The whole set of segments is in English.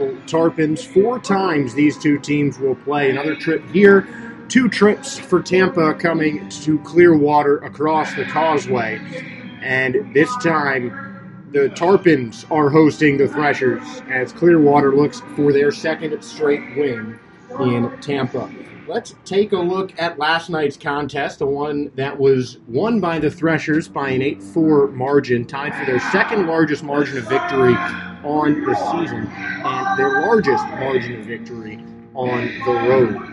Tarpons. 4 times these two teams will play. Another trip here. 2 trips for Tampa coming to Clearwater across the causeway. And this time, the Tarpons are hosting the Threshers as Clearwater looks for their second straight win in Tampa. Let's take a look at last night's contest, the one that was won by the Threshers by an 8-4 margin, tied for their second largest margin of victory on the season and their largest margin of victory on the road.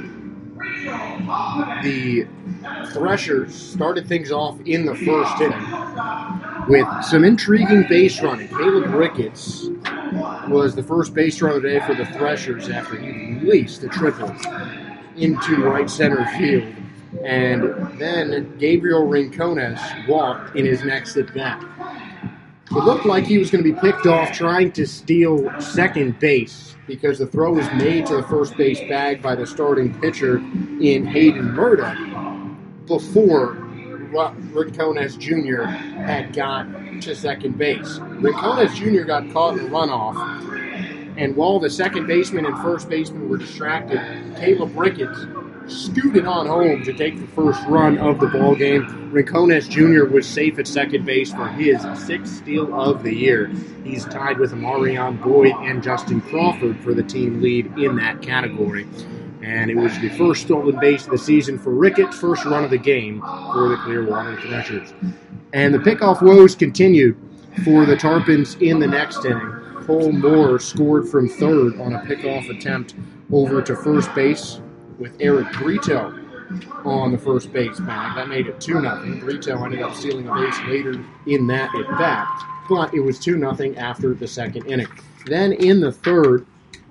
The Threshers started things off in the first inning with some intriguing base running. Caleb Ricketts was the first base runner today for the Threshers after he released a triple into right center field. And then Gabriel Rincones walked in his next at-bat. It looked like he was going to be picked off trying to steal second base because the throw was made to the first base bag by the starting pitcher in Hayden Murdoch before Rincones Jr. had got to second base. Rincones Jr. got caught in a runoff, and while the second baseman and first baseman were distracted, Caleb Ricketts scooted on home to take the first run of the ball game. Rincones Jr. was safe at second base for his 6th steal of the year. He's tied with Amarion Boyd and Justin Crawford for the team lead in that category. And it was the first stolen base of the season for Ricketts, first run of the game for the Clearwater Threshers. And the pickoff woes continued for the Tarpons in the next inning. Cole Moore scored from third on a pickoff attempt over to first base with Eric Brito on the first base bag. That made it 2-0. Brito ended up stealing a base later in that at-bat, but it was 2-0 after the second inning. Then in the third,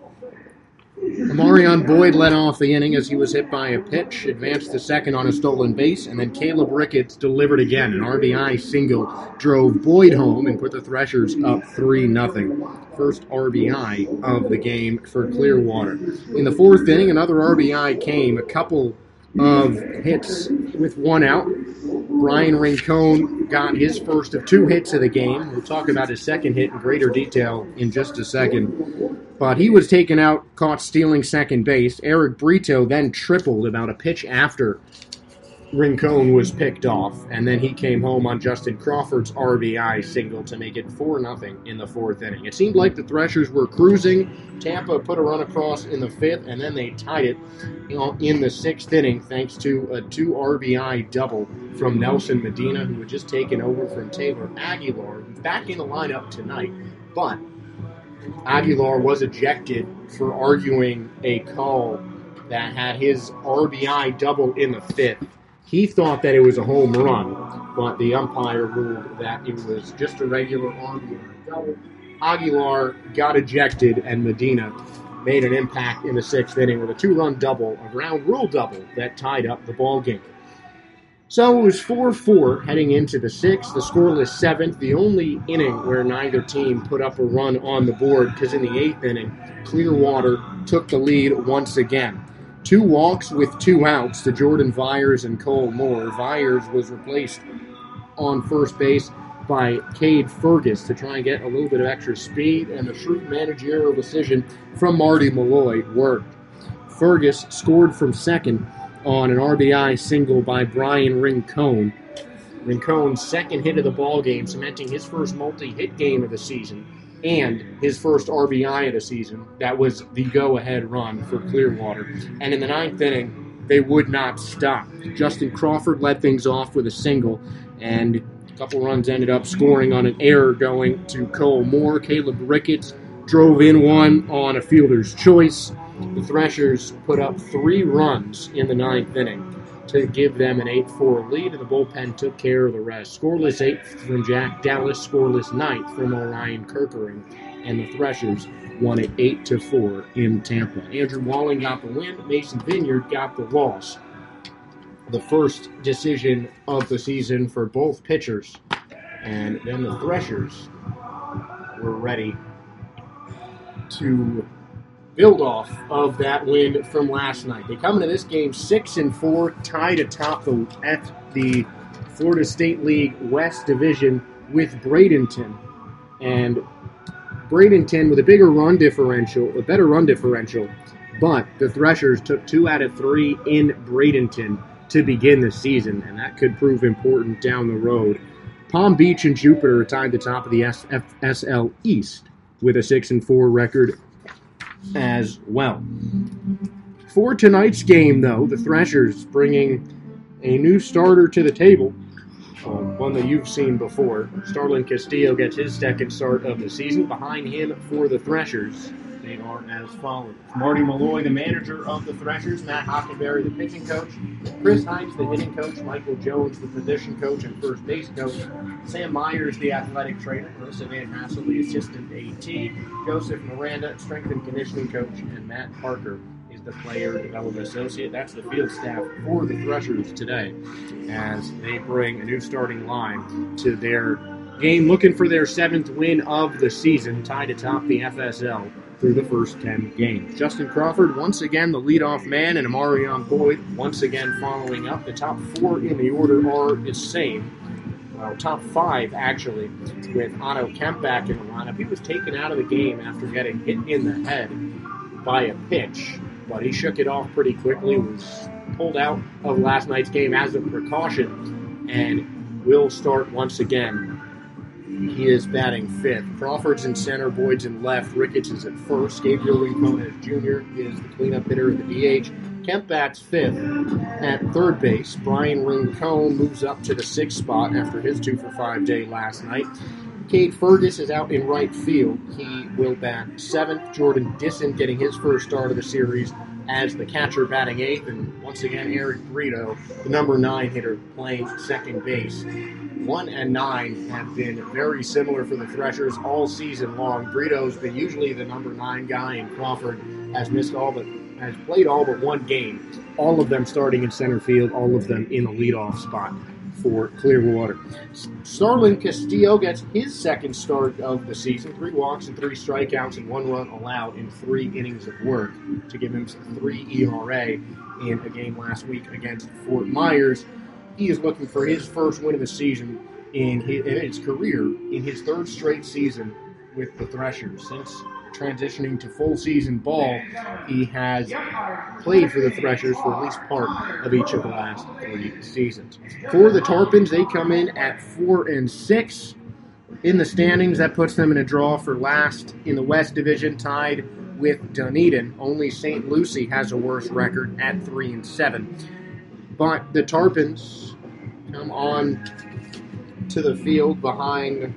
Amarion Boyd led off the inning as he was hit by a pitch, advanced to second on a stolen base, and then Caleb Ricketts delivered again. An RBI single drove Boyd home and put the Threshers up 3-0. First RBI of the game for Clearwater. In the fourth inning, another RBI came, a couple of hits with one out. Brian Rincon got his first of 2 hits of the game. We'll talk about his second hit in greater detail in just a second. But he was taken out, caught stealing second base. Eric Brito then tripled about a pitch after Rincon was picked off, and then he came home on Justin Crawford's RBI single to make it 4-0 in the fourth inning. It seemed like the Threshers were cruising. Tampa put a run across in the fifth, and then they tied it in the sixth inning thanks to a 2 RBI double from Nelson Medina, who had just taken over from Taylor Aguilar, back in the lineup tonight. But Aguilar was ejected for arguing a call that had his RBI double in the fifth. He thought that it was a home run, but the umpire ruled that it was just a regular RBI double. Aguilar got ejected, and Medina made an impact in the sixth inning with a 2-run double, a ground rule double that tied up the ball game. So it was 4-4 heading into the sixth, the scoreless seventh, the only inning where neither team put up a run on the board, because in the eighth inning, Clearwater took the lead once again. 2 walks with 2 outs to Jordan Vyers and Cole Moore. Vyers was replaced on first base by Cade Fergus to try and get a little bit of extra speed, and the shrewd managerial decision from Marty Malloy worked. Fergus scored from second on an RBI single by Brian Rincon. Rincon's second hit of the ball game, cementing his first multi-hit game of the season and his first RBI of the season. That was the go-ahead run for Clearwater. And in the ninth inning, they would not stop. Justin Crawford led things off with a single, and a couple runs ended up scoring on an error going to Cole Moore. Caleb Ricketts drove in one on a fielder's choice. The Threshers put up 3 runs in the ninth inning to give them an 8-4 lead, and the bullpen took care of the rest. Scoreless 8th from Jack Dallas, scoreless 9th from Orion Kirkering, and the Threshers won it 8-4 in Tampa. Andrew Walling got the win, Mason Vineyard got the loss. The first decision of the season for both pitchers, and then the Threshers were ready to build off of that win from last night. They come into this game 6-4, tied atop the Florida State League West Division with Bradenton. And Bradenton with a better run differential, but the Threshers took 2 out of 3 in Bradenton to begin the season, and that could prove important down the road. Palm Beach and Jupiter are tied the top of the FSL East with a 6-4 record as well. For tonight's game, though, the Threshers bringing a new starter to the table, one that you've seen before. Starlin Castillo gets his second start of the season. Behind him for the Threshers, they are as follows: Marty Malloy, the manager of the Threshers; Matt Hockenberry, the pitching coach; Chris Hines, the hitting coach; Michael Jones, the position coach and first base coach; Sam Myers, the athletic trainer; Marissa Van Hassel, the assistant AT; Joseph Miranda, strength and conditioning coach; and Matt Parker is the player development associate. That's the field staff for the Threshers today, as they bring a new starting line to their game, looking for their 7th win of the season, tied atop the FSL through the first 10 games. Justin Crawford, once again the leadoff man, and Amarion Boyd, once again following up. The top 4 in the order are the same. Well, top 5, actually, with Otto Kemp back in the lineup. He was taken out of the game after getting hit in the head by a pitch, but he shook it off pretty quickly, was pulled out of last night's game as a precaution, and will start once again. He is batting 5th. Crawford's in center, Boyd's in left, Ricketts is at first. Gabriel Rincones Jr. is the cleanup hitter at the DH. Kemp bats 5th at third base. Brian Rincon moves up to the 6th spot after his 2-for-5 day last night. Cade Fergus is out in right field. He will bat 7th. Jordan Disson getting his first start of the series as the catcher, batting 8th. And once again, Eric Brito, the number 9 hitter, playing second base. 1 and 9 have been very similar for the Threshers all season long. Brito's been usually the number 9 guy, and Crawford has played all but one game. All of them starting in center field, all of them in the leadoff spot for Clearwater. Starlin Castillo gets his second start of the season. 3 walks and 3 strikeouts and 1 run allowed in 3 innings of work to give him 3 ERA in a game last week against Fort Myers. He is looking for his first win of the season in his career, in his 3rd straight season with the Threshers. Since transitioning to full season ball, he has played for the Threshers for at least part of each of the last 3 seasons. For the Tarpons, they come in at 4-6 in the standings. That puts them in a draw for last in the West Division, tied with Dunedin. Only St. Lucie has a worse record at 3-7. But the Tarpons come on to the field behind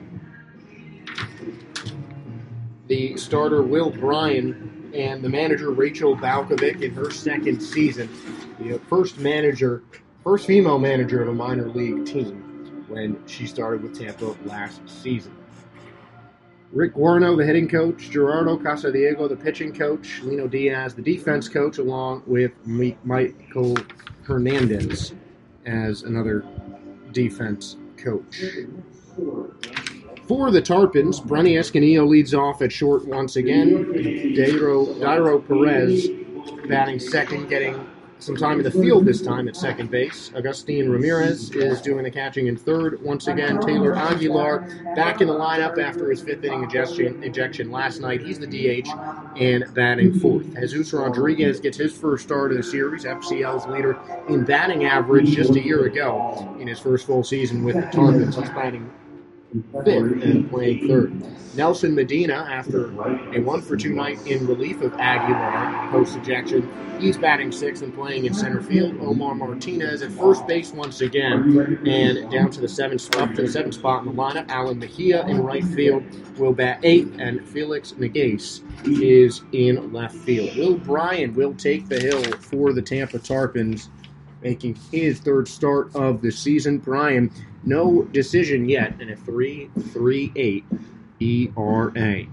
the starter Will Bryan and the manager Rachel Balkovic in her 2nd season. The first female manager of a minor league team when she started with Tampa last season. Rick Guarno, the hitting coach; Gerardo Casadiego, the pitching coach; Lino Diaz, the defense coach, along with Michael Hernandez as another defense coach. For the Tarpons, Brenny Escanillo leads off at short once again. Dairo Perez batting 2nd, getting some time in the field this time at second base. Agustin Ramirez is doing the catching in 3rd. Once again, Taylor Aguilar back in the lineup after his 5th inning ejection last night. He's the DH and batting 4th. Jesus Rodriguez gets his first start of the series, FCL's leader in batting average just a year ago in his first full season with the Tarpons. He's batting 5th and playing 3rd. Nelson Medina, after a 1-for-2 night in relief of Aguilar post-ejection, he's batting 6th and playing in center field. Omar Martinez at first base once again, and down to the 7th spot in the lineup. Alan Mejia in right field will bat 8th, and Felix Nagase is in left field. Will Bryan will take the hill for the Tampa Tarpons, making his 3rd start of the season. Bryan, no decision yet, and a 3.38 ERA.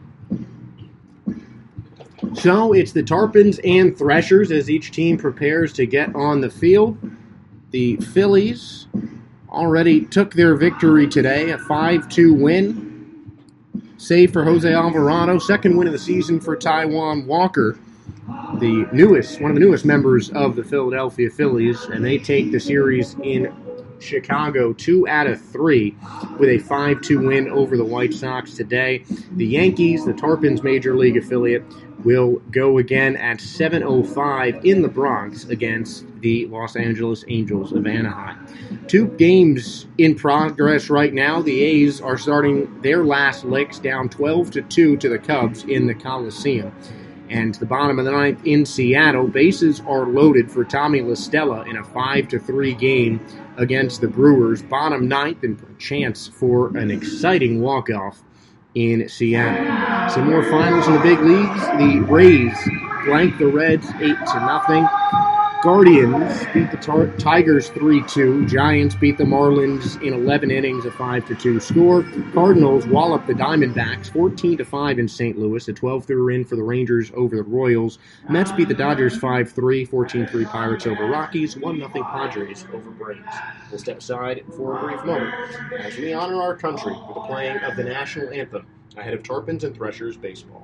So it's the Tarpons and Threshers as each team prepares to get on the field. The Phillies already took their victory today, a 5-2 win. Save for Jose Alvarado, 2nd win of the season for Taijuan Walker, one of the newest members of the Philadelphia Phillies, and they take the series in Chicago 2 out of 3 with a 5-2 win over the White Sox today. The Yankees, the Tarpons Major League affiliate, will go again at 7:05 in the Bronx against the Los Angeles Angels of Anaheim. 2 games in progress right now. The A's are starting their last licks, down 12-2 to the Cubs in the Coliseum. And to the bottom of the ninth in Seattle, bases are loaded for Tommy La Stella in a 5-3 game against the Brewers. Bottom ninth, and a chance for an exciting walk-off in Seattle. Some more finals in the big leagues. The Rays blank the Reds 8-0. Guardians beat the Tigers 3-2. Giants beat the Marlins in 11 innings, a 5-2 score. Cardinals wallop the Diamondbacks 14-5 in St. Louis, a 12-3 win for the Rangers over the Royals. Mets beat the Dodgers 5-3, 14-3 Pirates over Rockies, 1-0 Padres over Braves. We'll step aside for a brief moment as we honor our country with the playing of the national anthem ahead of Tarpons and Threshers baseball.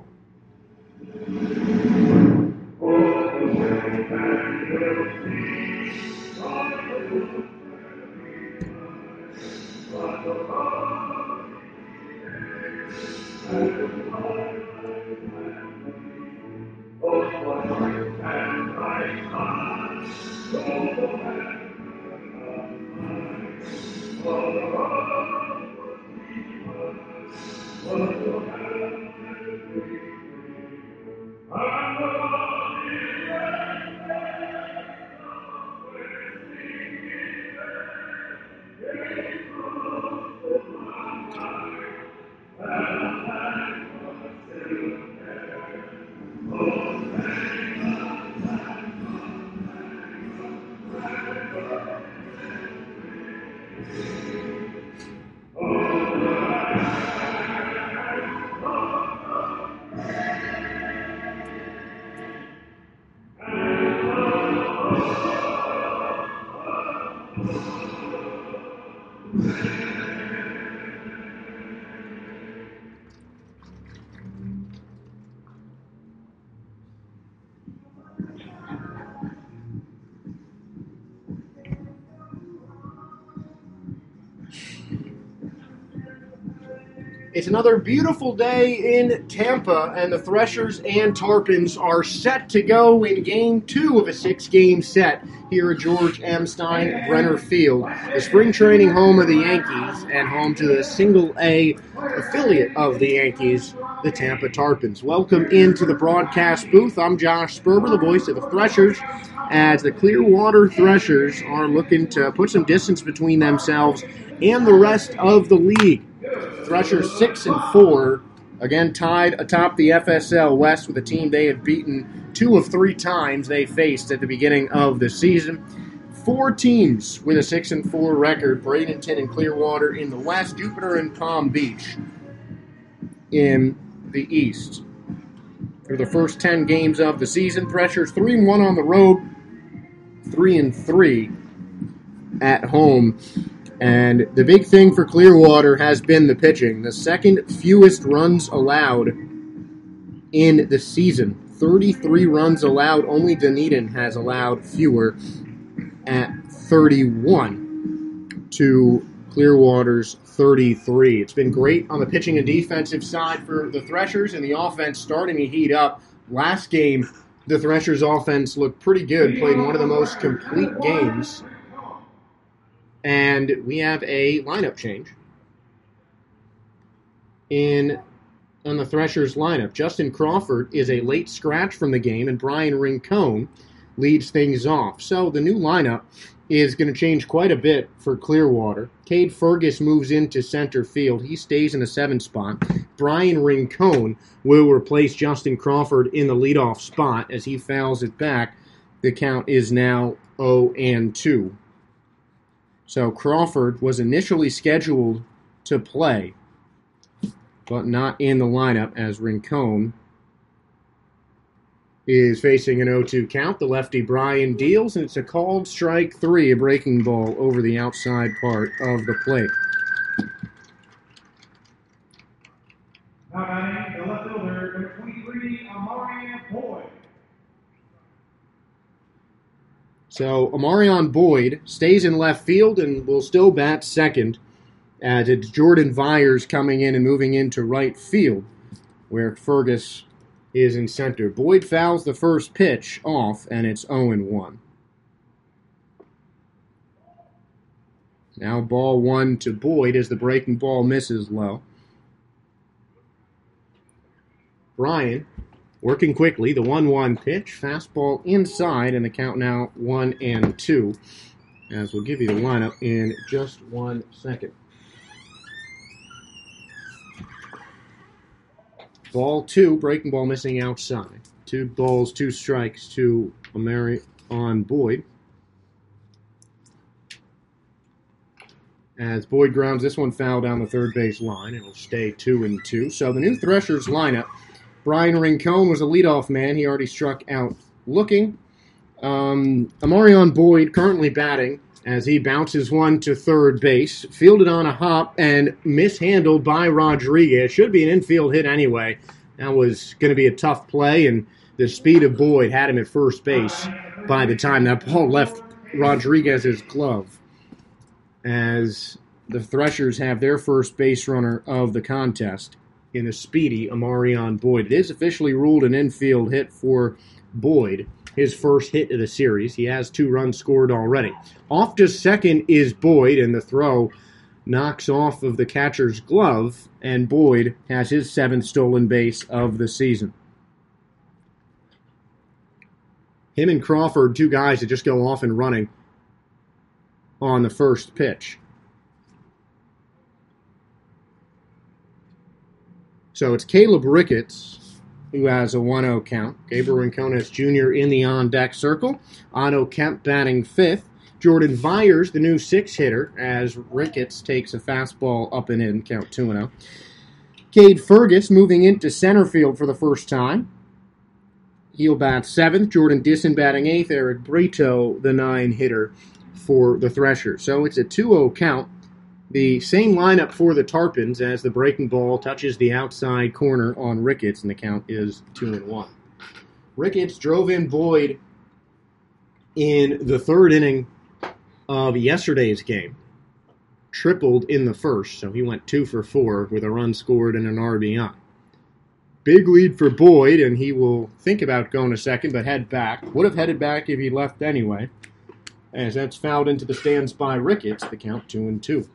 It's another beautiful day in Tampa, and the Threshers and Tarpons are set to go in Game 2 of a 6-game set here at George M. Stein Brenner Field, the spring training home of the Yankees and home to the single-A affiliate of the Yankees, the Tampa Tarpons. Welcome into the broadcast booth. I'm Josh Sperber, the voice of the Threshers, as the Clearwater Threshers are looking to put some distance between themselves and the rest of the league. Threshers 6-4, again tied atop the FSL West with a team they have beaten 2 of 3 times they faced at the beginning of the season. 4 teams with a 6-4 record: Bradenton and Clearwater in the West, Jupiter and Palm Beach in the East. For the first 10 games of the season, Threshers 3-1 on the road, 3-3 at home. And the big thing for Clearwater has been the pitching. The second fewest runs allowed in the season. 33 runs allowed. Only Dunedin has allowed fewer at 31 to Clearwater's 33. It's been great on the pitching and defensive side for the Threshers, and the offense starting to heat up. Last game, the Threshers' offense looked pretty good, played one of the most complete games. And we have a lineup change on the Threshers lineup. Justin Crawford is a late scratch from the game, and Brian Rincon leads things off. So the new lineup is going to change quite a bit for Clearwater. Cade Fergus moves into center field. He stays in the 7th spot. Brian Rincon will replace Justin Crawford in the leadoff spot as he fouls it back. The count is now 0-2. So Crawford was initially scheduled to play, but not in the lineup as Rincon is facing an 0-2 count. The lefty Brian deals, and it's a called strike 3, a breaking ball over the outside part of the plate. Now batting, the left fielder, number 23, Amari Boyd. So Amarion Boyd stays in left field and will still bat second, as it's Jordan Vyers coming in and moving into right field, where Fergus is in center. Boyd fouls the first pitch off, and it's 0-1. Now ball one to Boyd as the breaking ball misses low. Bryan working quickly, the 1-1 pitch, fastball inside, and the count now 1-2, as we'll give you the lineup in just 1 second. Ball two, breaking ball missing outside. 2 balls, 2 strikes to Amarion Boyd. As Boyd grounds this one foul down the third base line, it'll stay 2-2. So the new Threshers lineup: Brian Rincon was a leadoff man. He already struck out looking. Amarion Boyd currently batting as he bounces one to third base. Fielded on a hop and mishandled by Rodriguez. Should be an infield hit anyway. That was going to be a tough play, and the speed of Boyd had him at first base by the time that ball left Rodriguez's glove. As the Threshers have their first base runner of the contest in the speedy Amarion Boyd. It is officially ruled an infield hit for Boyd, his first hit of the series. He has 2 runs scored already. Off to second is Boyd, and the throw knocks off of the catcher's glove, and Boyd has his 7th stolen base of the season. Him and Crawford, 2 guys that just go off and running on the first pitch. So it's Caleb Ricketts who has a 1-0 count. Gabriel Rincones Jr. in the on-deck circle. Otto Kemp batting 5th. Jordan Vyers, the new 6-hitter, as Ricketts takes a fastball up and in, count 2-0. Cade Fergus moving into center field for the first time. He'll bat 7th. Jordan Disson batting 8th. Eric Brito, the 9-hitter for the Threshers. So it's a 2-0 count. The same lineup for the Tarpons as the breaking ball touches the outside corner on Ricketts, and the count is 2-1. Ricketts drove in Boyd in the 3rd inning of yesterday's game. Tripled in the first, so he went 2 for 4 with a run scored and an RBI. Big lead for Boyd, and he will think about going to second, but head back. Would have headed back if he left anyway, as that's fouled into the stands by Ricketts, the count 2-2.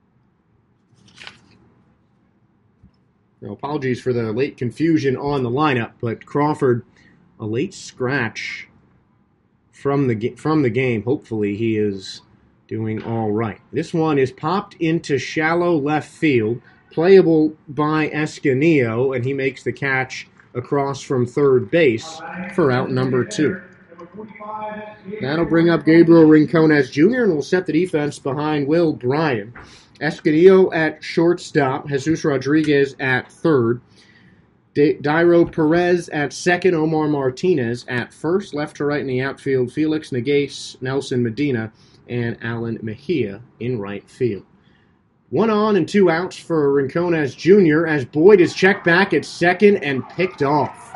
Now, apologies for the late confusion on the lineup, but Crawford, a late scratch from the game. Hopefully he is doing all right. This one is popped into shallow left field, playable by Escanillo, and he makes the catch across from third base for out number 2. That'll bring up Gabriel Rincones Jr. and will set the defense behind Will Bryan. Escanillo at shortstop, Jesus Rodriguez at third, Dairo Perez at second, Omar Martinez at first, left to right in the outfield, Felix Nagase, Nelson Medina, and Alan Mejia in right field. 1 on and 2 outs for Rincones Jr. as Boyd is checked back at second and picked off.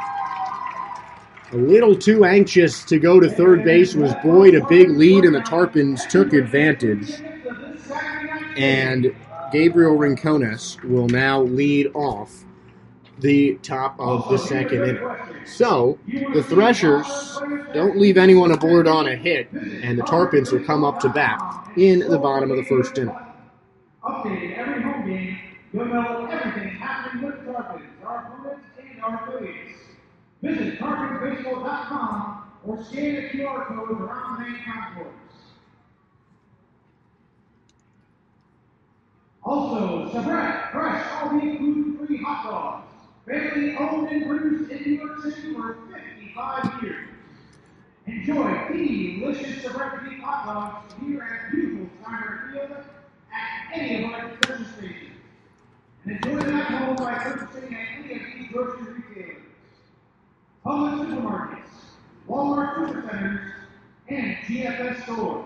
A little too anxious to go to third base was Boyd. A big lead, and the Tarpons took advantage. And Gabriel Rincones will now lead off the top of the second inning. So, the Threshers don't leave anyone aboard on a hit, and the Tarpons will come up to bat in the bottom of the first inning. Updating every home game, you'll know everything happening with Tarpons, our opponents, and our affiliates. Visit TarponsBaseball.com or scan the QR code around the main concourse. Also, Sabret Fresh all-beef gluten-free hot dogs. Family owned and produced in New York City for 55 years. Enjoy delicious Sabret beef hot dogs here at beautiful Steiner Field at any of our concession stations. And enjoy them at home by purchasing at any of these grocery retailers, public supermarkets, Walmart supercenters, and GFS stores.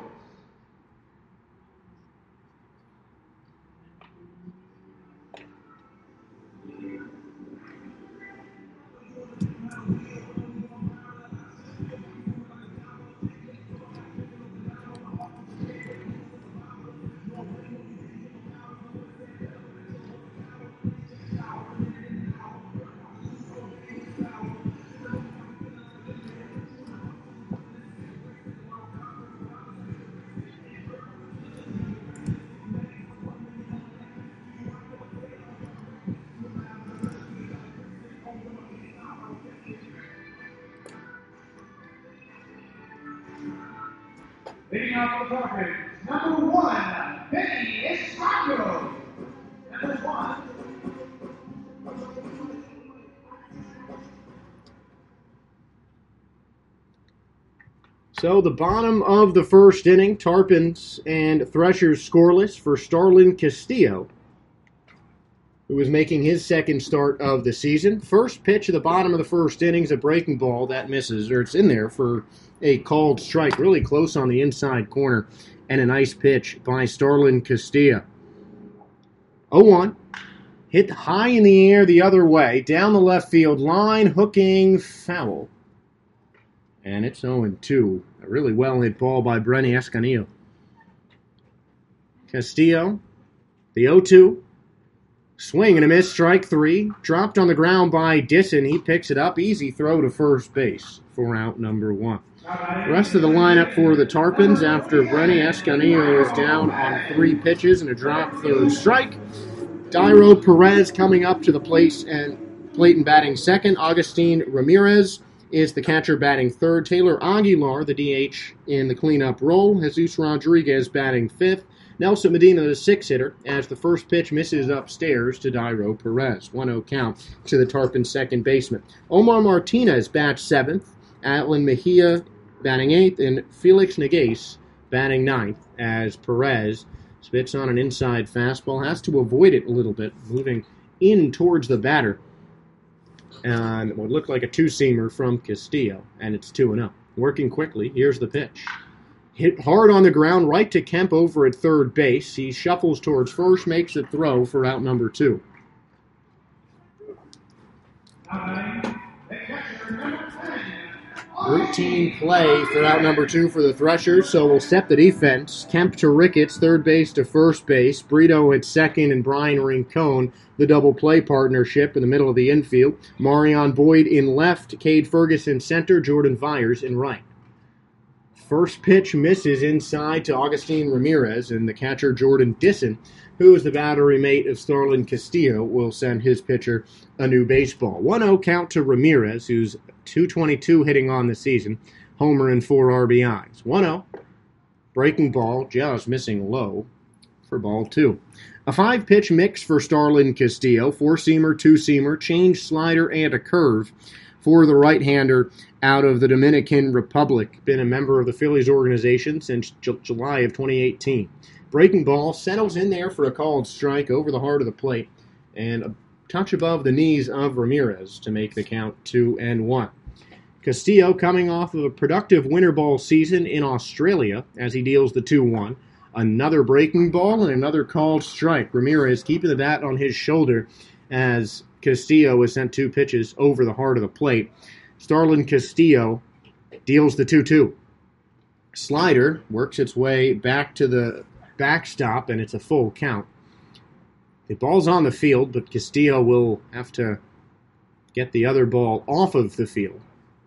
Leading off the Tarpons, number 1, Benny Escario. Number 1. So the bottom of the first inning, Tarpons and Threshers scoreless for Starlin Castillo, who is making his second start of the season. First pitch at the bottom of the first inning is a breaking ball that misses, or it's in there for a called strike, really close on the inside corner, and a nice pitch by Starlin Castillo. 0-1. Hit high in the air the other way, down the left field line, hooking foul. And it's 0-2. A really well-hit ball by Brenny Escanillo. Castillo, the 0-2. Swing and a miss, strike 3. Dropped on the ground by Disson. He picks it up. Easy throw to first base for out number 1. The rest of the lineup for the Tarpons after Brenny Escanillo is down on 3 pitches and a drop third strike. Dairo Perez coming up to the plate and batting second. Augustin Ramirez is the catcher batting third. Taylor Aguilar, the DH, in the cleanup role. Jesus Rodriguez batting fifth. Nelson Medina, the 6-hitter, as the first pitch misses upstairs to Dairo Perez. 1-0 count to the Tarpons' second baseman. Omar Martinez bats seventh. Atlin Mejia batting eighth. And Felix Negues batting ninth as Perez spits on an inside fastball. Has to avoid it a little bit, moving in towards the batter. And what looked like a two-seamer from Castillo, and it's 2-0. Working quickly, here's the pitch. Hit hard on the ground, right to Kemp over at third base. He shuffles towards first, makes a throw for out number 2. Routine play for out number 2 for the Threshers, so we'll set the defense. Kemp to Ricketts, third base to first base. Brito at second, and Brian Rincon, the double play partnership in the middle of the infield. Marion Boyd in left, Cade Ferguson center, Jordan Vyers in right. First pitch misses inside to Augustin Ramirez, and the catcher Jordan Disson, who is the battery mate of Starlin Castillo, will send his pitcher a new baseball. 1-0 count to Ramirez, who's .222 hitting on the season, homer and 4 RBIs. 1-0, breaking ball, just missing low for ball 2. A 5-pitch mix for Starlin Castillo, 4-seamer, 2-seamer, change slider, and a curve for the right-hander out of the Dominican Republic. Been a member of the Phillies organization since July of 2018. Breaking ball settles in there for a called strike over the heart of the plate and a touch above the knees of Ramirez to make the count 2-1. Castillo coming off of a productive winter ball season in Australia as he deals the 2-1. Another breaking ball and another called strike. Ramirez keeping the bat on his shoulder as Castillo is sent 2 pitches over the heart of the plate. Starlin Castillo deals the 2-2. Slider works its way back to the backstop, and it's a full count. The ball's on the field, but Castillo will have to get the other ball off of the field.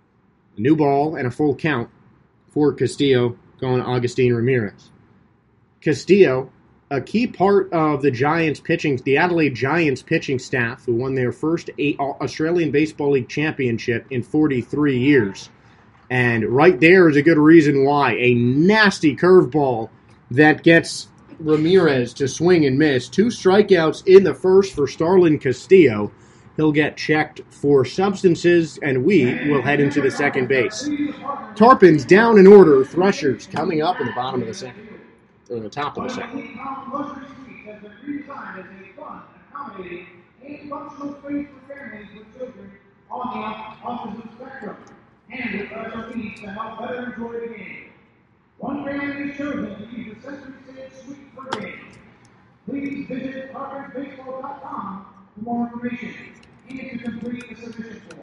A new ball and a full count for Castillo going to Augustin Ramirez. Castillo, a key part of the Adelaide Giants pitching staff, who won their first Australian Baseball League championship in 43 years. And right there is a good reason why. A nasty curveball that gets Ramirez to swing and miss. 2 strikeouts in the first for Starlin Castillo. He'll get checked for substances, and we will head into the second base. Tarpons down in order. Threshers coming up in the bottom of the second. Or the top of the second. Luxury Suites has been redesigned as a fun, accommodating, and functional space for families with children on the autism spectrum, and with other needs to help better enjoy the game. One family is chosen to use the Century Stage Suite for games. Please visit tarponsbaseball.com for more information and to complete the submission form.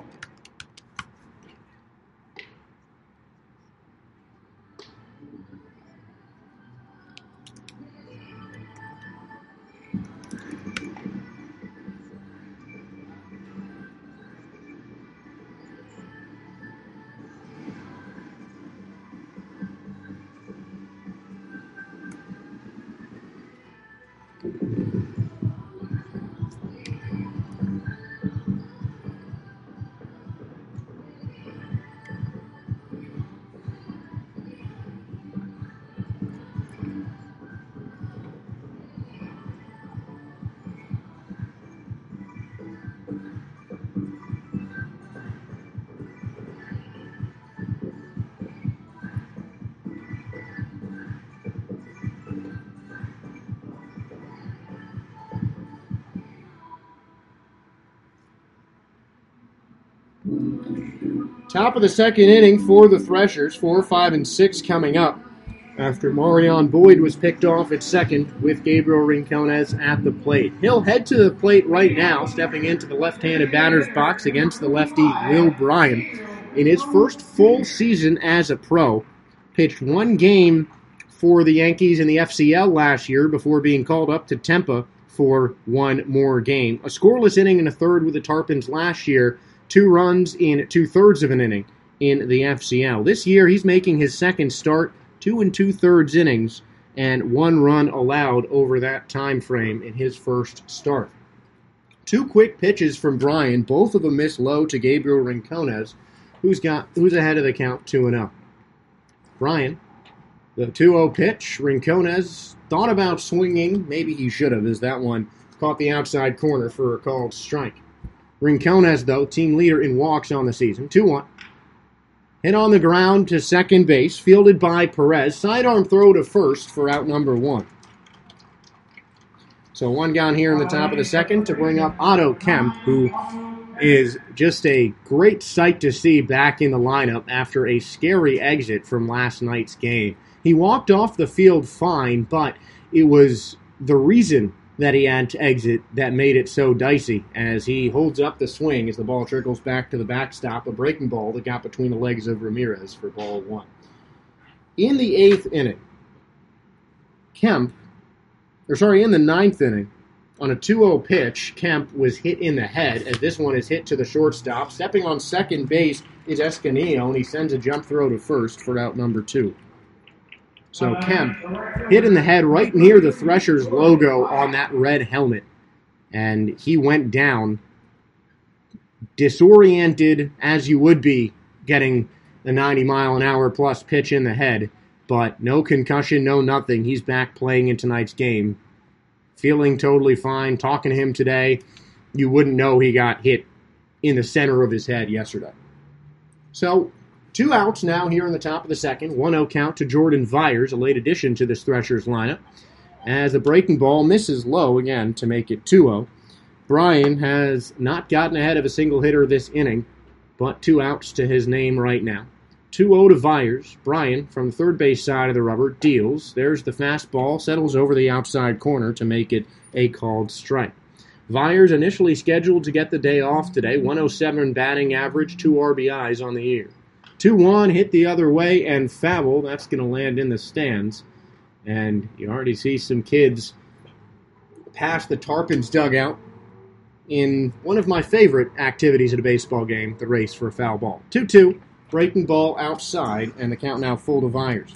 Top of the second inning for the Threshers, 4, 5, and 6 coming up after Marion Boyd was picked off at second with Gabriel Rincones at the plate. He'll head to the plate right now, stepping into the left-handed batter's box against the lefty Will Bryan. In his first full season as a pro, pitched one game for the Yankees in the FCL last year before being called up to Tampa for one more game. A scoreless inning and a third with the Tarpons last year, 2 runs in 2/3 of an inning in the FCL. This year, he's making his second start, 2 2/3 innings, and 1 run allowed over that time frame in his first start. 2 quick pitches from Bryan, both of them missed low to Gabriel Rincones, who's ahead of the count 2-0. Bryan, the 2-0 pitch. Rincones thought about swinging. Maybe he should have, as that one caught the outside corner for a called strike. Rincones, though, team leader in walks on the season. 2-1. Hit on the ground to second base, fielded by Perez. Sidearm throw to first for out number 1. So 1 down here in the top of the second to bring up Otto Kemp, who is just a great sight to see back in the lineup after a scary exit from last night's game. He walked off the field fine, but it was the reason that he had to exit that made it so dicey as he holds up the swing as the ball trickles back to the backstop, a breaking ball that got between the legs of Ramirez for ball 1. In the 8th inning, in the 9th inning, on a 2-0 pitch, Kemp was hit in the head as this one is hit to the shortstop. Stepping on second base is Escanillo, and he sends a jump throw to first for out number 2. So Kemp hit in the head right near the Threshers logo on that red helmet, and he went down disoriented as you would be getting a 90-mile-an-hour plus pitch in the head, but no concussion, no nothing. He's back playing in tonight's game, feeling totally fine. Talking to him today, you wouldn't know he got hit in the center of his head yesterday. So 2 outs now here in the top of the second. 1-0 count to Jordan Vyers, a late addition to this Threshers lineup, as a breaking ball misses low again to make it 2-0. Bryan has not gotten ahead of a single hitter this inning, but 2 outs to his name right now. 2-0 to Vyers. Bryan, from the third base side of the rubber, deals. There's the fastball, settles over the outside corner to make it a called strike. Vyers initially scheduled to get the day off today. 107 batting average, 2 RBIs on the year. 2-1, hit the other way, and foul. That's going to land in the stands. And you already see some kids past the Tarpons dugout in one of my favorite activities at a baseball game, the race for a foul ball. 2-2. Breaking ball outside, and the count now full to Vyers.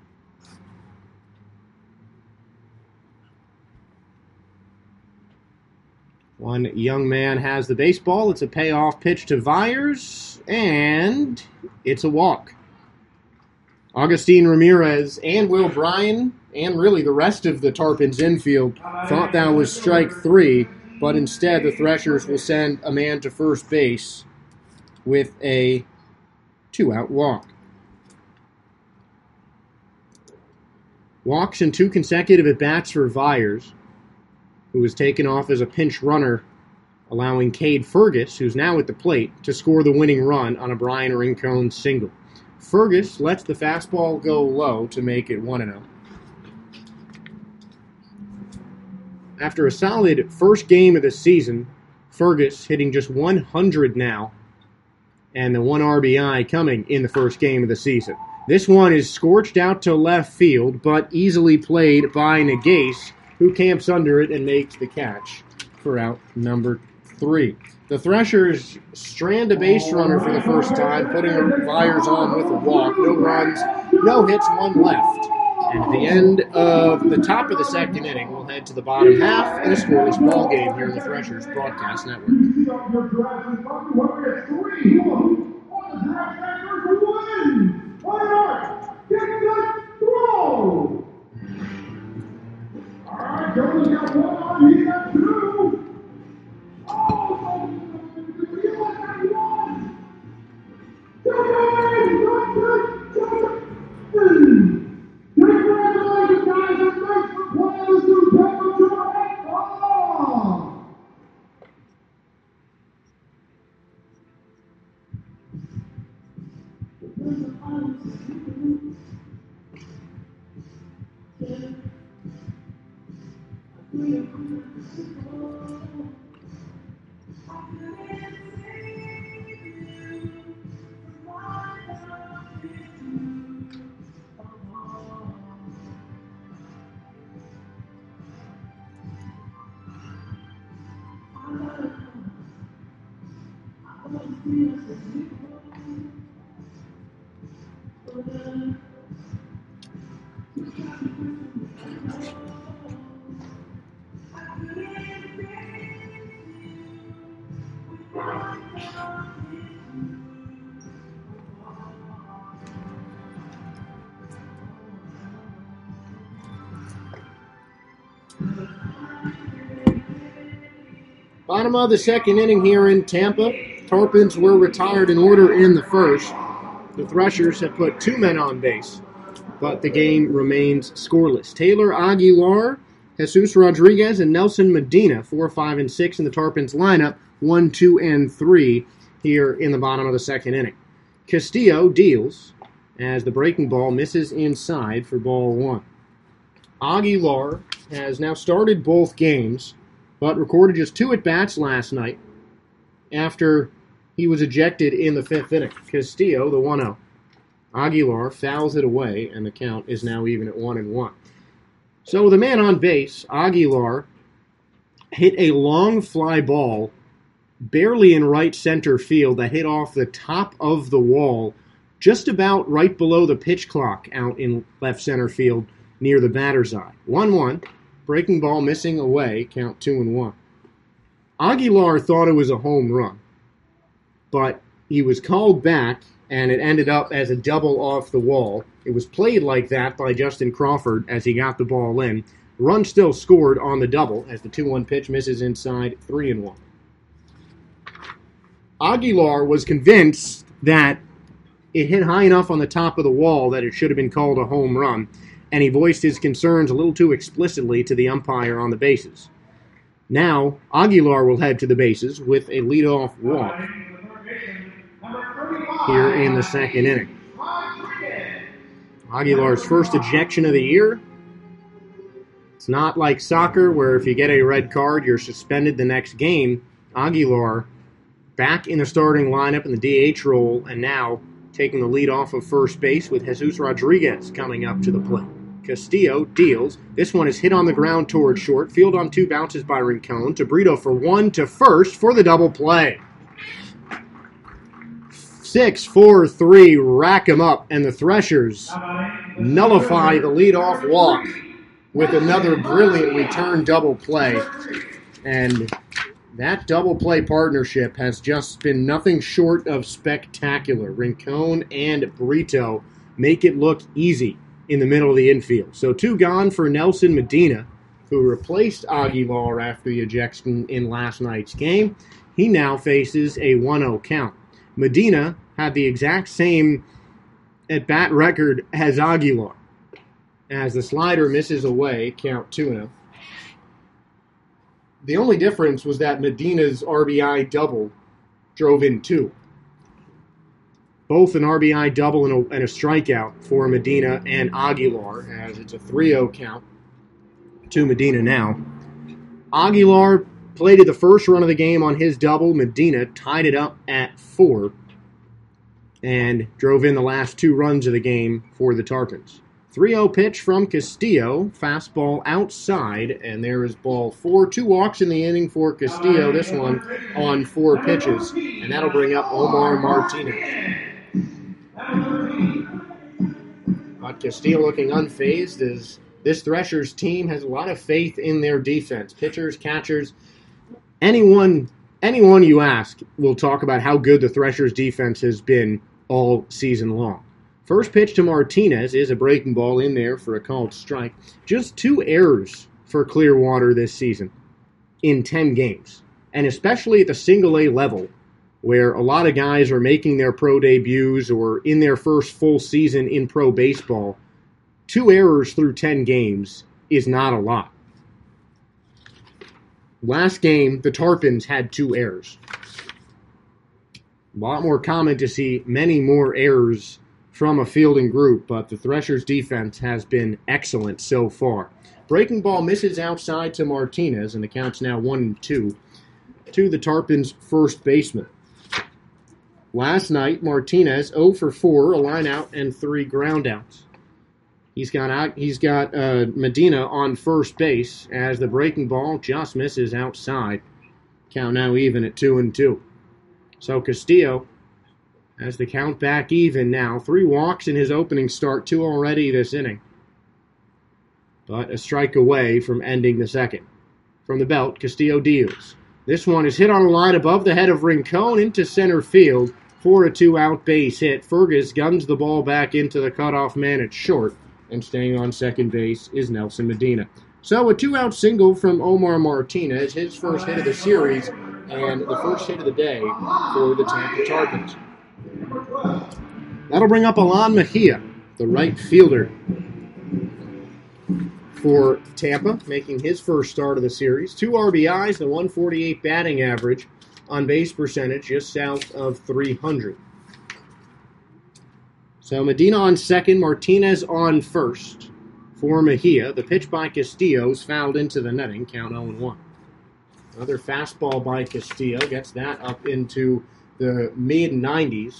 One young man has the baseball. It's a payoff pitch to Vyers, and it's a walk. Agustin Ramirez and Will Bryan, and really the rest of the Tarpons infield, thought that was strike 3, but instead the Threshers will send a man to first base with a 2-out walk. Walks in 2 consecutive at-bats for Vyers, who was taken off as a pinch runner, allowing Cade Fergus, who's now at the plate, to score the winning run on a Bryan Rincones single. Fergus lets the fastball go low to make it 1-0. After a solid first game of the season, Fergus hitting just 100 now, and the 1 RBI coming in the first game of the season. This one is scorched out to left field, but easily played by Nagase, who camps under it and makes the catch for out number 3. The Threshers strand a base runner for the first time, putting Vyers on with a walk. No runs, no hits, 1 left. And at the end of the top of the second inning, we'll head to the bottom half in a scoreless ball game here in the Threshers Broadcast Network. Bottom of the second inning here in Tampa. Tarpons were retired in order in the first. The Threshers have put 2 men on base, but the game remains scoreless. Taylor Aguilar, Jesus Rodriguez, and Nelson Medina, 4, 5, and 6 in the Tarpons lineup, 1, 2, and 3 here in the bottom of the second inning. Castillo deals as the breaking ball misses inside for ball 1. Aguilar has now started both games, but recorded just 2 at-bats last night after he was ejected in the 5th inning. Castillo, the 1-0. Aguilar fouls it away, and the count is now even at 1-1. So with a man on base, Aguilar hit a long fly ball barely in right center field that hit off the top of the wall, just about right below the pitch clock out in left center field near the batter's eye. 1-1. Breaking ball missing away, count 2-1. Aguilar thought it was a home run, but he was called back, and it ended up as a double off the wall. It was played like that by Justin Crawford as he got the ball in. Run still scored on the double as the 2-1 pitch misses inside, 3-1. Aguilar was convinced that it hit high enough on the top of the wall that it should have been called a home run, and he voiced his concerns a little too explicitly to the umpire on the bases. Now, Aguilar will head to the bases with a leadoff walk here in the second inning. Aguilar's first ejection of the year. It's not like soccer where if you get a red card, you're suspended the next game. Aguilar back in the starting lineup in the DH role, and now taking the lead off of first base with Jesus Rodriguez coming up to the plate. Castillo deals. This one is hit on the ground towards short. Field on 2 bounces by Rincon. To Brito for 1 to first for the double play. 6-4-3, rack 'em up, and the Threshers nullify the leadoff walk with another brilliant return double play. And that double play partnership has just been nothing short of spectacular. Rincon and Brito make it look easy in the middle of the infield. So 2 gone for Nelson Medina, who replaced Aguilar after the ejection in last night's game. He now faces a 1-0 count. Medina had the exact same at-bat record as Aguilar, as the slider misses away, count 2-0. The only difference was that Medina's RBI double drove in 2. Both an RBI double and a strikeout for Medina and Aguilar, as it's a 3-0 count to Medina now. Aguilar plated the first run of the game on his double. Medina tied it up at 4 and drove in the last 2 runs of the game for the Tarpons. 3-0 pitch from Castillo, fastball outside, and there is ball 4. 2 walks in the inning for Castillo, this one on 4 pitches, and that'll bring up Omar Martinez. But Castillo looking unfazed as this Threshers team has a lot of faith in their defense. Pitchers, catchers, anyone you ask will talk about how good the Threshers defense has been all season long. First pitch to Martinez is a breaking ball in there for a called strike. Just 2 errors for Clearwater this season in 10 games. And especially at the single-A level, where a lot of guys are making their pro debuts or in their first full season in pro baseball, 2 errors through 10 games is not a lot. Last game, the Tarpons had 2 errors. A lot more common to see many more errors from a fielding group, but the Threshers' defense has been excellent so far. Breaking ball misses outside to Martinez, and the count's now 1-2 to the Tarpons' first baseman. Last night, Martinez 0 for 4, a line out and 3 groundouts. He's got Medina on first base as the breaking ball just misses outside. Count now even at 2-2. So Castillo has the count back even now. 3 walks in his opening start, 2 already this inning. But a strike away from ending the second. From the belt, Castillo deals. This one is hit on a line above the head of Rincon into center field for a 2-out base hit. Fergus guns the ball back into the cutoff man at short, and staying on second base is Nelson Medina. So a 2-out single from Omar Martinez, his first hit of the series, and the first hit of the day for the Tampa Tarpons. That'll bring up Alan Mejia, the right fielder for Tampa, making his first start of the series. 2 RBIs, the 148 batting average, on base percentage just south of 300. So Medina on second, Martinez on first for Mejia. The pitch by Castillo is fouled into the netting, count 0-1. Another fastball by Castillo gets that up into the mid-90s.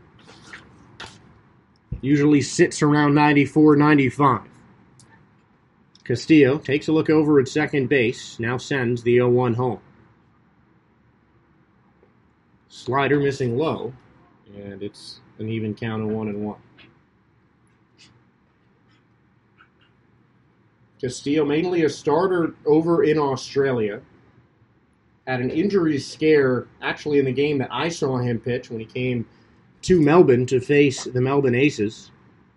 Usually sits around 94, 95. Castillo takes a look over at second base, now sends the 0-1 home. Slider missing low, and it's an even count of 1-1. Castillo, mainly a starter over in Australia, had an injury scare actually in the game that I saw him pitch when he came to Melbourne to face the Melbourne Aces.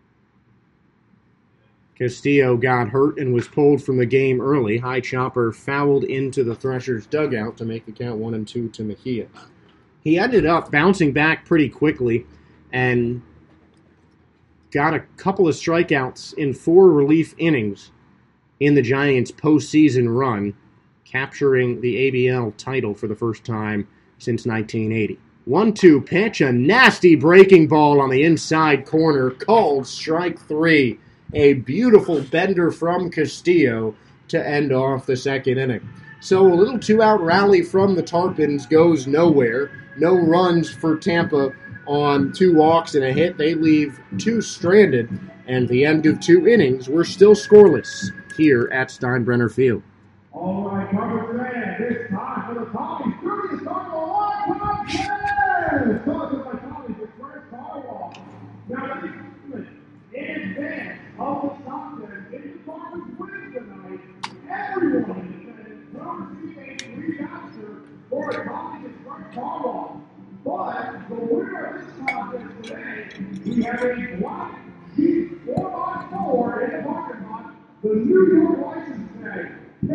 Castillo got hurt and was pulled from the game early. High chopper fouled into the Threshers' dugout to make the count 1-2 to Mejia. He ended up bouncing back pretty quickly and got a couple of strikeouts in 4 relief innings in the Giants' postseason run, capturing the ABL title for the first time since 1980. 1-2 pitch, a nasty breaking ball on the inside corner, called strike 3. A beautiful bender from Castillo to end off the second inning. So a little 2-out rally from the Tarpons goes nowhere. No runs for Tampa on 2 walks and a hit. They leave 2 stranded, and at the end of 2 innings, we're still scoreless here at Steinbrenner Field. All right, Carter Grant, this time for the Tommies. 30 start the line, come on, Talking by Tommies with Grant Carwall. Now, in advance of the Stockton, in the Tommies win tonight, everyone will receive a free voucher for a Tommies with Grant Carwall. But the winner of this contest today, we have a black Jeep 4x4 in the parking lot. The New York license tag,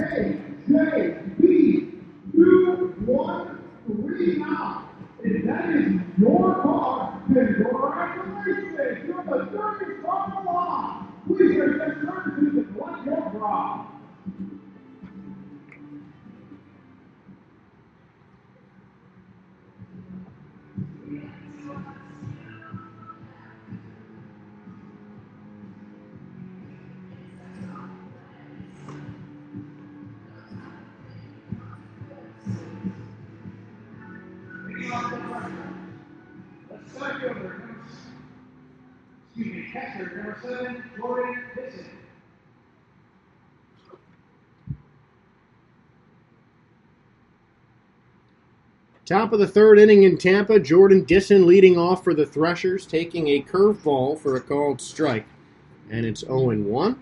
KJB 213. If that is your car, then congratulations, you're the 30th from the line. Please get services to collect your prize. Catcher, number 7, Jordan Disson. Top of the third inning in Tampa, Jordan Disson leading off for the Threshers, taking a curveball for a called strike. And it's 0-1.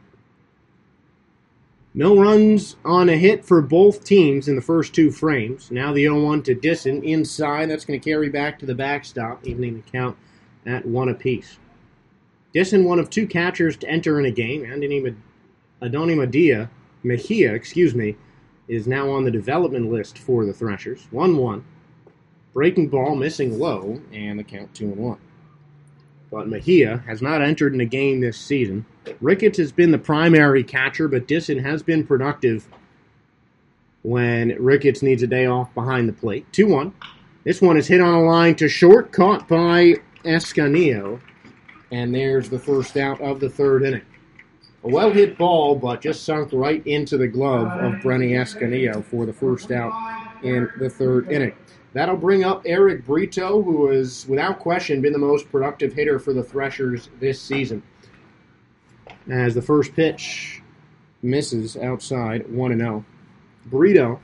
No runs on a hit for both teams in the first 2 frames. Now the 0-1 to Disson inside. That's going to carry back to the backstop, evening the count at 1 apiece. Disson, one of 2 catchers to enter in a game. Adoni Mejia, is now on the development list for the Threshers. 1-1. Breaking ball missing low, and the count 2-1. But Mejia has not entered in a game this season. Ricketts has been the primary catcher, but Disson has been productive when Ricketts needs a day off behind the plate. 2-1. This one is hit on a line to short, caught by Escanillo. And there's the first out of the third inning. A well-hit ball, but just sunk right into the glove of Brenny Escanillo for the first out in the third inning. That'll bring up Eric Brito, who has, without question, been the most productive hitter for the Threshers this season. As the first pitch misses outside, 1-0. Brito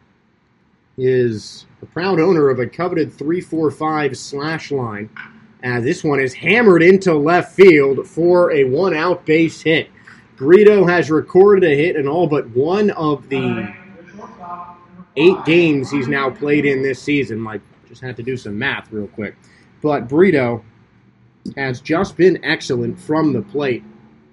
is a proud owner of a coveted 3-4-5 slash line. This one is hammered into left field for a one-out base hit. Brito has recorded a hit in all but one of the 8 games he's now played in this season. I just had to do some math real quick. But Brito has just been excellent from the plate.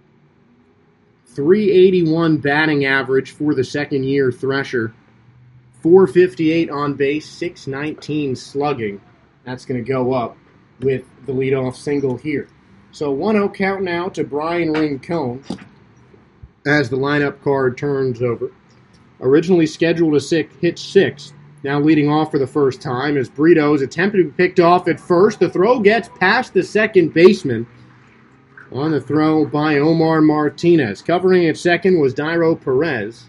381 batting average for the second-year Thresher. 458 on base, 619 slugging. That's going to go up with the leadoff single here. So 1-0 count now to Brian Rincon as the lineup card turns over. Originally scheduled to hit 6, now leading off for the first time as Brito is attempted to be picked off at first. The throw gets past the second baseman on the throw by Omar Martinez. Covering at second was Dairo Perez.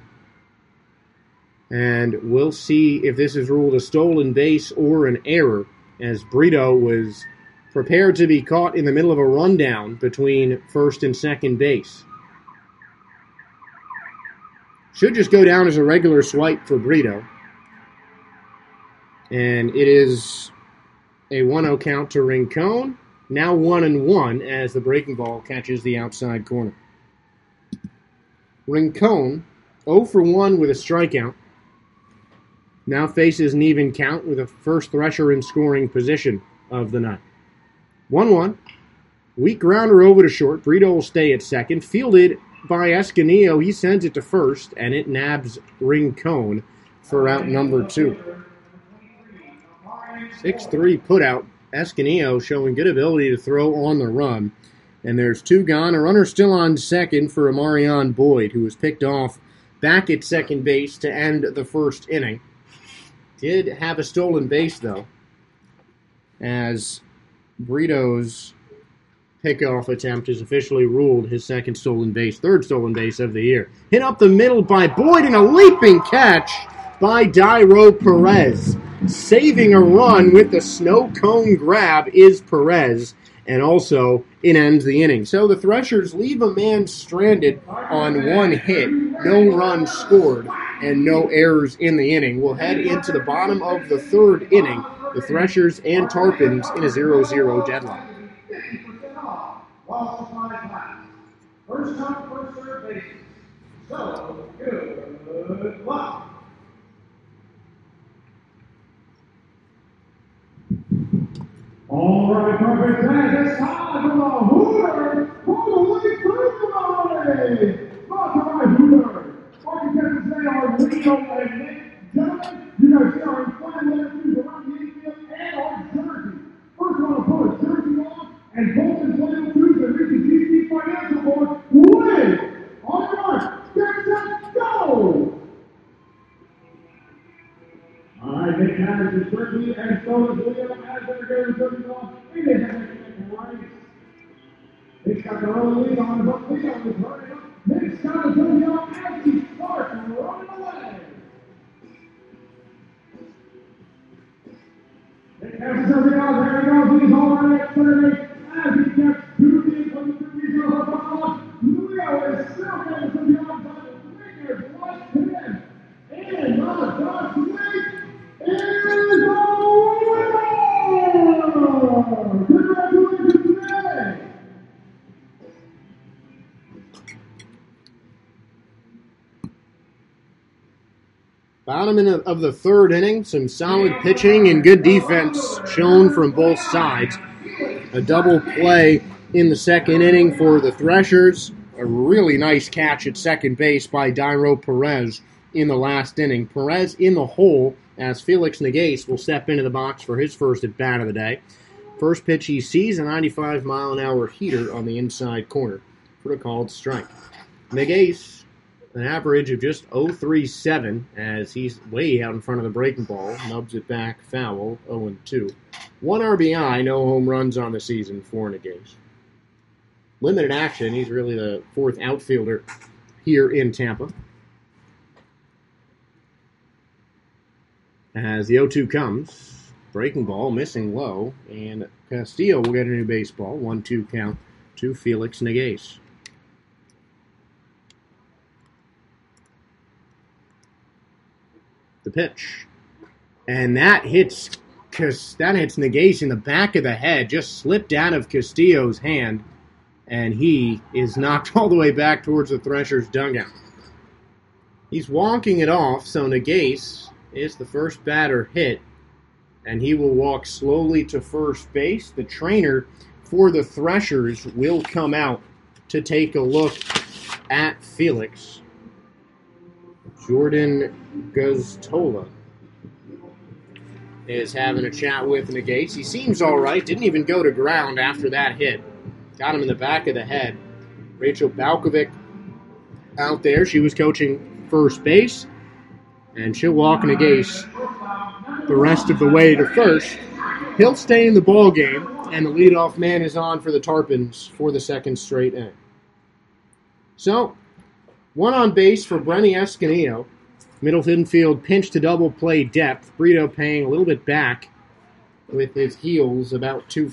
And we'll see if this is ruled a stolen base or an error, as Brito was prepared to be caught in the middle of a rundown between first and second base. Should just go down as a regular swipe for Brito. And it is a 1-0 count to Rincon. Now 1-1 as the breaking ball catches the outside corner. Rincon, 0 for 1 with a strikeout. Now faces an even count with a first Thresher in scoring position of the night. 1-1. Weak grounder over to short. Brito will stay at second. Fielded by Escanillo. He sends it to first, and it nabs Rincon for out number 2. 6-3 putout. Escanillo showing good ability to throw on the run. And there's 2 gone. A runner still on second for Amarion Boyd, who was picked off back at second base to end the first inning. Did have a stolen base, though, as Brito's pickoff attempt is officially ruled his third stolen base of the year. Hit up the middle by Boyd and a leaping catch by Dairo Perez. Saving a run with the snow cone grab is Perez, and also it ends the inning. So the Threshers leave a man stranded on 1 hit, no runs scored, and no errors in the inning. We'll head into the bottom of the third inning, the Threshers and Tarpons in a 0-0 deadline. 50% off while supplies last. First come, first serve bases. So, good luck. All right, perfect play. It's time for the Hooter all the way through the line. Brought to by Hooter. Our contestants today are Leo and Nick. Gentlemen, you guys see our fine letter shoes around the infield and our jersey. First one to put a jersey on and Bolton flannel shoes that reach the GC Financial Board. Win! On your mark, get set, go! All right, Nick has his jersey, and so is Leo as they're going to jersey off. He didn't have anything right. Nick's got the early lead on, but Leo is running up. Nick's got a jersey off as he starts running away. Nick has his jersey off, there he goes, he's already at third as he gets 2 feet from the 3-0 off. Leo is still getting the jersey off, but Nick is right to him. And my gosh, Nick is a winner! Congratulations, Nick! Bottom of the third inning, some solid pitching and good defense shown from both sides. A double play in the second inning for the Threshers. A really nice catch at second base by Dairo Perez in the last inning. Perez in the hole as Felix Nagase will step into the box for his first at-bat of the day. First pitch he sees, a 95-mile-an-hour heater on the inside corner for a called strike. Nagase, an average of just 0.37 as he's way out in front of the breaking ball. Nubs it back foul, 0-2. 1 RBI, no home runs on the season for Nagase. limited action. He's really the fourth outfielder here in Tampa. As the 0-2 comes, breaking ball, missing low, and Castillo will get a new baseball. 1-2 count to Felix Neguez. The pitch. And that hits Neguez in the back of the head, just slipped out of Castillo's hand, and he is knocked all the way back towards the Threshers' dugout. He's walking it off, so Neguez is the first batter hit, and he will walk slowly to first base. The trainer for the Threshers will come out to take a look at Felix. Jordan Guztola is having a chat with Neguez. He seems all right. Didn't even go to ground after that hit. Got him in the back of the head. Rachel Balkovic out there. She was coaching first base. And she'll walk Neguez the rest of the way to first. He'll stay in the ball game, and the leadoff man is on for the Tarpons for the second straight inning. So, one on base for Brenny Escanillo. Middle infield pinch to double play depth. Brito paying a little bit back with his heels about 1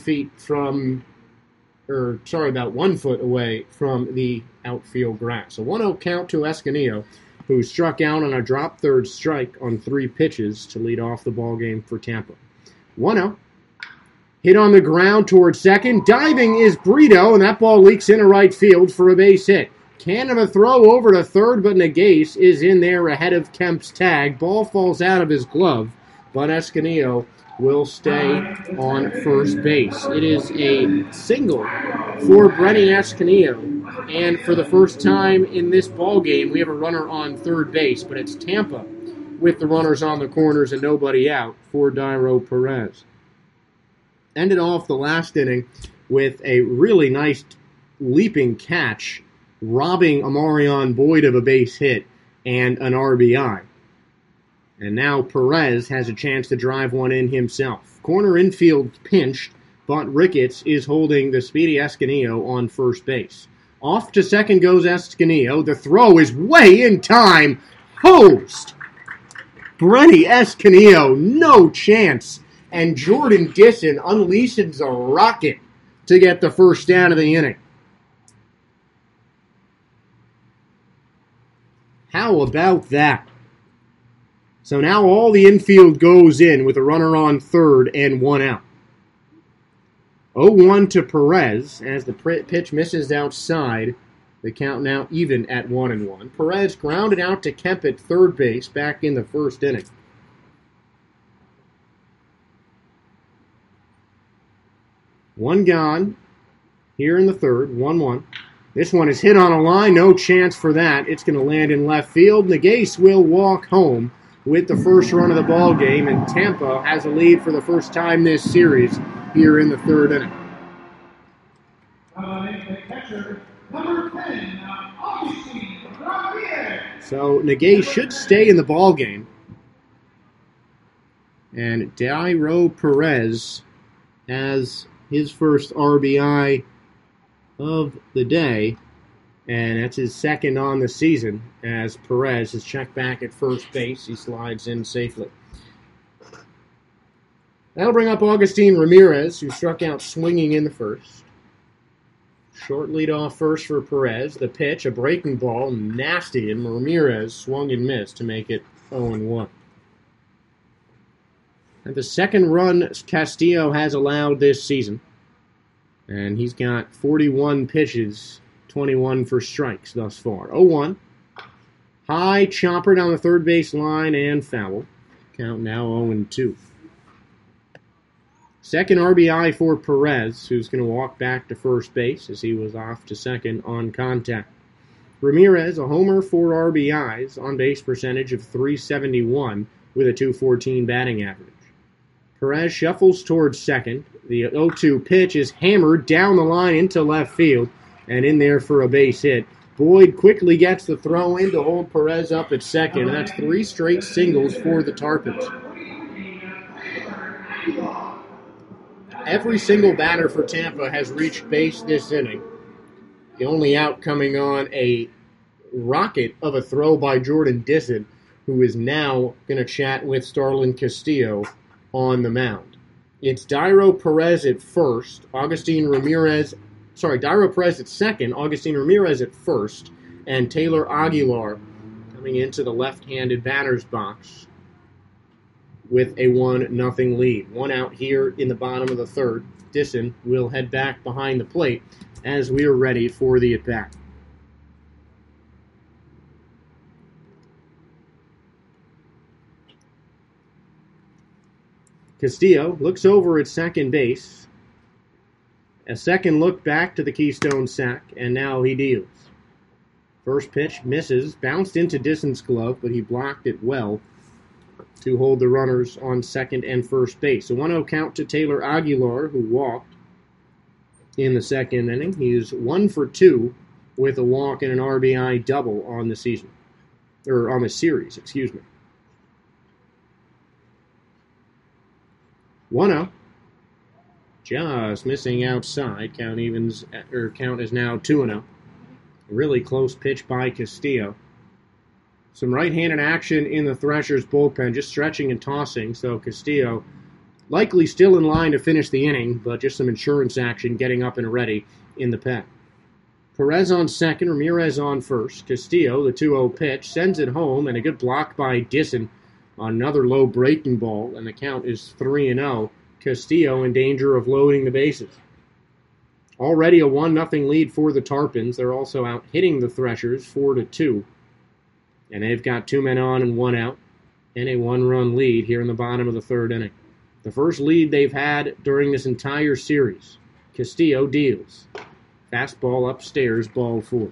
foot away from the outfield grass. A 1-0 count to Escanillo, who struck out on a drop third strike on 3 pitches to lead off the ball game for Tampa. 1-0. Hit on the ground towards second. Diving is Brito, and that ball leaks into right field for a base hit. Can of a throw over to third, but Neguez is in there ahead of Kemp's tag. Ball falls out of his glove, but Escanillo will stay on first base. It is a single for Brenny Escanillo, and for the first time in this ball game, we have a runner on third base, but it's Tampa with the runners on the corners and nobody out for Dairo Perez. Ended off the last inning with a really nice leaping catch, robbing Amarion Boyd of a base hit and an RBI. And now Perez has a chance to drive one in himself. Corner infield pinched, but Ricketts is holding the speedy Escanillo on first base. Off to second goes Escanillo. The throw is way in time. Hosed. Brenny Escanillo, no chance. And Jordan Disson unleashes a rocket to get the first down of the inning. How about that? So now all the infield goes in with a runner on third and 1 out. 0-1 to Perez as the pitch misses outside. The count now even at 1-1. Perez grounded out to Kemp at third base back in the first inning. One gone here in the third, 1-1. This one is hit on a line, no chance for that. It's going to land in left field. Neguez will walk home with the first run of the ball game, and Tampa has a lead for the first time this series here in the third inning. So Neguez should stay in the ball game, and Dairo Perez has his first RBI of the day, and that's his second on the season as Perez is checked back at first base. He slides in safely. That'll bring up Augustine Ramirez, who struck out swinging in the first. Short lead off first for Perez. The pitch, a breaking ball, nasty, and Ramirez swung and missed to make it 0-1. And the second run Castillo has allowed this season. And he's got 41 pitches, 21 for strikes thus far. 0-1. High chopper down the third base line and foul. Count now 0-2. Second RBI for Perez, who's going to walk back to first base as he was off to second on contact. Ramirez, a homer, 4 RBIs, on base percentage of .371 with a .214 batting average. Perez shuffles towards second. The 0-2 pitch is hammered down the line into left field and in there for a base hit. Boyd quickly gets the throw in to hold Perez up at second, and that's 3 straight singles for the Tarpons. Every single batter for Tampa has reached base this inning, The only out coming on a rocket of a throw by Jordan Disson, who is now going to chat with Starlin Castillo on the mound. It's Dairo Perez at first, Dairo Perez at second, Augustin Ramirez at first, and Taylor Aguilar coming into the left-handed batter's box with a 1-0 lead. One out here in the bottom of the third. Disson will head back behind the plate as we are ready for the at-bat. Castillo looks over at second base. A second look back to the Keystone sack, and now he deals. First pitch misses, bounced into Disson's glove, but he blocked it well to hold the runners on second and first base. A 1-0 count to Taylor Aguilar, who walked in the second inning. He is 1 for 2 with a walk and an RBI double on the season. Or on the series, excuse me. 1-0. Just missing outside. Count is now 2-0. A really close pitch by Castillo. Some right-handed action in the Threshers bullpen, just stretching and tossing. So Castillo likely still in line to finish the inning, but just some insurance action getting up and ready in the pen. Perez on second, Ramirez on first. Castillo, the 2-0 pitch, sends it home, and a good block by Disson on another low breaking ball, and the count is 3-0. Castillo in danger of loading the bases. Already a 1-0 lead for the Tarpons. They're also out hitting the Threshers 4-2. And they've got 2 men on and 1 out, and a 1-run lead here in the bottom of the third inning. The first lead they've had during this entire series. Castillo deals. Fastball upstairs, ball 4.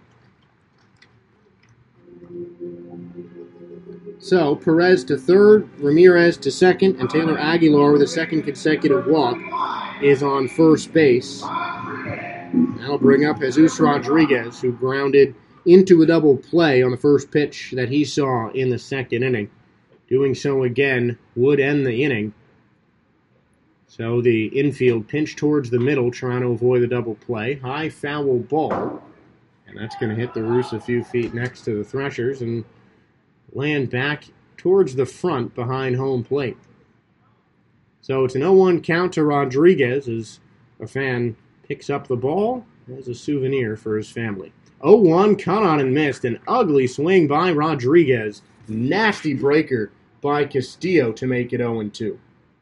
So, Perez to third, Ramirez to second, and Taylor Aguilar with a second consecutive walk is on first base. That'll bring up Jesus Rodriguez, who grounded into a double play on the first pitch that he saw in the second inning. Doing so again would end the inning. So the infield pinch towards the middle, trying to avoid the double play. High foul ball, and that's going to hit the roost a few feet next to the Threshers and land back towards the front behind home plate. So it's an 0-1 count to Rodriguez as a fan picks up the ball as a souvenir for his family. 0-1, cut on and missed. An ugly swing by Rodriguez. Nasty breaker by Castillo to make it 0-2.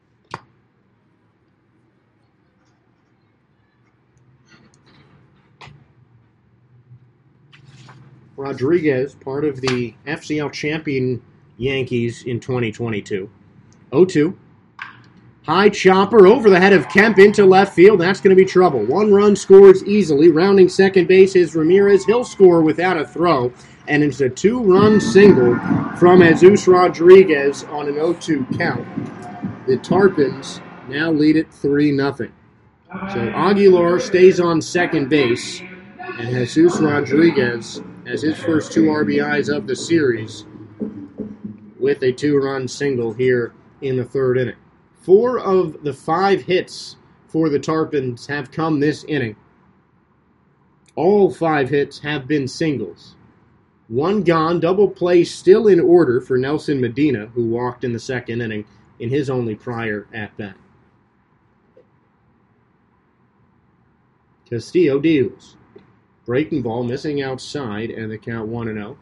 Rodriguez, part of the FCL champion Yankees in 2022. 0-2. High chopper over the head of Kemp into left field. That's going to be trouble. 1 run scores easily. Rounding second base is Ramirez. He'll score without a throw. And it's a 2-run single from Jesus Rodriguez on an 0-2 count. The Tarpons now lead it 3-0. So Aguilar stays on second base. And Jesus Rodriguez has his first 2 RBIs of the series with a 2-run single here in the third inning. 4 of the 5 hits for the Tarpons have come this inning. All 5 hits have been singles. 1 gone, double play still in order for Nelson Medina, who walked in the second inning in his only prior at-bat. Castillo deals. Breaking ball missing outside, and the count 1-0.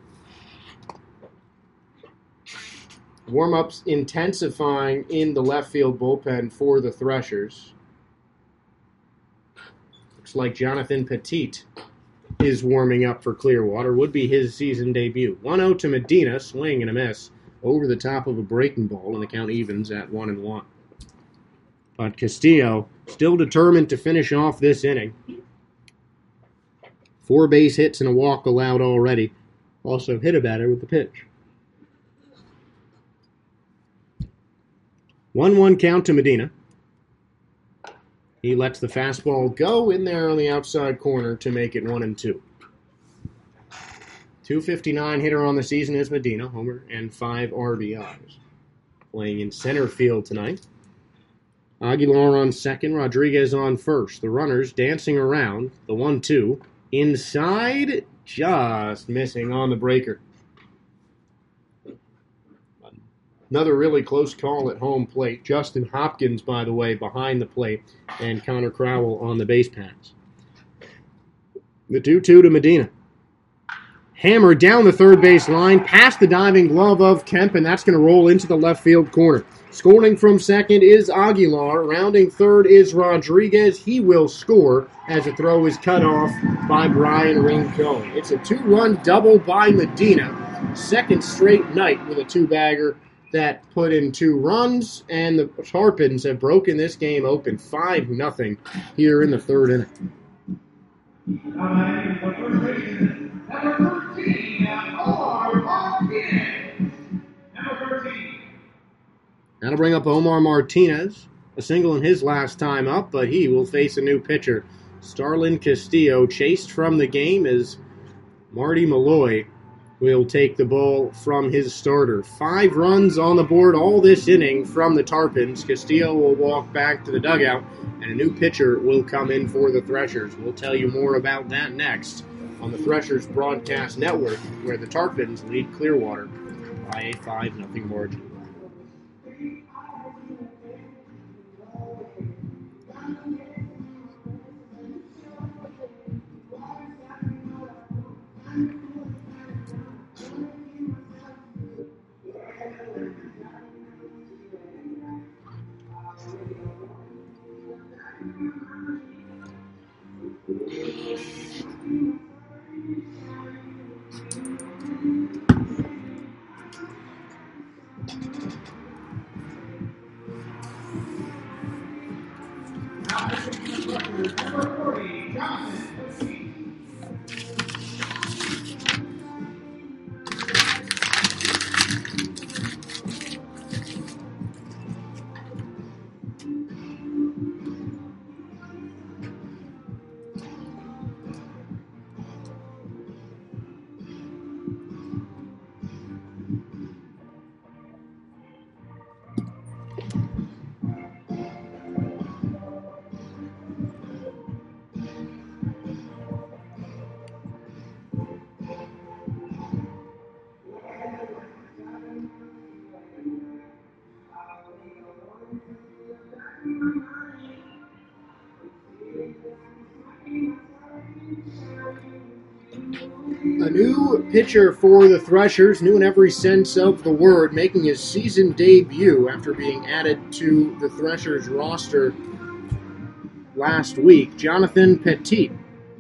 Warm-ups intensifying in the left field bullpen for the Threshers. Looks like Jonathan Petit is warming up for Clearwater. Would be his season debut. 1-0 to Medina, swing and a miss over the top of a breaking ball, and the count evens at 1-1. But Castillo still determined to finish off this inning. 4 base hits and a walk allowed already. Also hit a batter with the pitch. 1-1 count to Medina. He lets the fastball go in there on the outside corner to make it 1-2. 259 hitter on the season is Medina, homer and 5 RBIs. Playing in center field tonight. Aguilar on second, Rodriguez on first. The runners dancing around the 1-2. Inside, just missing on the breaker. Another really close call at home plate. Justin Hopkins, by the way, behind the plate, and Connor Crowell on the base paths. The 2-2 to Medina. Hammer down the third base line, past the diving glove of Kemp, and that's going to roll into the left field corner. Scoring from second is Aguilar. Rounding third is Rodriguez. He will score as the throw is cut off by Brian Rincon. It's a 2-run double by Medina. Second straight night with a two-bagger that put in 2 runs, and the Tarpons have broken this game open 5-0 here in the third inning. Number 13, Omar Martinez. Number 13. That'll bring up Omar Martinez, a single in his last time up, but he will face a new pitcher. Starlin Castillo chased from the game as Marty Malloy will take the ball from his starter. 5 runs on the board all this inning from the Tarpons. Castillo will walk back to the dugout, and a new pitcher will come in for the Threshers. We'll tell you more about that next on the Threshers Broadcast Network, where the Tarpons lead Clearwater by a 5-0 margin. Number 40, Johnson. A new pitcher for the Threshers, new in every sense of the word, making his season debut after being added to the Threshers roster last week. Jonathan Petit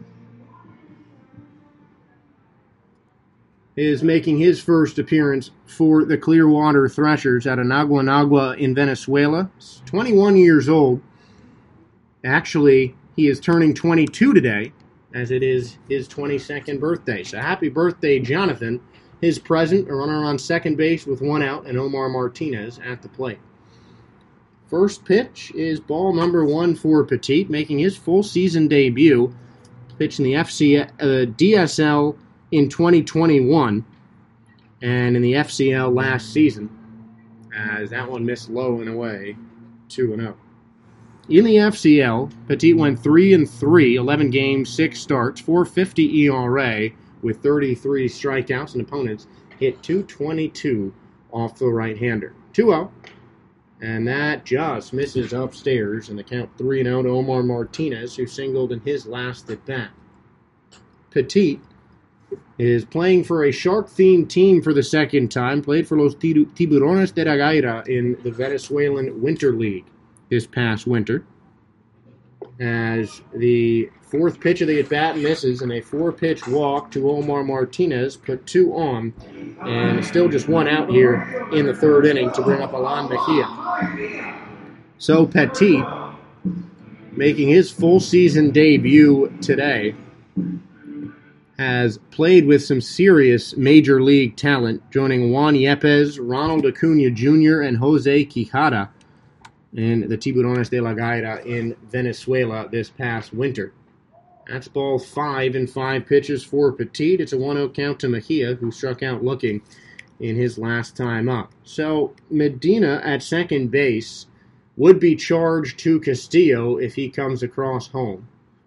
is making his first appearance for the Clearwater Threshers out of Naguanagua in Venezuela. He's 21 years old. Actually, he is turning 22 today, as it is his 22nd birthday. So happy birthday, Jonathan. His present, a runner on second base with 1 out, and Omar Martinez at the plate. First pitch is ball number 1 for Petit, making his full season debut. Pitched in the DSL in 2021 and in the FCL last season, as that one missed low and away, 2-0. In the FCL, Petit went 3-3, 11 games, 6 starts, 4.50 ERA with 33 strikeouts, and opponents hit .222 off the right-hander. 2-0, and that just misses upstairs, and the count 3-0 to Omar Martinez, who singled in his last at-bat. Petit is playing for a shark-themed team for the second time, played for Los Tiburones de la Guaira in the Venezuelan Winter League this past winter, as the fourth pitch of the at-bat misses, and a 4-pitch walk to Omar Martinez put 2 on, and still just 1 out here in the third inning to bring up Alan Mejia. So Petit, making his full season debut today, has played with some serious major league talent, joining Juan Yepes, Ronald Acuna Jr., and Jose Quijada in the Tiburones de la Guaira in Venezuela this past winter. That's ball 5 in 5 pitches for Petit. It's a 1-0 count to Mejia, who struck out looking in his last time up. So Medina at second base would be charged to Castillo if he comes across home.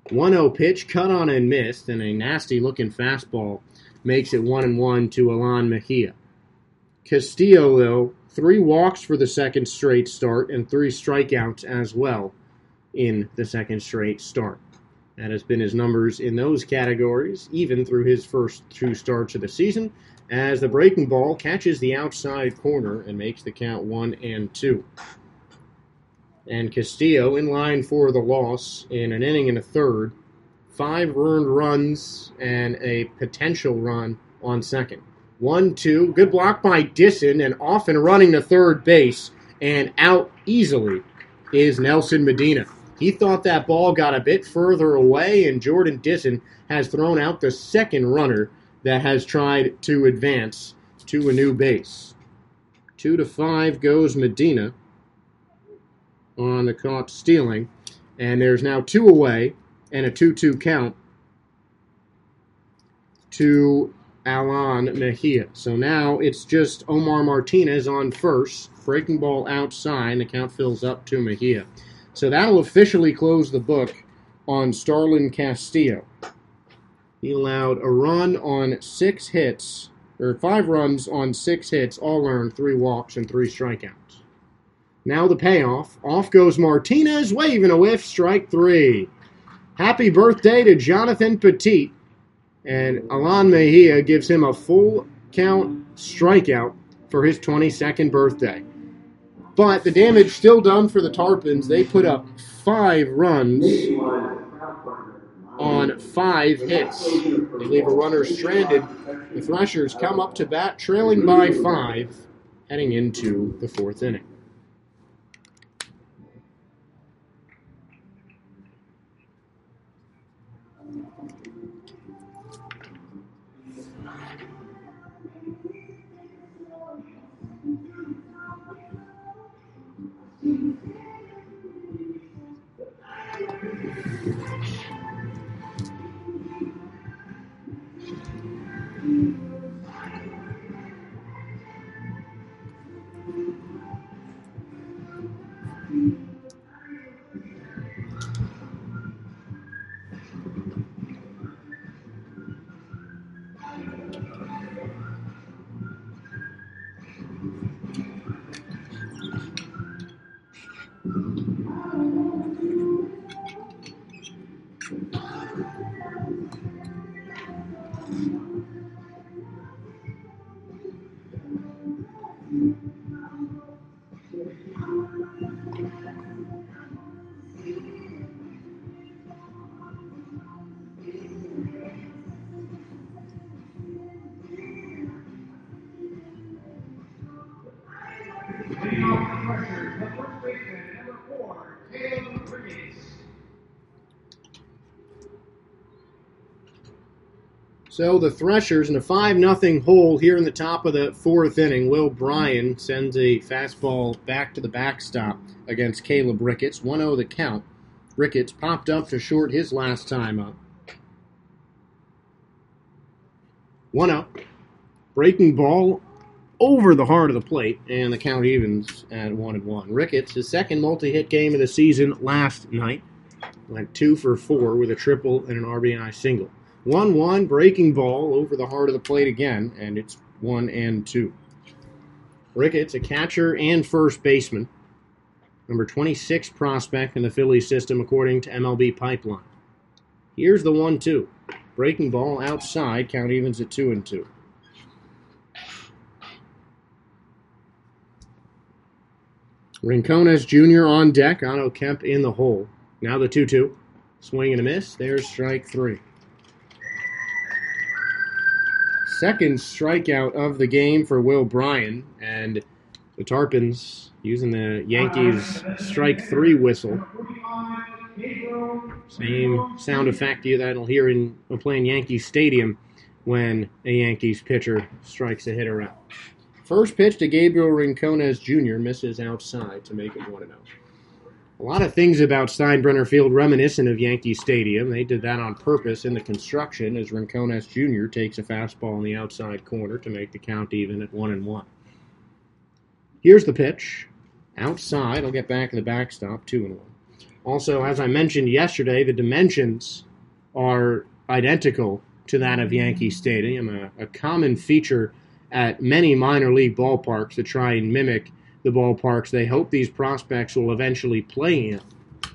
1-0 pitch, cut on and missed, and a nasty-looking fastball makes it 1-1 to Alan Mejia. Castillo, though, 3 walks for the second straight start and 3 strikeouts as well in the second straight start. That has been his numbers in those categories, even through his first 2 starts of the season, as the breaking ball catches the outside corner and makes the count 1-2. And Castillo in line for the loss in an inning and a third. 5 earned runs and a potential run on second. 1-2. Good block by Disson, and off and running to third base and out easily is Nelson Medina. He thought that ball got a bit further away, and Jordan Disson has thrown out the second runner that has tried to advance to a new base. 2-5 goes Medina on the caught stealing, and there's now 2 away and a 2-2 count to Alan Mejia. So now it's just Omar Martinez on first, breaking ball outside, the count fills up to Mejia. So that'll officially close the book on Starlin Castillo. He allowed a run on 6 hits, or 5 runs on 6 hits, all earned, 3 walks and 3 strikeouts. Now the payoff. Off goes Martinez, waving a whiff, strike 3. Happy birthday to Jonathan Petit, and Alan Mejia gives him a full count strikeout for his 22nd birthday. But the damage still done for the Tarpons. They put up 5 runs on 5 hits. They leave a runner stranded. The Threshers come up to bat, trailing by 5, heading into the 4th inning. Leading off the Threshers, the first baseman, number 4, Caleb Ricketts. So the Threshers in a 5-0 hole here in the top of the 4th inning. Will Bryan sends a fastball back to the backstop against Caleb Ricketts. 1-0 the count. Ricketts popped up to short his last time up. 1-0. Breaking ball over the heart of the plate, and the count evens at 1-1. Ricketts, his second multi-hit game of the season last night, went 2 for 4 with a triple and an RBI single. 1-1, breaking ball over the heart of the plate again, and it's 1-2. Ricketts, a catcher and first baseman, number 26 prospect in the Phillies system according to MLB Pipeline. Here's the 1-2. Breaking ball outside, count evens at 2-2. Rincones Jr. on deck, Otto Kemp in the hole. Now the 2-2. Swing and a miss. There's strike 3. Second strikeout of the game for Will Bryan, and the Tarpons using the Yankees strike 3 whistle. Same sound effect that you'll hear in playing Yankee Stadium when a Yankees pitcher strikes a hitter out. First pitch to Gabriel Rincones Jr. misses outside to make it 1-0. A lot of things about Steinbrenner Field reminiscent of Yankee Stadium. They did that on purpose in the construction as Rincones Jr. takes a fastball in the outside corner to make the count even at 1-1. Here's the pitch. Outside, I'll get back to the backstop, 2-1. Also, as I mentioned yesterday, the dimensions are identical to that of Yankee Stadium, a common feature at many minor league ballparks to try and mimic the ballparks they hope these prospects will eventually play in.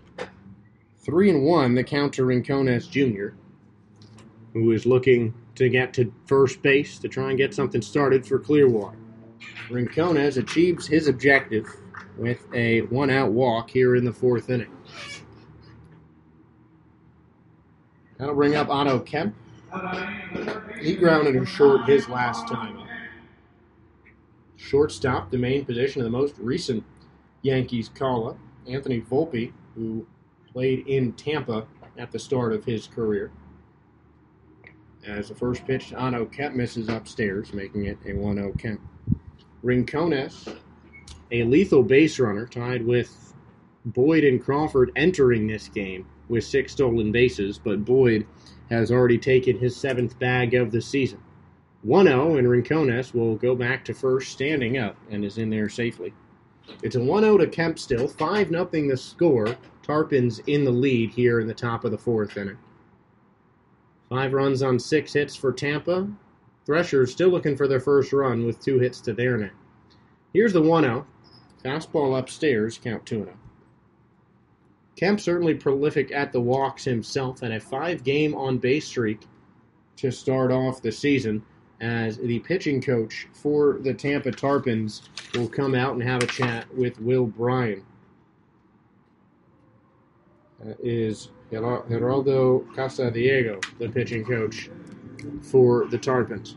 3-1, the count to Rincones Jr., who is looking to get to first base to try and get something started for Clearwater. Rincones achieves his objective with a one-out walk here in the fourth inning. That'll bring up Otto Kemp. He grounded a short his last time up. Shortstop, the main position of the most recent Yankees call-up, Anthony Volpe, who played in Tampa at the start of his career. As the first pitch to Otto Kemp misses upstairs, making it a 1-0 Kemp. Rincones, a lethal base runner, tied with Boyd and Crawford entering this game with 6 stolen bases, but Boyd has already taken his 7th bag of the season. 1-0, and Rincones will go back to first standing up and is in there safely. It's a 1-0 to Kemp still, 5-0 the score. Tarpons in the lead here in the top of the fourth inning. 5 runs on 6 hits for Tampa. Threshers still looking for their first run with 2 hits to their name. Here's the 1-0. Fastball upstairs, count 2-0. Kemp certainly prolific at the walks himself, and a 5-game on-base streak to start off the season, as the pitching coach for the Tampa Tarpons will come out and have a chat with Will Bryan. That is Geraldo Casadiego, the pitching coach for the Tarpons.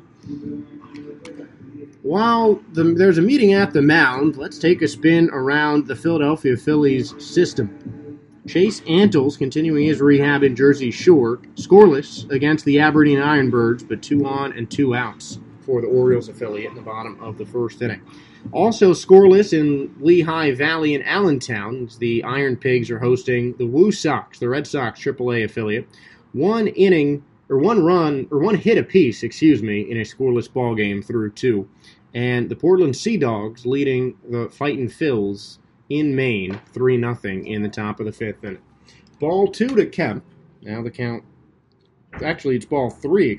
While there's a meeting at the mound, let's take a spin around the Philadelphia Phillies system. Chase Antles continuing his rehab in Jersey Shore, scoreless against the Aberdeen Ironbirds, but 2 on and 2 outs for the Orioles affiliate in the bottom of the first inning. Also scoreless in Lehigh Valley and Allentown, as the Iron Pigs are hosting the Woo Sox, the Red Sox AAA affiliate. One hit apiece, in a scoreless ball game through 2. And the Portland Sea Dogs leading the Fightin' Phils in Maine 3-0 in the top of the 5th inning. Ball 2 to Kemp. Now the count. Actually, it's ball 3,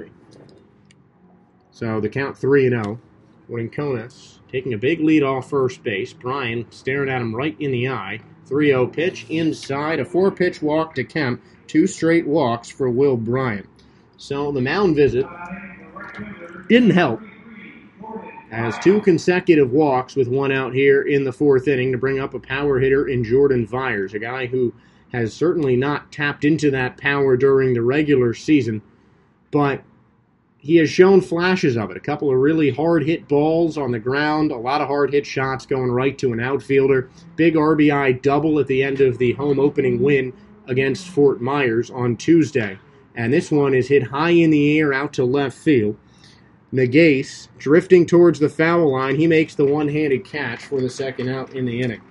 So the count 3-0. Rincones taking a big lead off first base. Bryan staring at him right in the eye. 3-0 pitch inside. A 4-pitch walk to Kemp. 2 straight walks for Will Bryan. So the mound visit didn't help, as 2 consecutive walks with 1 out here in the 4th inning to bring up a power hitter in Jordan Vyers, a guy who has certainly not tapped into that power during the regular season, but he has shown flashes of it. A couple of really hard-hit balls on the ground, a lot of hard-hit shots going right to an outfielder. Big RBI double at the end of the home opening win against Fort Myers on Tuesday. And this one is hit high in the air out to left field. Nagase drifting towards the foul line. He makes the one-handed catch for the 2nd out in the inning.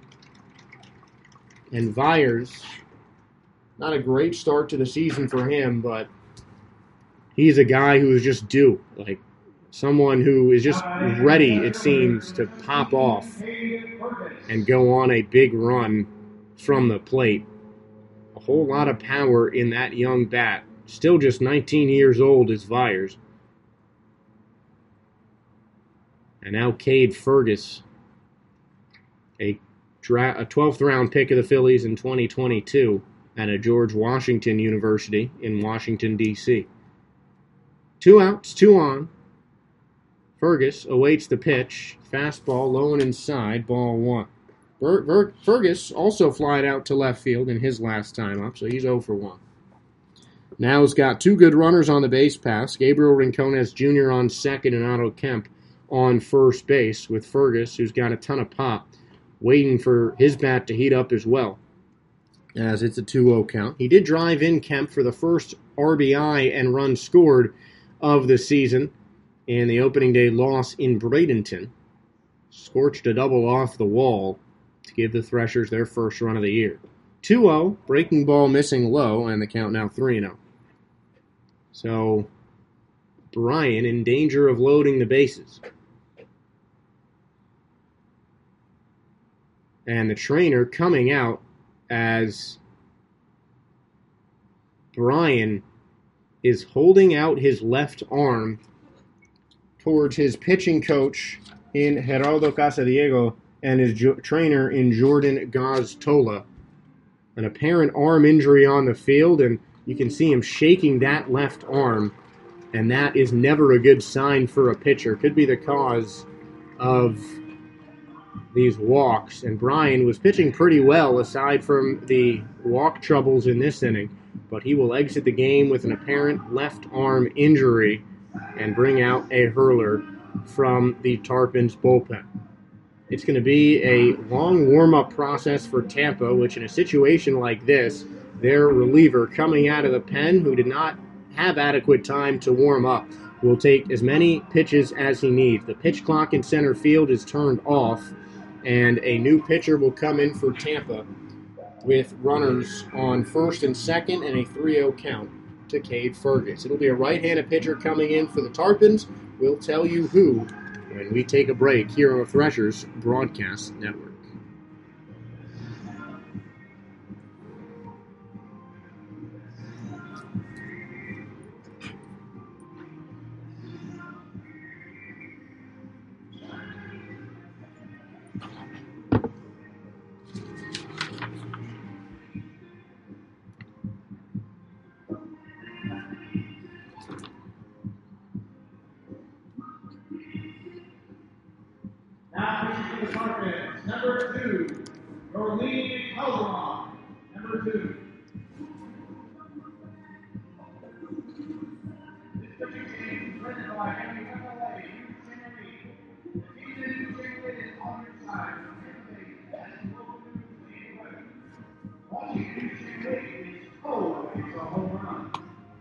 And Vyers, not a great start to the season for him, but he's a guy who is just due. Like someone who is just ready, it seems, to pop off and go on a big run from the plate. A whole lot of power in that young bat. Still just 19 years old is Vyers. And now Cade Fergus, a 12th round pick of the Phillies in 2022 at a George Washington University in Washington, D.C. 2 outs, 2 on. Fergus awaits the pitch. Fastball low and inside, ball 1. Fergus also flied out to left field in his last time up, so he's 0 for 1. Now he's got 2 good runners on the base pass. Gabriel Rincones Jr. on second and Otto Kemp on first base, with Fergus, who's got a ton of pop, waiting for his bat to heat up as well, as it's a 2-0 count. He did drive in Kemp for the first RBI and run scored of the season in the opening day loss in Bradenton. Scorched a double off the wall to give the Threshers their first run of the year. 2-0, breaking ball missing low, and the count now 3-0. So Bryan in danger of loading the bases. And the trainer coming out as Brian is holding out his left arm towards his pitching coach in Geraldo Casadiego and his trainer in Jordan Gaztola. An apparent arm injury on the field, and you can see him shaking that left arm, and that is never a good sign for a pitcher. Could be the cause of these walks, and Brian was pitching pretty well aside from the walk troubles in this inning, but he will exit the game with an apparent left arm injury and bring out a hurler from the Tarpons bullpen. It's going to be a long warm-up process for Tampa, which in a situation like this, their reliever coming out of the pen, who did not have adequate time to warm up, will take as many pitches as he needs. The pitch clock in center field is turned off, and a new pitcher will come in for Tampa with runners on first and second and a 3-0 count to Cade Fergus. It'll be a right-handed pitcher coming in for the Tarpons. We'll tell you who when we take a break here on the Threshers Broadcast Network. Now, pitching for the Tarpons, number 2, Norlene Calderon, number 2. This pitching team is led by Henry MLA, Hugh Chinnery. The team that Hugh Chinnery is on your side. Everybody has local news and weather. Watching Hugh Chinnery is always a home run.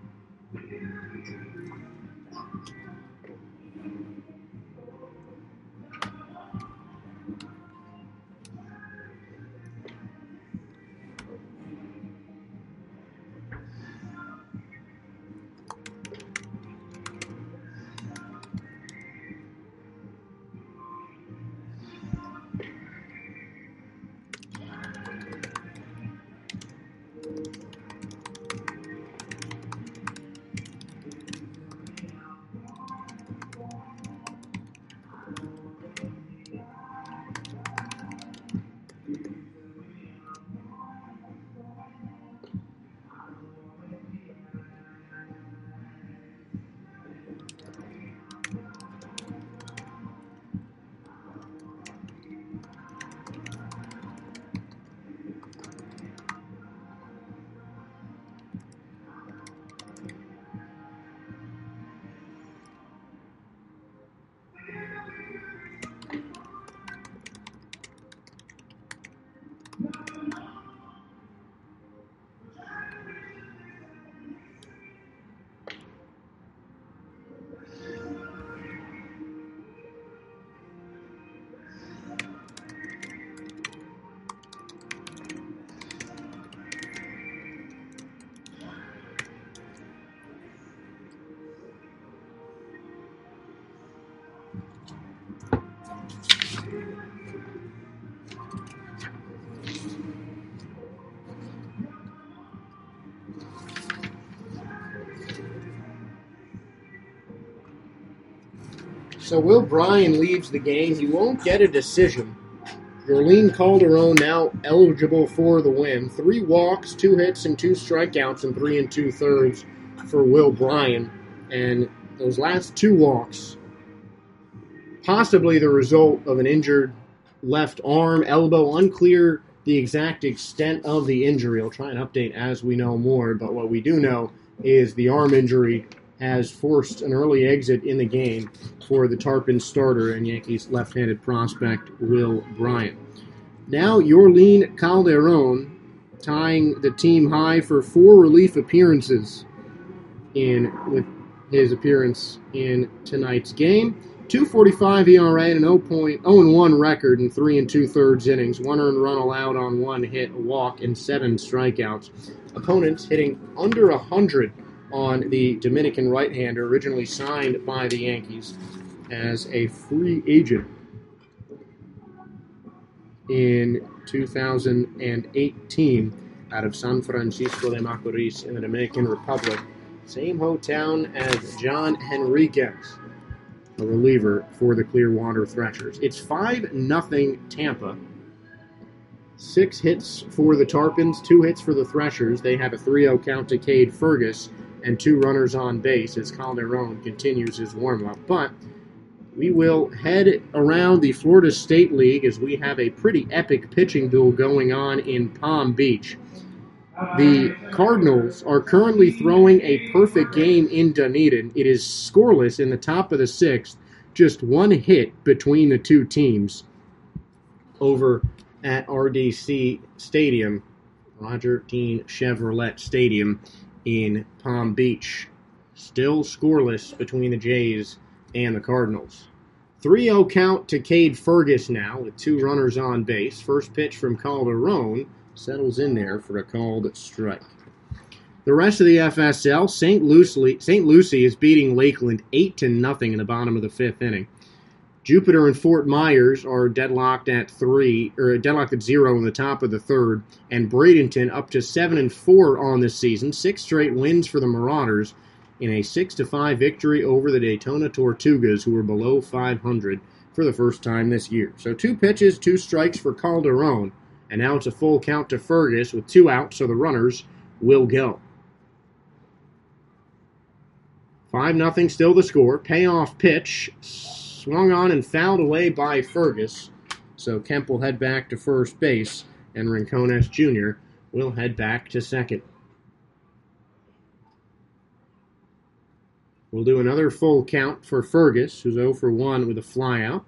So Will Bryan leaves the game. He won't get a decision. Norlene Calderon now eligible for the win. 3 walks, 2 hits, and 2 strikeouts in 3 2/3 for Will Bryan. And those last 2 walks, possibly the result of an injured left arm, elbow. Unclear the exact extent of the injury. I'll try and update as we know more, but what we do know is the arm injury has forced an early exit in the game for the Tarpons starter and Yankees left-handed prospect Will Bryan. Now Norlene Calderon tying the team high for 4 relief appearances with his appearance in tonight's game. 2.45 ERA and an 0.1 record in 3 2/3 innings. 1 earned run allowed on 1 hit, a walk, and 7 strikeouts. Opponents hitting under 100 on the Dominican right-hander, originally signed by the Yankees as a free agent. in 2018 out of San Francisco de Macorís in the Dominican Republic. Same hometown as John Henriquez, a reliever for the Clearwater Threshers. It's 5-0 Tampa. 6 hits for the Tarpons, 2 hits for the Threshers. They have a 3-0 count to Cade Fergus and 2 runners on base as Calderon continues his warm-up. But we will head around the Florida State League as we have a pretty epic pitching duel going on in Palm Beach. The Cardinals are currently throwing a perfect game in Dunedin. It is scoreless in the top of the 6th. Just 1 hit between the two teams over at RDC Stadium, Roger Dean Chevrolet Stadium in Palm Beach. Still scoreless between the Jays and the Cardinals. 3-0 count to Cade Fergus now with 2 runners on base. First pitch from Calderon settles in there for a called strike. The rest of the FSL, St. Lucie is beating Lakeland 8-0 in the bottom of the 5th inning. Jupiter and Fort Myers are deadlocked at 0 in the top of the 3rd, and Bradenton up to 7-4 on this season. 6 straight wins for the Marauders in a 6-5 victory over the Daytona Tortugas, who were below 500 for the first time this year. So 2 pitches, 2 strikes for Calderon, and now it's a full count to Fergus with 2 outs, so the runners will go. 5-0 still the score. Payoff pitch swung on and fouled away by Fergus. So Kemp will head back to first base, and Rincones Jr. will head back to second. We'll do another full count for Fergus, who's 0 for 1 with a flyout.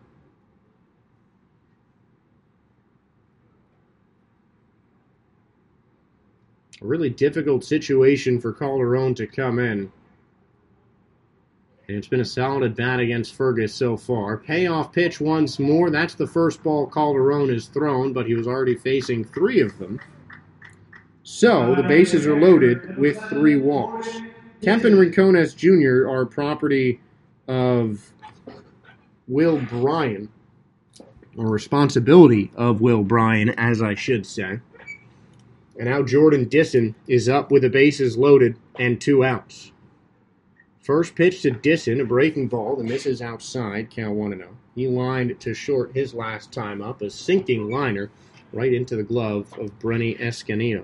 A really difficult situation for Calderon to come in. And it's been a solid at bat against Fergus so far. Payoff pitch once more. That's the first ball Calderon has thrown, but he was already facing 3 of them. So the bases are loaded with 3 walks. Kemp and Rincones Jr. are property of Will Bryan, or responsibility of Will Bryan, as I should say. And now Jordan Disson is up with the bases loaded and 2 outs. First pitch to Disson, a breaking ball that misses outside, count 1-0. He lined to short his last time up, a sinking liner right into the glove of Brenny Escanillo.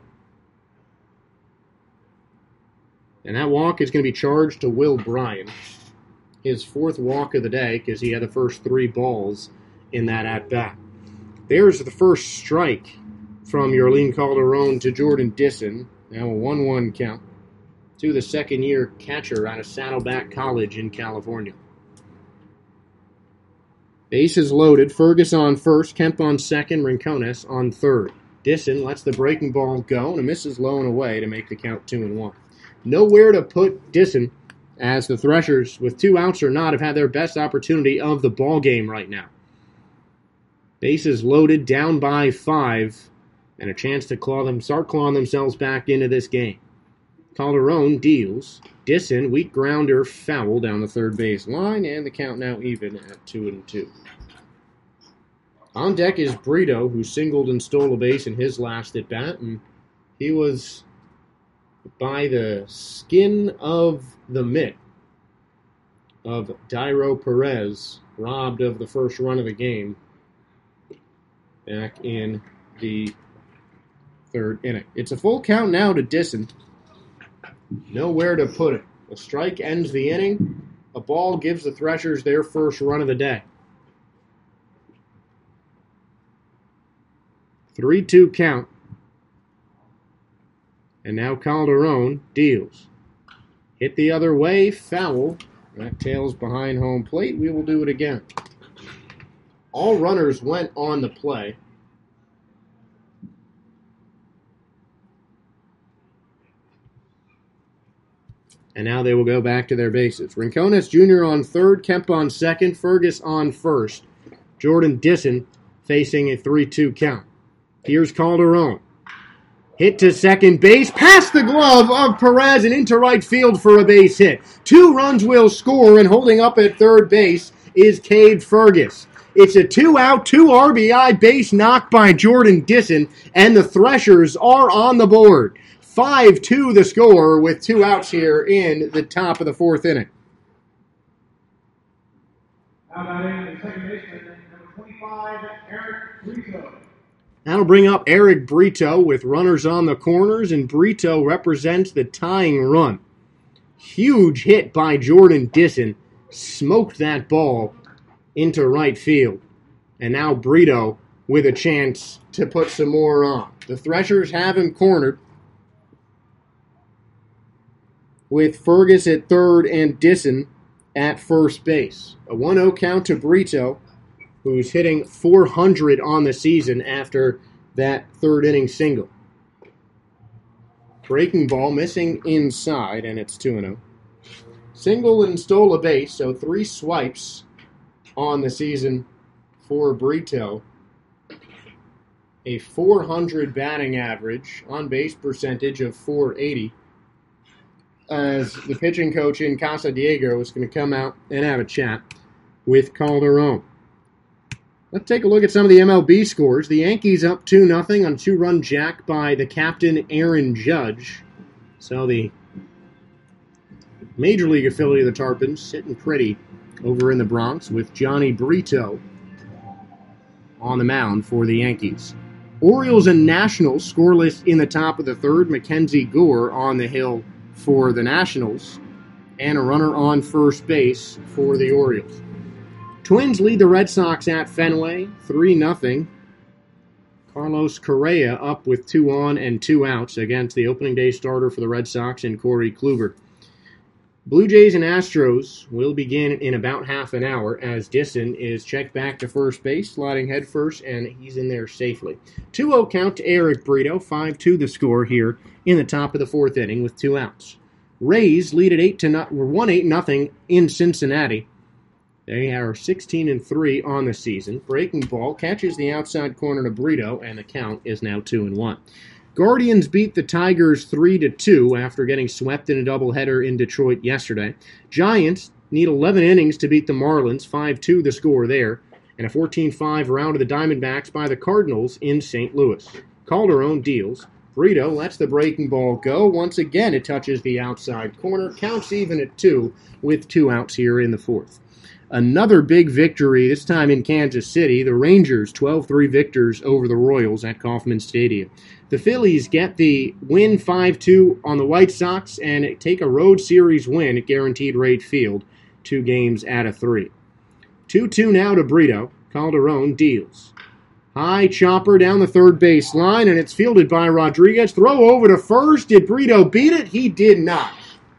And that walk is going to be charged to Will Bryan. His 4th walk of the day because he had the first 3 balls in that at-bat. There's the first strike from Yerlin Calderon to Jordan Disson. Now a 1-1 count to the second-year catcher out of Saddleback College in California. Bases loaded. Fergus on first, Kemp on second, Rincones on third. Disson lets the breaking ball go and misses low and away to make the count 2-1. Nowhere to put Disson, as the Threshers, with 2 outs or not, have had their best opportunity of the ball game right now. Bases loaded, down by 5, and a chance to start clawing themselves back into this game. Calderon deals. Disson, weak grounder, foul down the third base line, and the count now even at 2-2. On deck is Brito, who singled and stole a base in his last at-bat, and he was by the skin of the mitt of Dairo Perez, robbed of the first run of the game back in the 3rd inning. It's a full count now to Disson. Nowhere to put it. A strike ends the inning. A ball gives the Threshers their first run of the day. 3-2 count. And now Calderon deals. Hit the other way, foul. That tails behind home plate. We will do it again. All runners went on the play. And now they will go back to their bases. Rincones Jr. on third, Kemp on second, Fergus on first. Jordan Disson facing a 3-2 count. Here's Calderon. Hit to second base, past the glove of Perez and into right field for a base hit. 2 runs will score, and holding up at third base is Cade Fergus. It's a 2-out, 2 RBI base knock by Jordan Disson, and the Threshers are on the board. 5-2 the score with 2 outs here in the top of the 4th inning. Now batting the second baseman, number 25, Eric Brito. That'll bring up Eric Brito with runners on the corners, and Brito represents the tying run. Huge hit by Jordan Disson. Smoked that ball into right field. And now Brito with a chance to put some more on. The Threshers have him cornered with Fergus at third and Disson at first base. A 1-0 count to Brito, who's hitting .400 on the season after that third inning single. Breaking ball missing inside, and it's 2-0. Single and stole a base, so 3 swipes on the season for Brito. A .400 batting average, on base percentage of .480. As the pitching coach in Casa Diego is going to come out and have a chat with Calderon. Let's take a look at some of the MLB scores. The Yankees up 2-0 on a 2-run jack by the captain, Aaron Judge. So the Major League affiliate of the Tarpons sitting pretty over in the Bronx with Johnny Brito on the mound for the Yankees. Orioles and Nationals scoreless in the top of the 3rd. Mackenzie Gore on the hill for the Nationals, and a runner on first base for the Orioles. Twins lead the Red Sox at Fenway, 3-0. Carlos Correa up with 2 on and 2 outs against the opening day starter for the Red Sox and Corey Kluber. Blue Jays and Astros will begin in about half an hour as Disson is checked back to first base, sliding head first, and he's in there safely. 2-0 count to Eric Brito, 5-2 the score here in the top of the 4th inning with 2 outs. Rays lead at 1-8 in Cincinnati. They are 16-3 on the season. Breaking ball catches the outside corner to Brito, and the count is now 2-1. Guardians beat the Tigers 3-2 after getting swept in a doubleheader in Detroit yesterday. Giants need 11 innings to beat the Marlins, 5-2 the score there, and a 14-5 round of the Diamondbacks by the Cardinals in St. Louis. Calderon deals. Brito lets the breaking ball go. Once again, it touches the outside corner. Counts even at 2 with 2 outs here in the 4th. Another big victory, this time in Kansas City. The Rangers, 12-3 victors over the Royals at Kauffman Stadium. The Phillies get the win 5-2 on the White Sox and take a road series win at Guaranteed Rate Field, 2 games out of 3. 2-2 now to Brito. Calderon deals. High chopper down the third base line, and it's fielded by Rodriguez. Throw over to first. Did Brito beat it? He did not.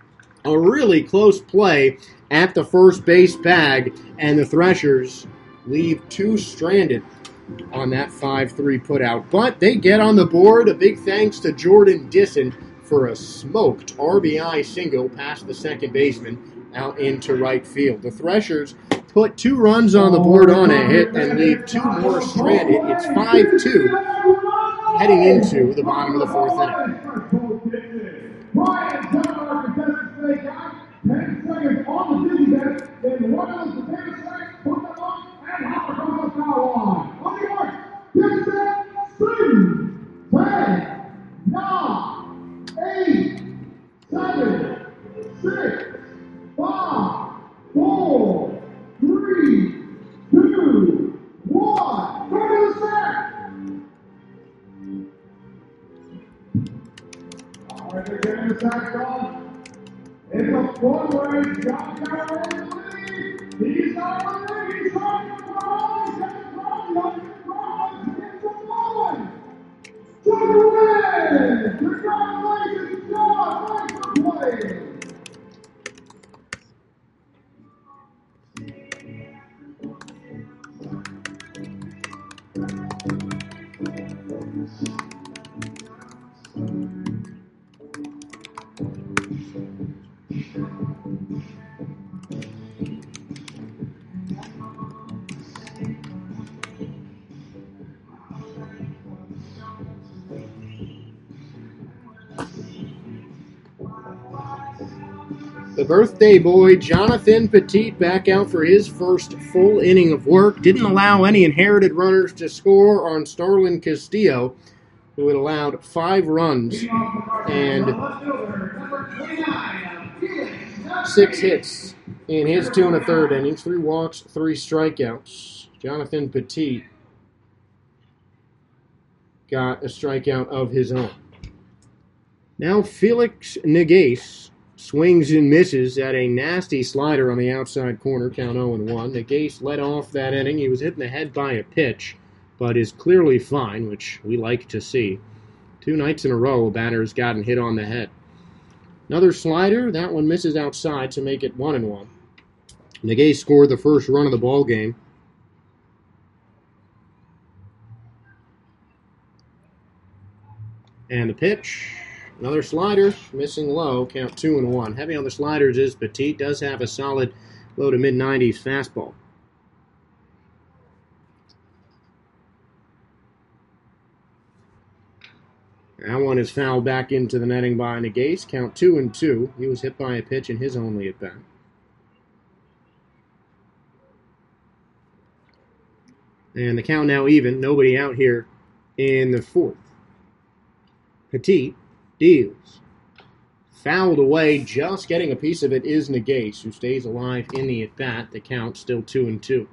A really close play at the first base bag, and the Threshers leave 2 stranded on that 5-3 putout. But they get on the board. A big thanks to Jordan Disson for a smoked RBI single past the second baseman out into right field. The Threshers put 2 runs on the board on a hit and leave 2 more stranded. It's 5-2 heading into the bottom of the 4th inning. Brian Dunbar contested today, guys. 10 seconds on the duty bench. Then Royals the 10 seconds, put them on, and hop across the foul line. On the mark, get set, speed. 10, 9, 8, 7, 6, 5, 4, 3, 2, 1. Go to the set. All right, they're getting the sack off. It's a four-way John Carroll in the lead. He's not in the lead. He's trying to throw. He's got the throw. He's got the throw. To the win. Congratulations, John. Thanks for playing. The birthday boy, Jonathan Petit, back out for his first full inning of work. Didn't allow any inherited runners to score on Starlin Castillo, who had allowed 5 runs and 6 hits in his 2 1/3 innings. 3 walks, 3 strikeouts. Jonathan Petit got a strikeout of his own. Now Felix Negase swings and misses at a nasty slider on the outside corner, count 0-1. Negase led off that inning. He was hit in the head by a pitch, but is clearly fine, which we like to see. 2 nights in a row, a batter has gotten hit on the head. Another slider, that one misses outside to make it 1-1. Negase scored the first run of the ball game. And the pitch, another slider, missing low, count 2-1. Heavy on the sliders is Petit, does have a solid low to mid-90s fastball. That one is fouled back into the netting by Negase, count 2-2. He was hit by a pitch in his only at bat. And the count now even, nobody out here in the 4th. Petit deals. Fouled away, just getting a piece of it is Negase, who stays alive in the at-bat. The count still 2-2.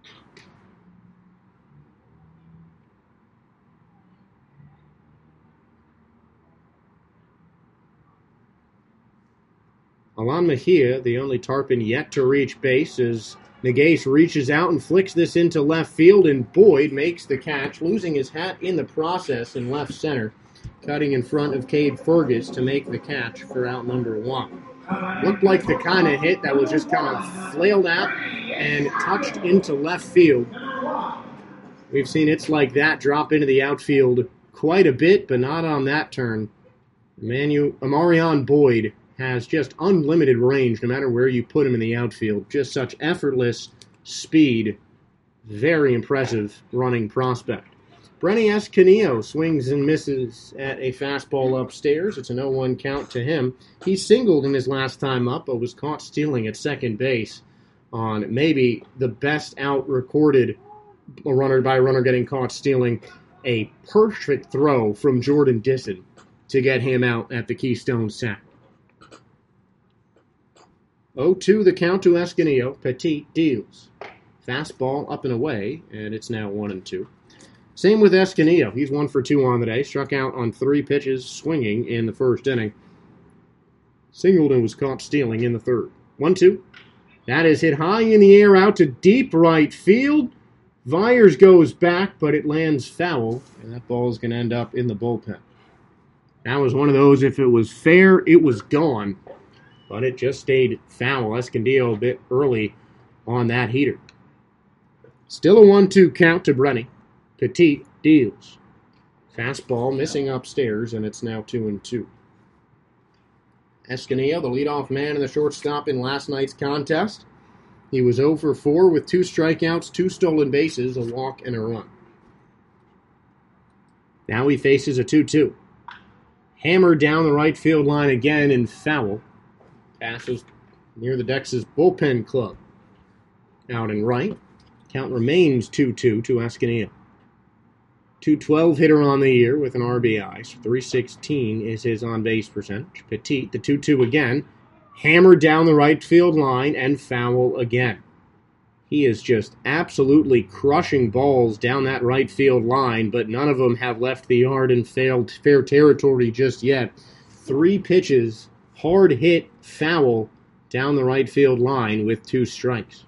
Alan Mejia, the only Tarpon yet to reach base, as Negase reaches out and flicks this into left field, and Boyd makes the catch, losing his hat in the process in left center, cutting in front of Cade Fergus to make the catch for out number 1. Looked like the kind of hit that was just kind of flailed out and touched into left field. We've seen hits like that drop into the outfield quite a bit, but not on that turn. Amarion Boyd has just unlimited range no matter where you put him in the outfield. Just such effortless speed. Very impressive running prospect. Brenny Escanillo swings and misses at a fastball upstairs. It's an 0-1 count to him. He singled in his last time up, but was caught stealing at second base on maybe the best out recorded runner by runner getting caught stealing. A perfect throw from Jordan Disson to get him out at the Keystone sack. 0-2 the count to Escanillo. Petit deals. Fastball up and away, and it's now 1-2. Same with Escanillo. He's 1 for 2 on the day. Struck out on 3 pitches, swinging in the first inning. Singled and was caught stealing in the 3rd. 1-2. That is hit high in the air out to deep right field. Vyers goes back, but it lands foul, and that ball is going to end up in the bullpen. That was one of those, if it was fair, it was gone. But it just stayed foul. Escanillo a bit early on that heater. Still a 1-2 count to Brenny. Petit deals. Fastball missing upstairs, and it's now 2-2. Escanillo, the leadoff man and the shortstop in last night's contest. He was 0 for 4 with 2 strikeouts, 2 stolen bases, a walk, and a run. Now he faces a 2-2. Hammered down the right field line again and foul. Passes near the Dex' bullpen club. Out and right. Count remains 2-2 to Escanillo. 212 hitter on the year with an RBI. So 316 is his on-base percentage. Petit, the 2-2 again. Hammered down the right field line and foul again. He is just absolutely crushing balls down that right field line, but none of them have left the yard and failed fair territory just yet. 3 pitches, hard hit, foul down the right field line with 2 strikes.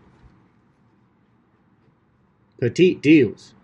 Petit deals.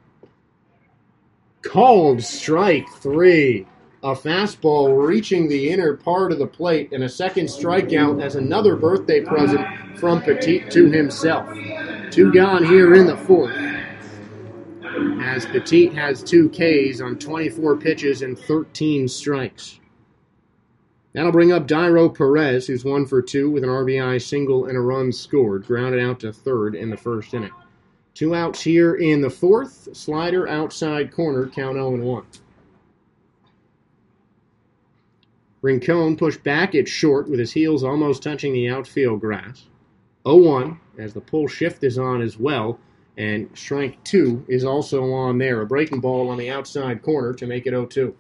Called strike 3. A fastball reaching the inner part of the plate, and a second strikeout as another birthday present from Petit to himself. 2 gone here in the 4th, as Petit has 2 Ks on 24 pitches and 13 strikes. That'll bring up Dairo Perez, who's 1 for 2 with an RBI single and a run scored, grounded out to 3rd in the first inning. 2 outs here in the 4th. Slider outside corner, count 0-1. Rincon pushed back at short with his heels almost touching the outfield grass. 0-1 as the pull shift is on as well, and strike 2 is also on there. A breaking ball on the outside corner to make it 0-2.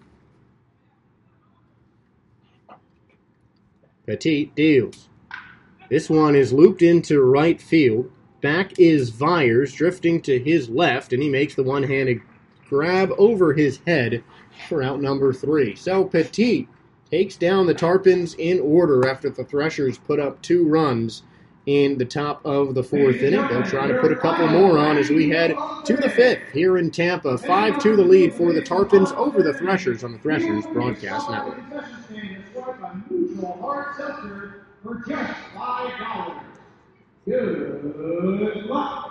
Petit deals. This one is looped into right field. Back is Vyers, drifting to his left, and he makes the one-handed grab over his head for out number 3. So Petit takes down the Tarpons in order after the Threshers put up 2 runs in the top of the 4th inning. They'll try to put a couple more on as we head to the 5th here in Tampa. 5-2 the lead for the Tarpons over the Threshers on the Threshers Broadcast Network. For just $5. Good luck.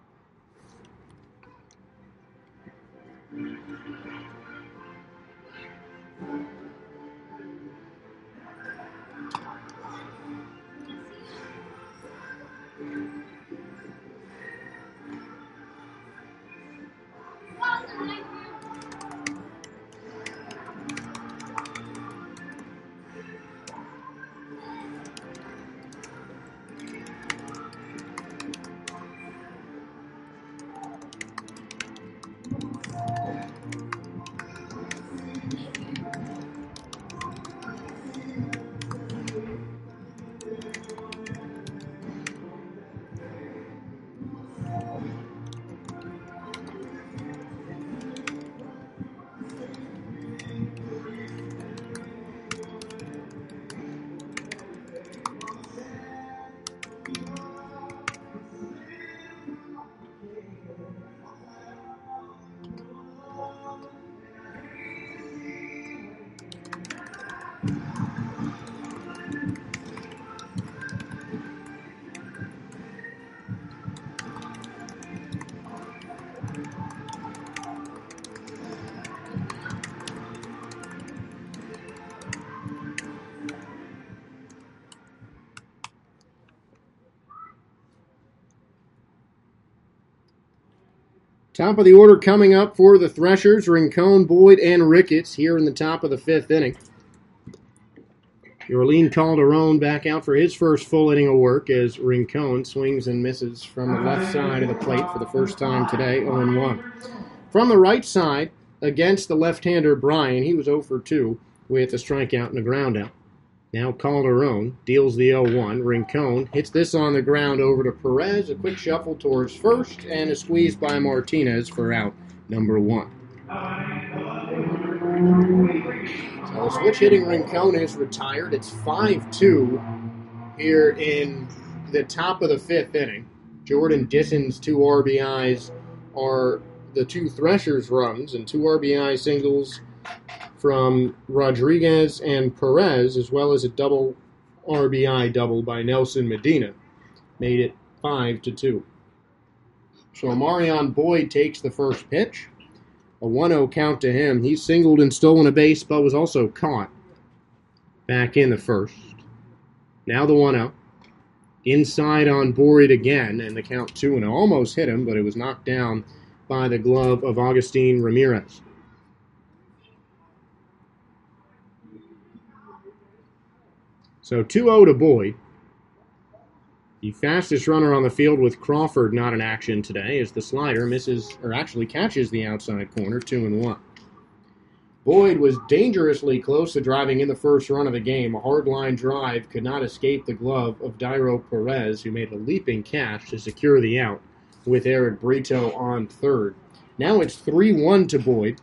Top of the order coming up for the Threshers, Rincon, Boyd, and Ricketts here in the top of the 5th inning. Yorlene Calderon back out for his first full inning of work as Rincon swings and misses from the left side of the plate for the first time today, 0-1. From the right side, against the left-hander Bryan, he was 0 for 2 with a strikeout and a groundout. Now Calderon deals the 0-1. Rincon hits this on the ground over to Perez. A quick shuffle towards first and a squeeze by Martinez for out number 1. So the switch hitting Rincon is retired. It's 5-2 here in the top of the 5th inning. Jordan Disson's 2 RBIs are the 2 Threshers runs, and 2 RBI singles from Rodriguez and Perez, as well as a double RBI double by Nelson Medina, made it 5-2. So Marion Boyd takes the first pitch. A 1-0 count to him. He singled and stolen a base, but was also caught back in the first. Now the 1-0. Inside on Boyd again, and the count 2-0. Almost hit him, but it was knocked down by the glove of Agustin Ramirez. So 2-0 to Boyd. The fastest runner on the field with Crawford not in action today as the slider misses, or actually catches the outside corner, 2-1. Boyd was dangerously close to driving in the first run of the game. A hard-line drive could not escape the glove of Dairo Perez, who made a leaping catch to secure the out with Eric Brito on third. Now it's 3-1 to Boyd.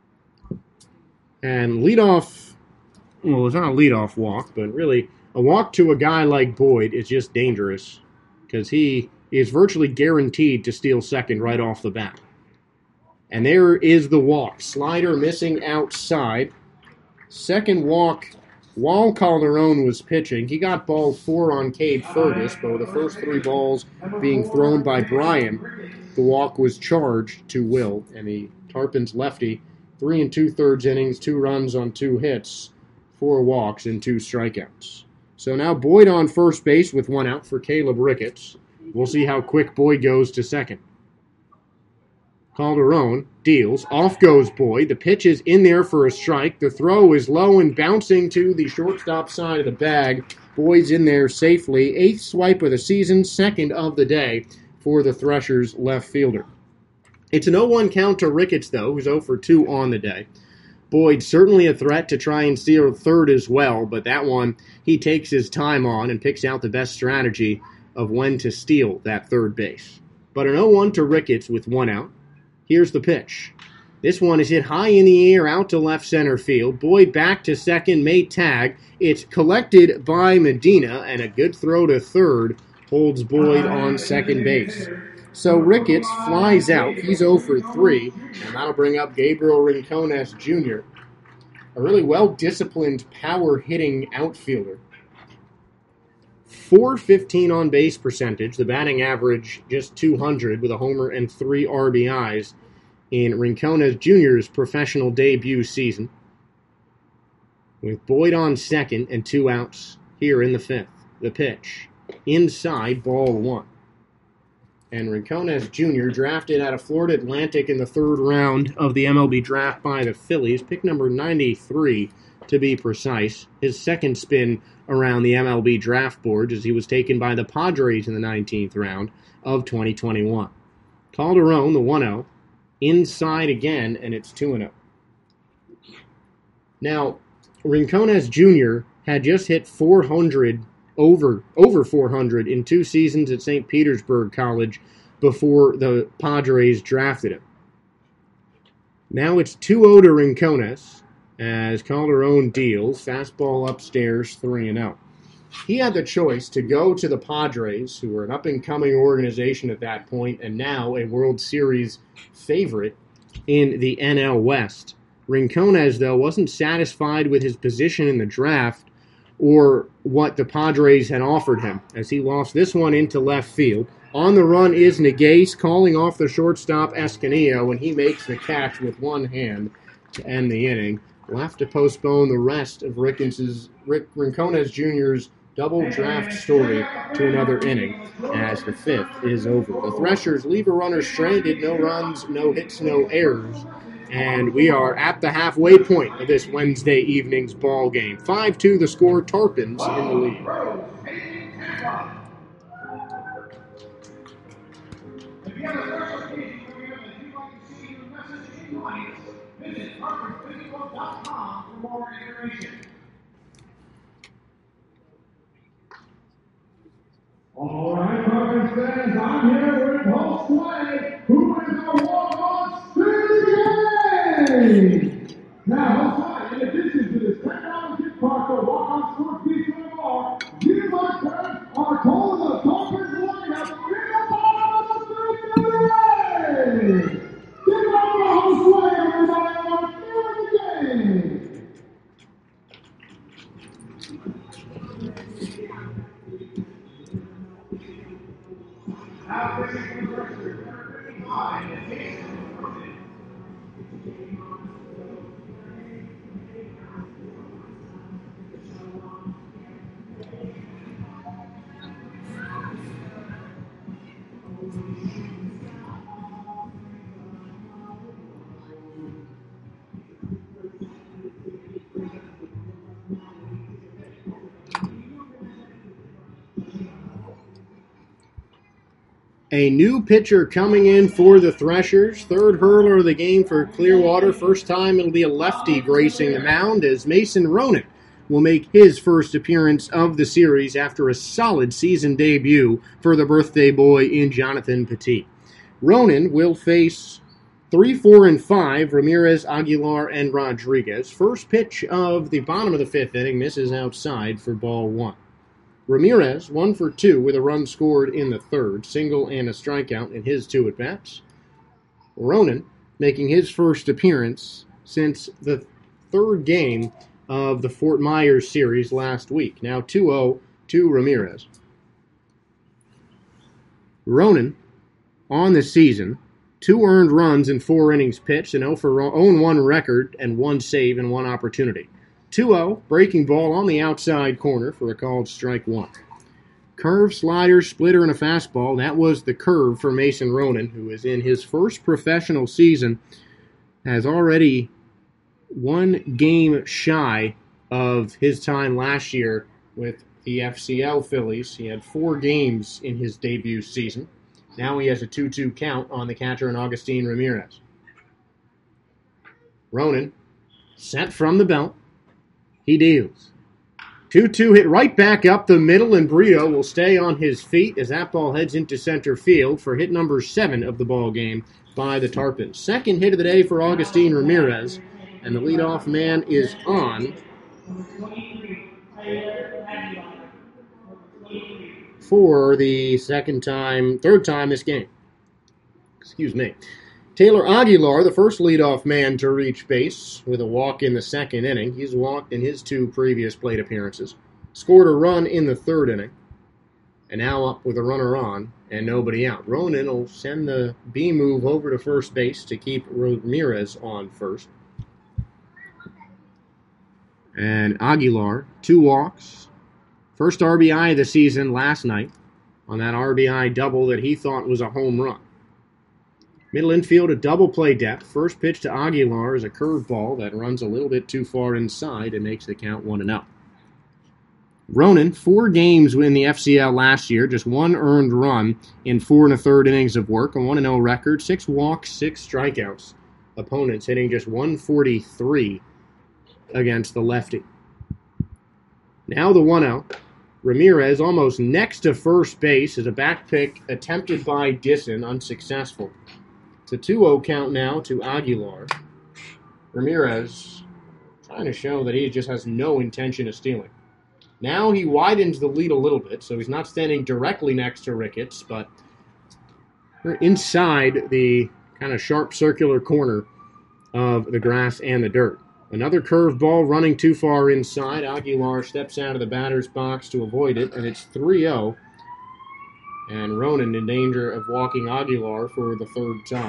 And leadoff, well, it's not a leadoff walk, but really a walk to a guy like Boyd is just dangerous because he is virtually guaranteed to steal second right off the bat. And there is the walk. Slider missing outside. Second walk while Calderon was pitching. He got ball 4 on Cade Fergus, but with the first 3 balls being thrown by Bryan, the walk was charged to Will. And the Tarpons lefty, 3 2/3 innings, 2 runs on 2 hits, 4 walks, and 2 strikeouts. So now Boyd on first base with 1 out for Caleb Ricketts. We'll see how quick Boyd goes to second. Calderon deals. Off goes Boyd. The pitch is in there for a strike. The throw is low and bouncing to the shortstop side of the bag. Boyd's in there safely. 8th swipe of the season, 2nd of the day for the Threshers left fielder. It's an 0-1 count to Ricketts, though, who's 0 for 2 on the day. Boyd certainly a threat to try and steal third as well, but that one he takes his time on and picks out the best strategy of when to steal that third base. But an 0-1 to Ricketts with 1 out. Here's the pitch. This one is hit high in the air out to left center field. Boyd back to second, may tag. It's collected by Medina, and a good throw to third holds Boyd on second base. So Ricketts flies out. He's 0 for 3, and that'll bring up Gabriel Rincones Jr., a really well-disciplined, power-hitting outfielder. .415 on-base percentage, the batting average just .200 with a homer and 3 RBIs in Rincones Jr.'s professional debut season. With Boyd on second and 2 outs here in the 5th. The pitch. Inside, ball 1. And Rincones Jr., drafted out of Florida Atlantic in the 3rd round of the MLB draft by the Phillies, pick number 93 to be precise. His second spin around the MLB draft boards as he was taken by the Padres in the 19th round of 2021. Calderon, the 1-0, inside again, and it's 2-0. Now, Rincones Jr. had just hit 400, over 400 in 2 seasons at St. Petersburg College before the Padres drafted him. Now it's 2-0 to Rincones as Calderon deals. Fastball upstairs, 3-0. He had the choice to go to the Padres, who were an up-and-coming organization at that point, and now a World Series favorite in the NL West. Rincones, though, wasn't satisfied with his position in the draft or what the Padres had offered him, as he lost this one into left field. On the run is Negase, calling off the shortstop Escanilla when he makes the catch with one hand to end the inning. We'll have to postpone the rest of Rincones Jr.'s double draft story to another inning as the 5th is over. The Threshers leave a runner stranded, no runs, no hits, no errors. And we are at the halfway point of this Wednesday evening's ball game. 5-2 the score, Tarpons in the lead. If you have a special occasion coming up that you'd like to see your message in lights, visit tarponsphysical.com for more information. All right, Tarpons fans, I'm here with host Clay, who is a walk-on Speedy. Now, host Clay, in addition to this $10 gift card for walk-on sports beats in the bar, you, my friend, are told the Tarpons lineup in the bottom of the 3rd. Give it up for host Clay, everybody, on the game. Now, this is the first 55 and Jason. A new pitcher coming in for the Threshers. 3rd hurler of the game for Clearwater. First time it'll be a lefty gracing the mound as Mason Ronan will make his first appearance of the series after a solid season debut for the birthday boy in Jonathan Petit. Ronan will face 3, 4, and 5, Ramirez, Aguilar, and Rodriguez. First pitch of the bottom of the 5th inning misses outside for ball 1. Ramirez, 1 for 2 with a run scored in the 3rd, single and a strikeout in his 2 at-bats. Ronan making his first appearance since the 3rd game of the Fort Myers series last week. Now 2-0 to Ramirez. Ronan, on the season, 2 earned runs in 4 innings pitched, an 0-1 record, and 1 save and 1 opportunity. 2-0, breaking ball on the outside corner for a called strike 1. Curve, slider, splitter, and a fastball. That was the curve for Mason Ronan, who is in his first professional season, has already one game shy of his time last year with the FCL Phillies. He had 4 games in his debut season. Now he has a 2-2 count on the catcher in Augustin Ramirez. Ronan, sent from the belt. He deals. 2-2 hit right back up the middle, and Brito will stay on his feet as that ball heads into center field for hit number 7 of the ball game by the Tarpons. Second hit of the day for Augustin Ramirez, and the leadoff man is on for the third time this game. Excuse me. Taylor Aguilar, the first leadoff man to reach base with a walk in the second inning. He's walked in his 2 previous plate appearances. Scored a run in the third inning. And now up with a runner on and nobody out. Ronan will send the B move over to first base to keep Ramirez on first. And Aguilar, 2 walks. First RBI of the season last night on that RBI double that he thought was a home run. Middle infield, a double play depth. First pitch to Aguilar is a curveball that runs a little bit too far inside and makes the count 1-0. Ronan, 4 games in the FCL last year, just 1 earned run in 4 1/3 innings of work, a 1-0 record, 6 walks, 6 strikeouts. Opponents hitting just 143 against the lefty. Now the 1-0. Ramirez almost next to first base as a back pick attempted by Disson, unsuccessful. It's a 2-0 count now to Aguilar. Ramirez trying to show that he just has no intention of stealing. Now he widens the lead a little bit, so he's not standing directly next to Ricketts, but inside the kind of sharp circular corner of the grass and the dirt. Another curveball running too far inside. Aguilar steps out of the batter's box to avoid it, and it's 3-0. And Ronan in danger of walking Aguilar for the third time.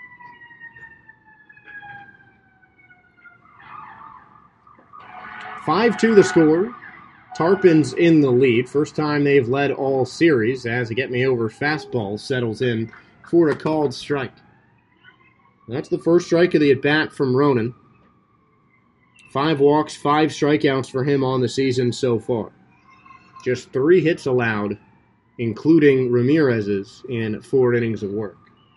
"5-2 the score. Tarpons in the lead. First time they've led all series as a get-me-over fastball settles in for a called strike. That's the first strike of the at-bat from Ronan. 5 walks, 5 strikeouts for him on the season so far. Just 3 hits allowed, including Ramirez's, in 4 innings of work.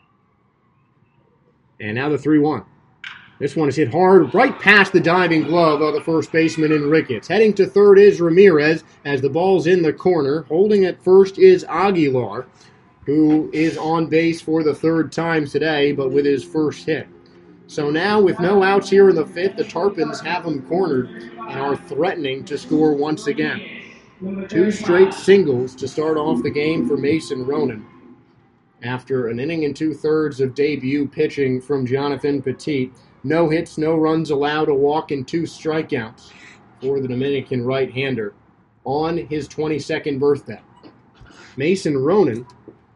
And now the 3-1. This one is hit hard right past the diving glove of the first baseman in Ricketts. Heading to third is Ramirez as the ball's in the corner. Holding at first is Aguilar, who is on base for the 3rd time today, but with his first hit. So now, with no outs here in the 5th, the Tarpons have him cornered and are threatening to score once again. 2 straight singles to start off the game for Mason Ronan. After an inning and 2/3 of debut pitching from Jonathan Petit, no hits, no runs allowed, a walk, and 2 strikeouts for the Dominican right-hander on his 22nd birthday. Mason Ronan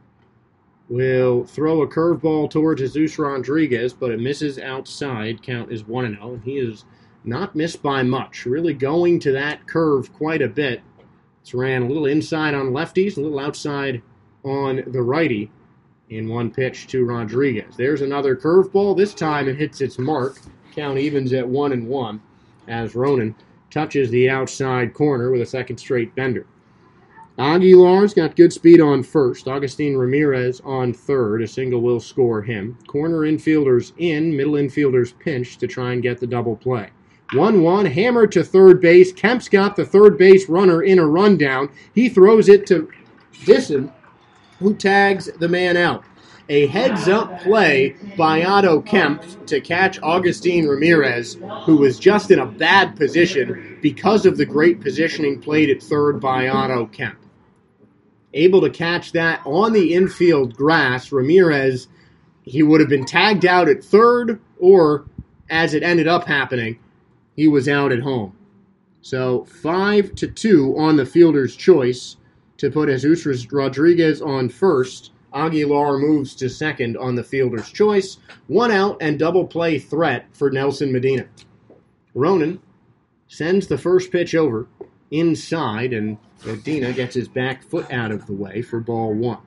will throw a curveball towards Jesus Rodriguez, but it misses outside. Count is 1-0, and he is not missed by much. Really going to that curve quite a bit. It's ran a little inside on lefties, a little outside on the righty in one pitch to Rodriguez. There's another curveball. This time it hits its mark. Count evens at 1-1 as Ronan touches the outside corner with a second straight bender. Aguilar's got good speed on first. Augustin Ramirez on third. A single will score him. Corner infielders in. Middle infielders pinch to try and get the double play. 1-1, hammered to third base. Kemp's got the third base runner in a rundown. He throws it to Disson, who tags the man out. A heads-up play by Otto Kemp to catch Augustin Ramirez, who was just in a bad position because of the great positioning played at third by Otto Kemp. Able to catch that on the infield grass. Ramirez, he would have been tagged out at third, or, as it ended up happening, he was out at home. So 5-2 on the fielder's choice to put Jesus Rodriguez on first. Aguilar moves to second on the fielder's choice. 1 out and double play threat for Nelson Medina. Ronan sends the first pitch over. inside, and Medina gets his back foot out of the way for ball one.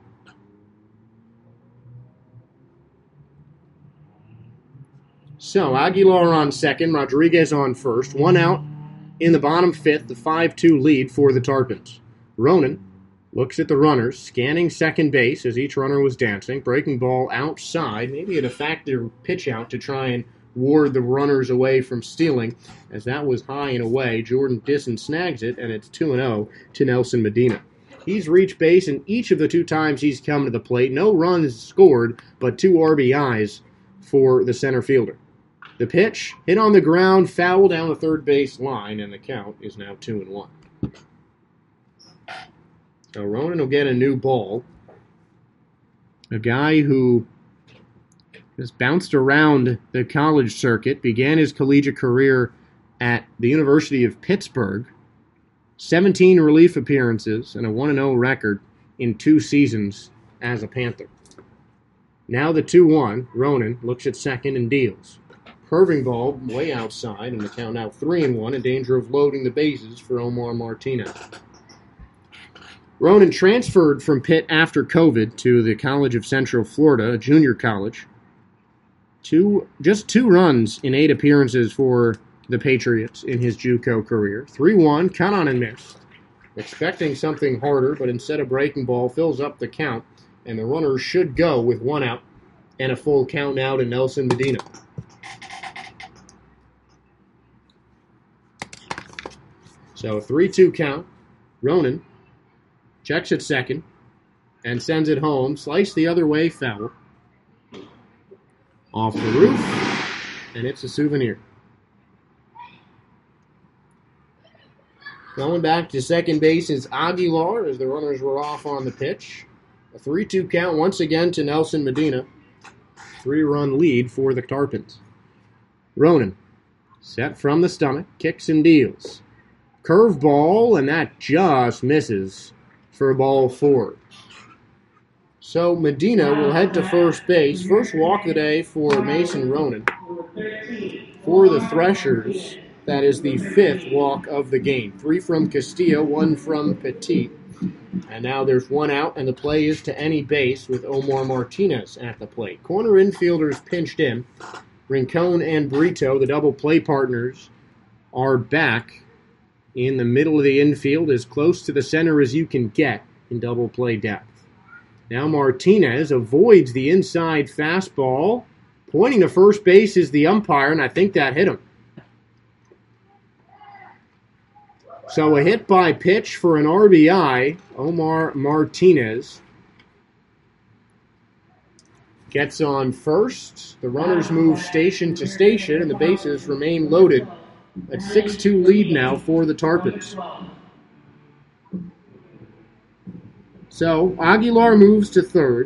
So Aguilar on second, Rodriguez on first. One out in the bottom fifth, the 5-2 lead for the Tarpons. Ronan looks at the runners, scanning second base as each runner was dancing. Breaking ball outside, maybe an effective pitch out to try and ward the runners away from stealing, as that was high and away. Jordan Disson snags it, and it's 2-0 to Nelson Medina. He's reached base in each of the 2 times he's come to the plate. No runs scored, but 2 RBIs for the center fielder. The pitch hit on the ground, foul down the third base line, and the count is now 2-1. So Ronan will get a new ball. A guy who has bounced around the college circuit, began his collegiate career at the University of Pittsburgh. 17 relief appearances and a 1-0 record in 2 seasons as a Panther. Now the 2-1, Ronan looks at second and deals. Curving ball way outside, and the count now 3-1, in danger of loading the bases for Omar Martinez. Ronan transferred from Pitt after COVID to the College of Central Florida, a junior college. Just 2 runs in 8 appearances for the Patriots in his JUCO career. 3-1, cut on and missed. Expecting something harder, but instead of breaking ball, fills up the count, and the runners should go with 1 out and a full count now to Nelson Medina. So a 3-2 count. Ronan checks at second and sends it home. Slice the other way, foul. Off the roof, and it's a souvenir. Going back to second base is Aguilar as the runners were off on the pitch. A 3-2 count once again to Nelson Medina. 3-run lead for the Tarpons. Ronan, set from the stomach, kicks and deals. Curveball, and that just misses for ball 4. So Medina will head to first base. First walk of the day for Mason Ronan. For the Threshers, that is the 5th walk of the game. 3 from Castillo, 1 from Petit. And now there's 1 out, and the play is to any base with Omar Martinez at the plate. Corner infielders pinched in. Rincon and Brito, the double play partners, are back in the middle of the infield, as close to the center as you can get in double play depth. Now Martinez avoids the inside fastball. Pointing to first base is the umpire, and I think that hit him. So a hit by pitch for an RBI. Omar Martinez gets on first. The runners move station to station, and the bases remain loaded. A 6-2 lead now for the Tarpons. So Aguilar moves to third.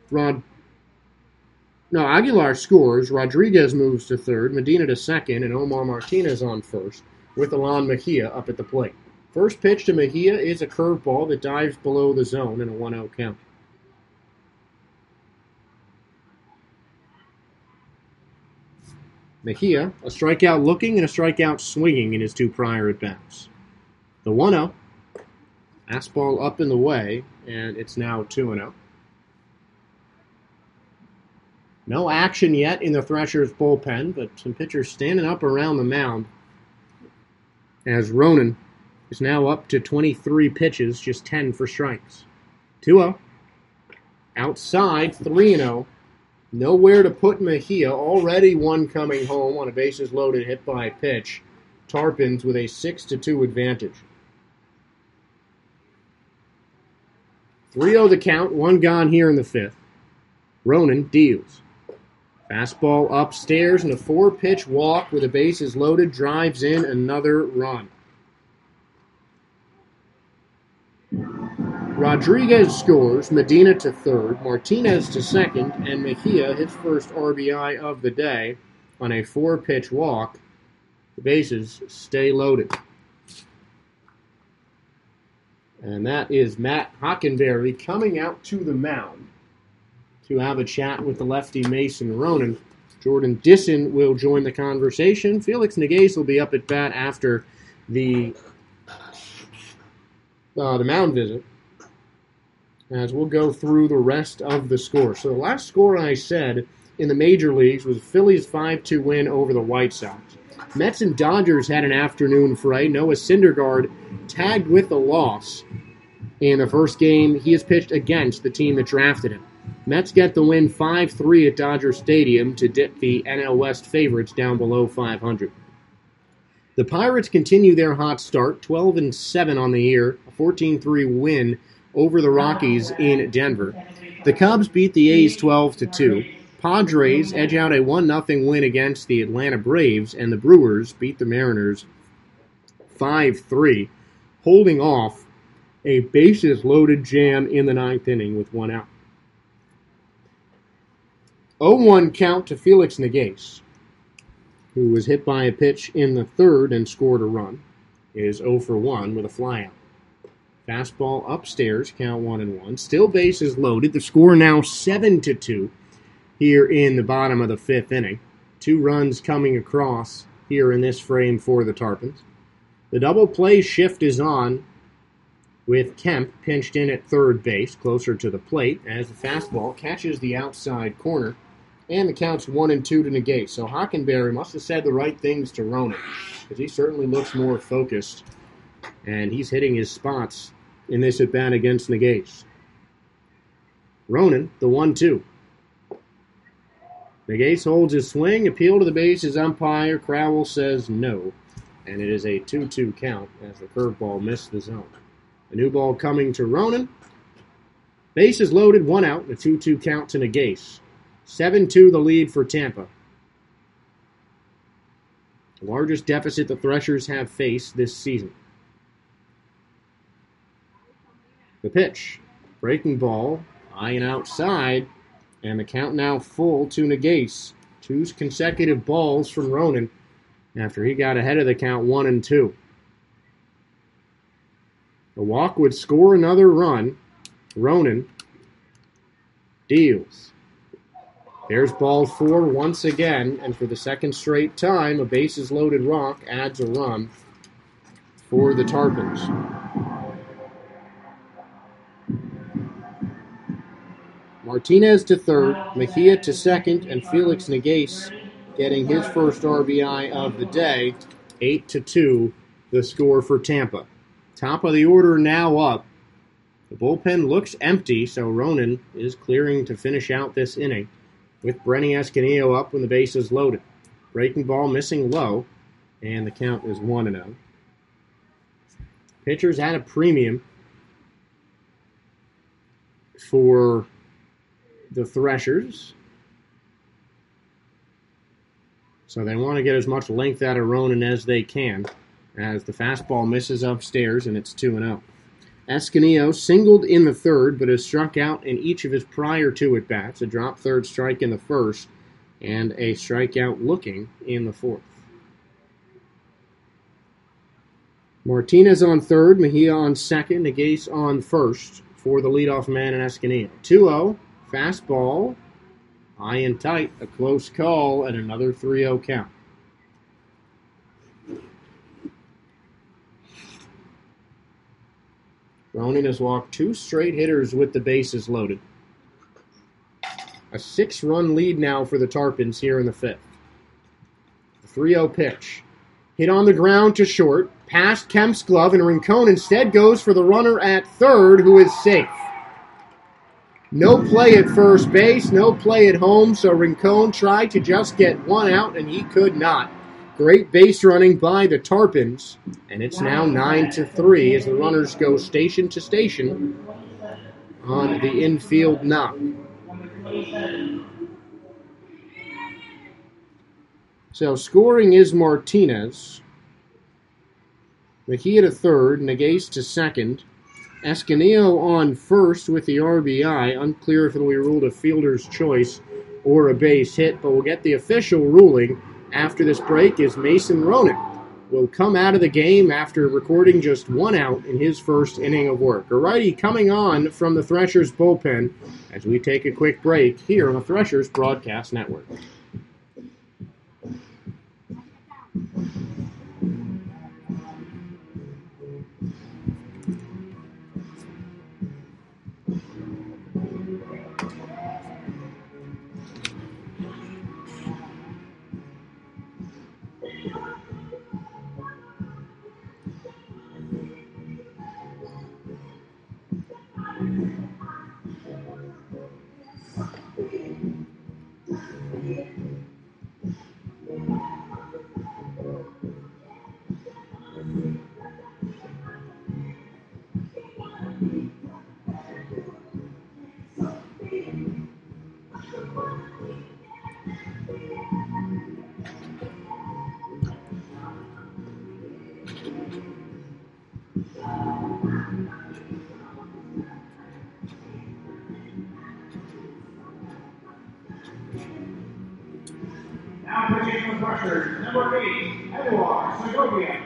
Aguilar scores. Rodriguez moves to third. Medina to second, and Omar Martinez on first, with Alan Mejia up at the plate. First pitch to Mejia is a curveball that dives below the zone in a 1-0 count. Mejia, a strikeout looking and a strikeout swinging in his 2 prior at-bats. The 1-0, fastball up in the way, and it's now 2-0. No action yet in the Threshers bullpen, but some pitchers standing up around the mound as Ronan is now up to 23 pitches, just 10 for strikes. 2-0. Outside, 3-0. Nowhere to put Mejia. Already 1 coming home on a bases loaded hit by pitch. Tarpons with a 6-2 advantage. 3-0 the count, 1 gone here in the 5th. Ronan deals. Fastball upstairs and a 4-pitch walk with the bases loaded, drives in another run. Rodriguez scores, Medina to third, Martinez to second, and Mejia his first RBI of the day on a 4-pitch walk. The bases stay loaded. And that is Matt Hockenberry coming out to the mound to have a chat with the lefty Mason Ronan. Jordan Disson will join the conversation. Felix Neguez will be up at bat after the the mound visit, as we'll go through the rest of the score. So the last score I said in the major leagues was Phillies' 5-2 win over the White Sox. Mets and Dodgers had an afternoon fray. Noah Syndergaard tagged with the loss in the first game he has pitched against the team that drafted him. Mets get the win 5-3 at Dodger Stadium to dip the NL West favorites down below 500. The Pirates continue their hot start, 12-7 on the year, a 14-3 win over the Rockies in Denver. The Cubs beat the A's 12-2. Padres edge out a 1-0 win against the Atlanta Braves, and the Brewers beat the Mariners 5-3, holding off a bases-loaded jam in the ninth inning with one out. 0-1 count to Felix Neguez, who was hit by a pitch in the third and scored a run, is 0-1 with a flyout. Fastball upstairs, count 1-1. Still bases loaded. The score now 7-2 here in the bottom of the fifth inning. 2 runs coming across here in this frame for the Tarpons. The double play shift is on with Kemp pinched in at third base, closer to the plate, as the fastball catches the outside corner, and the count's 1-2 to Neguez. So Hockenberry must have said the right things to Ronan, because he certainly looks more focused, and he's hitting his spots in this at-bat against Neguez. Ronan, the 1-2. Neguez holds his swing, appeal to the bases umpire. Crowell says no, and it is a 2-2 count as the curveball missed the zone. A new ball coming to Ronan. Bases loaded, 1 out, a 2-2 count to Neguez. 7-2 the lead for Tampa. The largest deficit the Threshers have faced this season. The pitch. Breaking ball, high and outside, and the count now full to Neguez. 2 consecutive balls from Ronan after he got ahead of the count 1-2. The walk would score another run. Ronan deals. There's ball 4 once again, and for the second straight time, a bases-loaded rock adds a run for the Tarpons. Martinez to third, Mejia to second, and Felix Neguez getting his first RBI of the day. 8-2, the score for Tampa. Top of the order now up. The bullpen looks empty, so Ronan is clearing to finish out this inning, with Brenny Escanillo up when the base is loaded. Breaking ball missing low, and the count is 1-0. Pitchers at a premium for the Threshers, so they want to get as much length out of Ronan as they can, as the fastball misses upstairs and it's 2-0. Escanillo singled in the third, but has struck out in each of his prior 2 at-bats, a drop third strike in the first, and a strikeout looking in the fourth. Martinez on third, Mejia on second, Neguez on first for the leadoff man in Escanillo. 2-0, fastball, high and tight, a close call, and another 3-0 count. Ronan has walked 2 straight hitters with the bases loaded. A 6-run lead now for the Tarpons here in the fifth. The 3-0 pitch. Hit on the ground to short, past Kemp's glove, and Rincon instead goes for the runner at third, who is safe. No play at first base, no play at home, so Rincon tried to just get 1 out, and he could not. Great base running by the Tarpons, and it's now 9-3 as the runners go station to station on the infield knock. So scoring is Martinez, Mejia to third, Neguez to second, Escanillo on first with the RBI. Unclear if it will be ruled a fielder's choice or a base hit, but we'll get the official ruling after this break as Mason Ronan will come out of the game after recording just 1 out in his first inning of work. A righty coming on from the Threshers bullpen as we take a quick break here on the Threshers Broadcast Network. Now pitching for Threshers, number 8, Eduard Segovia.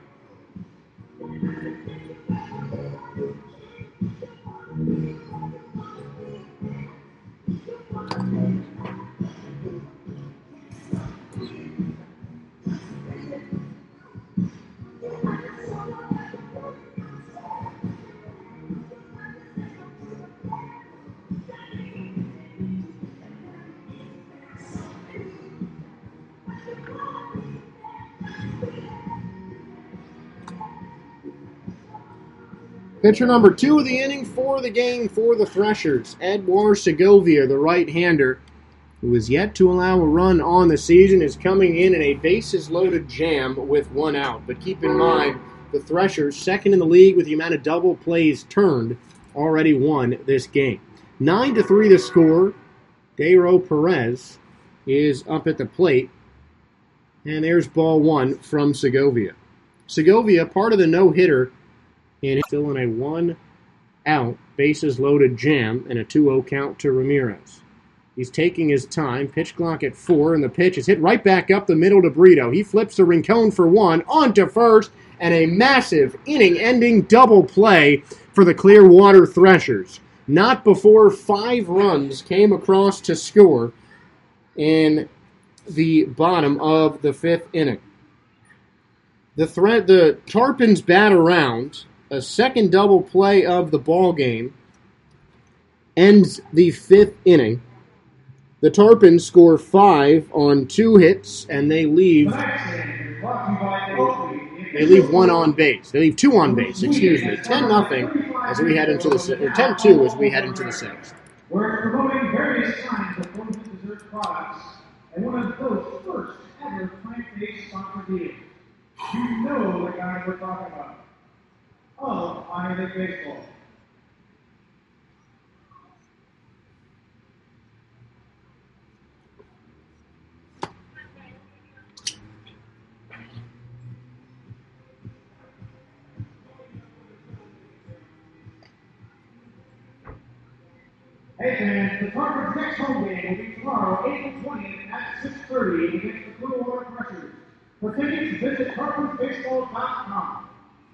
Pitcher number 2 of the inning for the game for the Threshers, Eduard Segovia, the right-hander, who is yet to allow a run on the season, is coming in a bases-loaded jam with 1 out. But keep in mind, the Threshers, second in the league with the amount of double plays turned, already won this game. 9-3 the score. Dayro Perez is up at the plate. And there's ball 1 from Segovia. Segovia, part of the no-hitter, and still in a 1-out, bases-loaded jam and a 2-0 count to Ramirez. He's taking his time. Pitch clock at 4, and the pitch is hit right back up the middle to Brito. He flips the Rincon for 1, on to first, and a massive inning-ending double play for the Clearwater Threshers. Not before 5 runs came across to score in the bottom of the 5th inning. The Tarpons bat around. A second double play of the ball game ends the 5th inning. The Tarpons score 5 on 2 hits, and they leave 1 on base. They leave 2 on base, 10-0 as we head into the 10-2 as we head into the 6th. We're promoting various kinds of frozen dessert products and one of those first ever plant-based sponsor deals. You know the guy we're talking about. Oh, Minor League Baseball. Hey fans, the Tarpons' next home game will be tomorrow, April 20th at 6:30 against the Clearwater Threshers. For tickets, visit tarponsbaseball.com.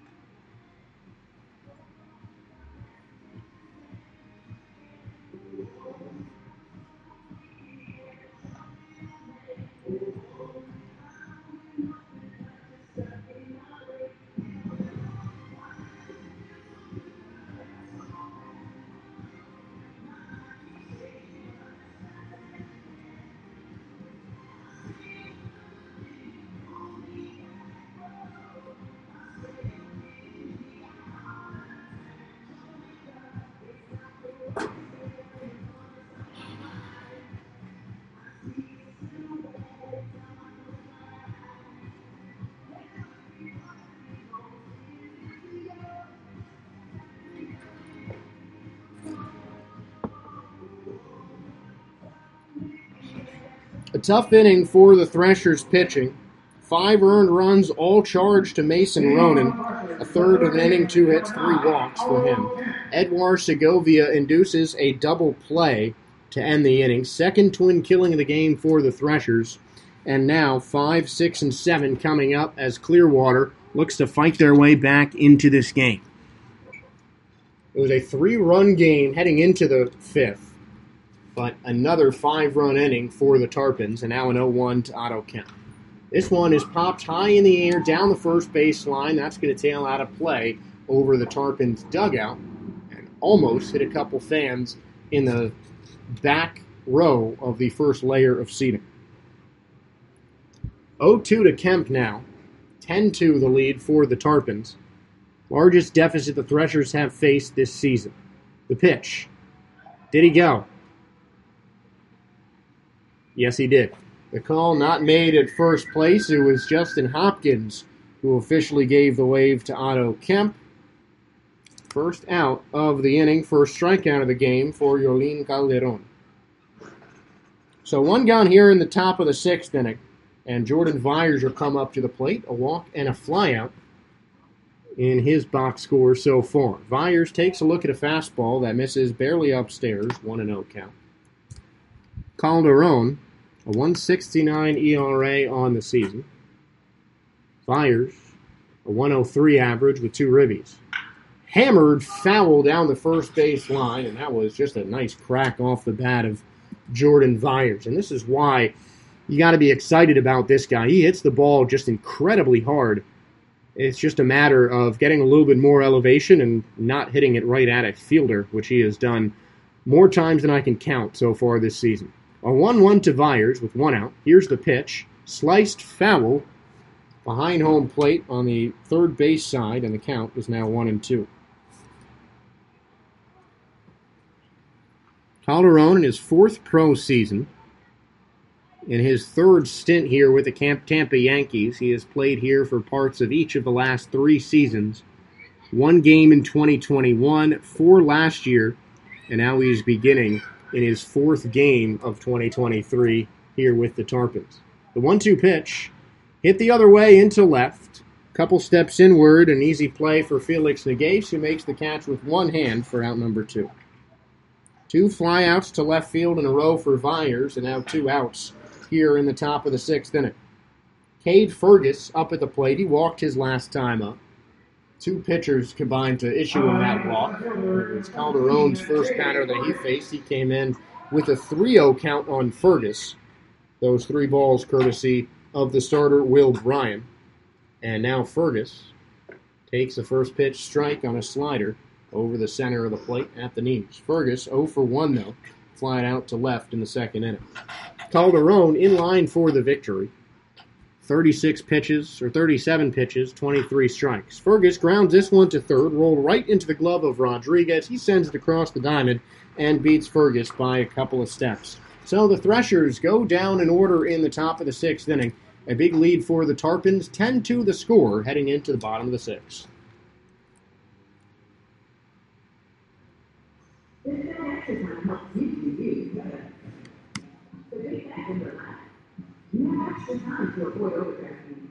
A tough inning for the Threshers pitching. 5 earned runs, all charged to Mason Ronan. A third of an inning, 2 hits, 3 walks for him. Eduard Segovia induces a double play to end the inning. Second twin killing of the game for the Threshers. And now 5, 6, and 7 coming up as Clearwater looks to fight their way back into this game. It was a 3-run game heading into the 5th. But another 5-run inning for the Tarpons, and now an 0-1 to Otto Kemp. This one is popped high in the air down the first baseline. That's going to tail out of play over the Tarpons dugout and almost hit a couple fans in the back row of the first layer of seating. 0-2 to Kemp now. 10-2 the lead for the Tarpons. Largest deficit the Threshers have faced this season. The pitch. Did he go? Yes, he did. The call not made at first place. It was Justin Hopkins who officially gave the wave to Otto Kemp. First out of the inning, first strikeout of the game for Yolín Calderón. So one gone here in the top of the sixth inning, and Jordan Vyers will come up to the plate, a walk and a flyout in his box score so far. Vyers takes a look at a fastball that misses barely upstairs, 1-0 count. Calderón, a 1.69 ERA on the season. Vyers, a 1.03 average with 2 ribbies. Hammered foul down the first base line, and that was just a nice crack off the bat of Jordan Vyers. And this is why you got to be excited about this guy. He hits the ball just incredibly hard. It's just a matter of getting a little bit more elevation and not hitting it right at a fielder, which he has done more times than I can count so far this season. A 1-1 to Vyers with 1 out. Here's the pitch. Sliced foul behind home plate on the third base side, and the count is now 1-2. Calderón in his 4th pro season. In his 3rd stint here with the Tampa Yankees, he has played here for parts of each of the last 3 seasons. 1 game in 2021, 4 last year, and now he's beginning in his 4th game of 2023 here with the Tarpons. The 1-2 pitch hit the other way into left. Couple steps inward, an easy play for Felix Negase, who makes the catch with one hand for out number 2. 2 flyouts to left field in a row for Vyers, and now 2 outs here in the top of the 6th inning. Cade Fergus up at the plate. He walked his last time up. 2 pitchers combined to issue him that walk. It's Calderón's first batter that he faced. He came in with a 3-0 count on Fergus. Those 3 balls courtesy of the starter, Will Bryan. And now Fergus takes the first pitch strike on a slider over the center of the plate at the knees. Fergus 0 for 1, though, flying out to left in the 2nd inning. Calderón in line for the victory. 37 pitches, 23 strikes. Fergus grounds this one to third, rolled right into the glove of Rodriguez. He sends it across the diamond and beats Fergus by a couple of steps. So the Threshers go down in order in the top of the 6th inning. A big lead for the Tarpons, 10-2 the score, heading into the bottom of the 6th. You have extra time to avoid overdrafting.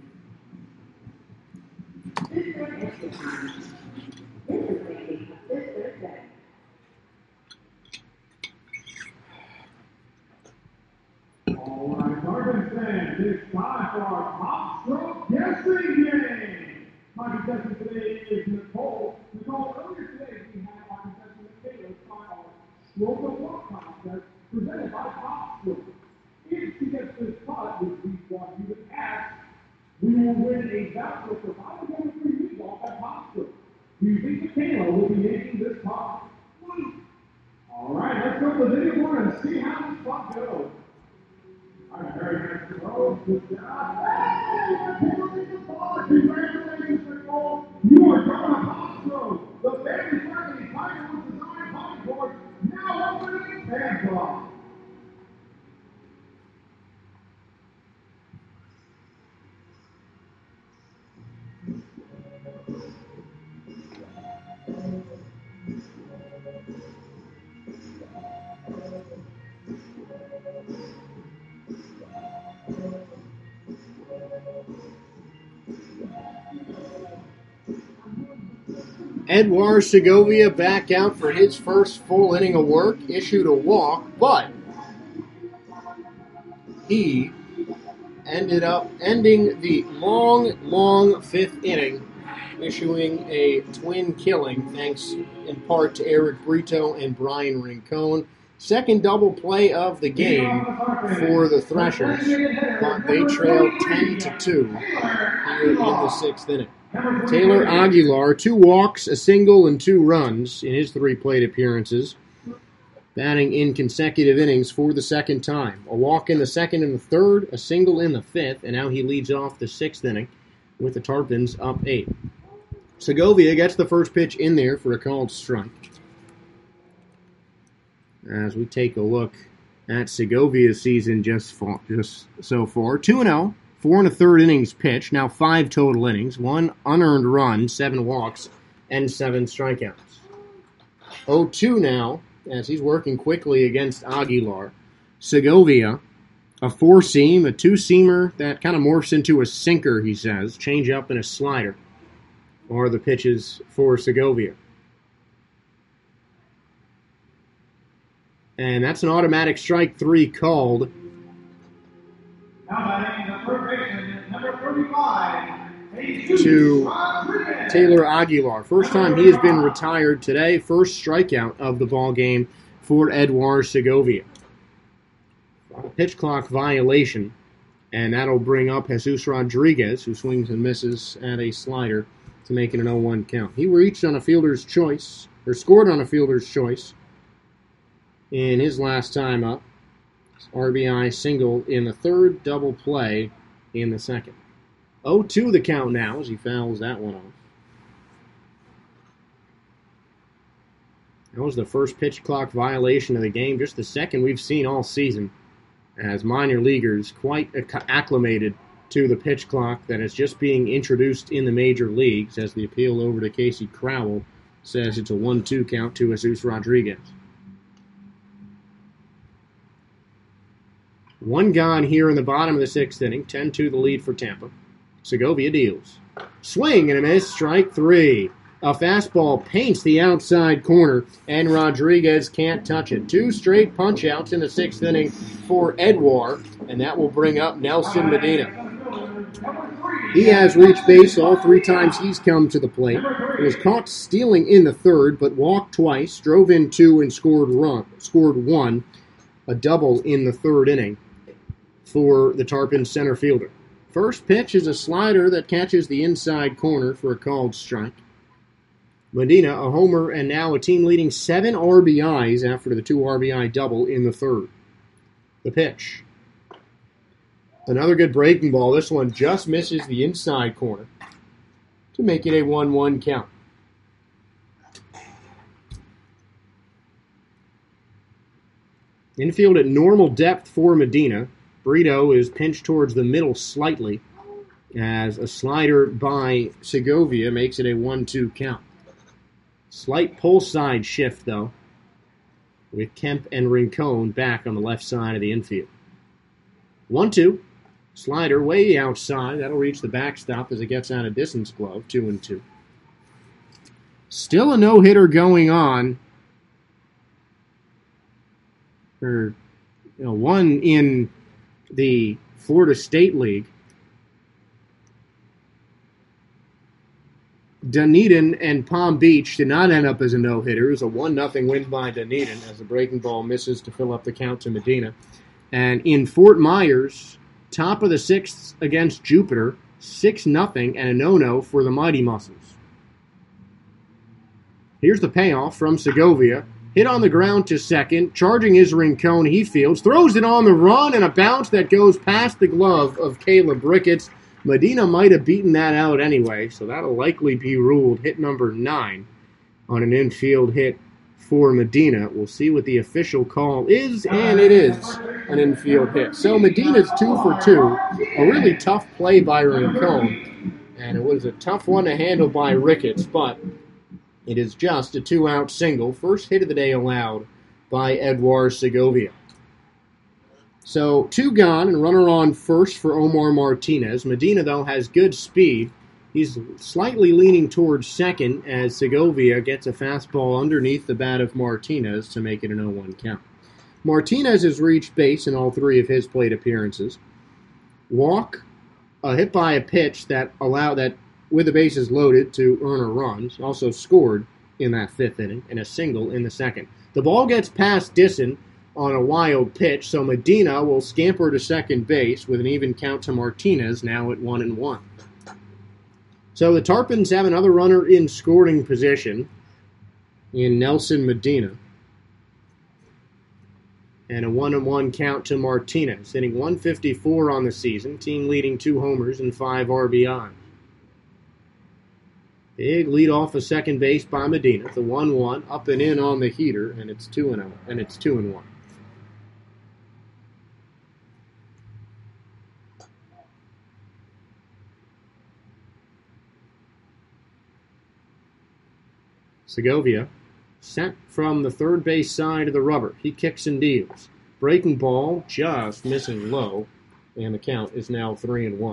This is extra time. This is landing this Thursday. All right, Tarpons fans, it's time for our Top Stroke Guessing Game. My contestant today is Nicole. Nicole, earlier today we had our contestant Taylor try our Stroke of Luck contest presented by Top Stroke. If she gets this spot, which we want you to ask, we will win a voucher for 5 free meatballs at Pasta. Do you think Michaela will be making this pot? All right, let's go to the video board and see how this spot goes. All right, very nice. Oh, good job. Hey, we're in the ball. Congratulations, Nicole. You are going to Pasta. The family-friendly Tiger Woods design potting board now opening fan draw. Edouard Segovia back out for his first full inning of work, issued a walk, but he ended up ending the long 5th inning, issuing a twin killing, thanks in part to Eric Brito and Brian Rincon. Second double play of the game for the Threshers, but they trailed 10-2 here in the 6th inning. Taylor Aguilar, 2 walks, a single, and 2 runs in his 3 plate appearances, batting in consecutive innings for the 2nd time. A walk in the 2nd and the 3rd, a single in the 5th, and now he leads off the 6th inning with the Tarpons up 8. Segovia gets the first pitch in there for a called strike. as we take a look at Segovia's season just so far. 2-0, 4 1/3 innings pitched, now 5 total innings, 1 unearned run, 7 walks, and 7 strikeouts. 0-2 now, as he's working quickly against Aguilar. Segovia, a 4-seam, a 2-seamer that kind of morphs into a sinker, he says. Change up and a slider are the pitches for Segovia. And that's an automatic strike 3 called. Now batting the third baseman, number 35, to Taylor Aguilar. First time he has been retired today. First strikeout of the ball game for Edouard Segovia. Pitch clock violation, and that'll bring up Jesus Rodriguez, who swings and misses at a slider to make it an 0-1 count. He reached on a fielder's choice, or scored on a fielder's choice in his last time up. RBI single in the third, double play in the second. 0-2 the count now as he fouls that one off. That was the first pitch clock violation of the game, just the second we've seen all season, as minor leaguers quite acclimated to the pitch clock that is just being introduced in the major leagues, as the appeal over to Casey Crowell says it's a 1-2 count to Jesus Rodriguez. One gone here in the bottom of the sixth inning, 10-2 the lead for Tampa. Segovia deals. Swing and a miss, strike 3. A fastball paints the outside corner, and Rodriguez can't touch it. 2 straight punch-outs in the sixth inning for Edouard, and that will bring up Nelson Medina. He has reached base all 3 times he's come to the plate. He was caught stealing in the third, but walked twice, drove in 2, and scored 1, a double in the third inning for the Tarpon center fielder. First pitch is a slider that catches the inside corner for a called strike. Medina, a homer, and now a team-leading 7 RBIs after the 2 RBI double in the third. The pitch. Another good breaking ball. This one just misses the inside corner to make it a 1-1 count. Infield at normal depth for Medina. Brito is pinched towards the middle slightly, as a slider by Segovia makes it a 1-2 count. Slight pull side shift, though, with Kemp and Rincon back on the left side of the infield. 1-2. Slider way outside. That'll reach the backstop as it gets out of distance glove. 2-2. Still a no-hitter going on. Or, one in the Florida State League. Dunedin and Palm Beach did not end up as a no-hitter. It was a 1-0 win by Dunedin as the breaking ball misses to fill up the count to Medina. And in Fort Myers, top of the sixth against Jupiter, 6-0 and a no-no for the Mighty Muscles. Here's the payoff from Segovia. Hit on the ground to second. Charging is Rincon. He fields. Throws it on the run and a bounce that goes past the glove of Caleb Ricketts. Medina might have beaten that out anyway, so that'll likely be ruled hit number 9 on an infield hit for Medina. We'll see what the official call is, and it is an infield hit. So Medina's 2 for 2. A really tough play by Rincon, and it was a tough one to handle by Ricketts, but it is just a 2-out single. First hit of the day allowed by Edouard Segovia. So 2 gone and runner on first for Omar Martinez. Medina, though, has good speed. He's slightly leaning towards second as Segovia gets a fastball underneath the bat of Martinez to make it an 0-1 count. Martinez has reached base in all 3 of his plate appearances. Walk, a hit by a pitch that allowed that with the bases loaded to earn a run. Also scored in that 5th inning and a single in the second. The ball gets past Disson on a wild pitch, so Medina will scamper to second base with an even count to Martinez, now at 1-1. So the Tarpons have another runner in scoring position in Nelson Medina. And a 1-1 count to Martinez, hitting 154 on the season, team leading 2 homers and 5 RBIs. Big lead off of second base by Medina. The 1-1 up and in on the heater, and it's 2-0, and it's 2-1. Segovia sent from the third base side of the rubber. He kicks and deals. Breaking ball, just missing low, and the count is now 3-1.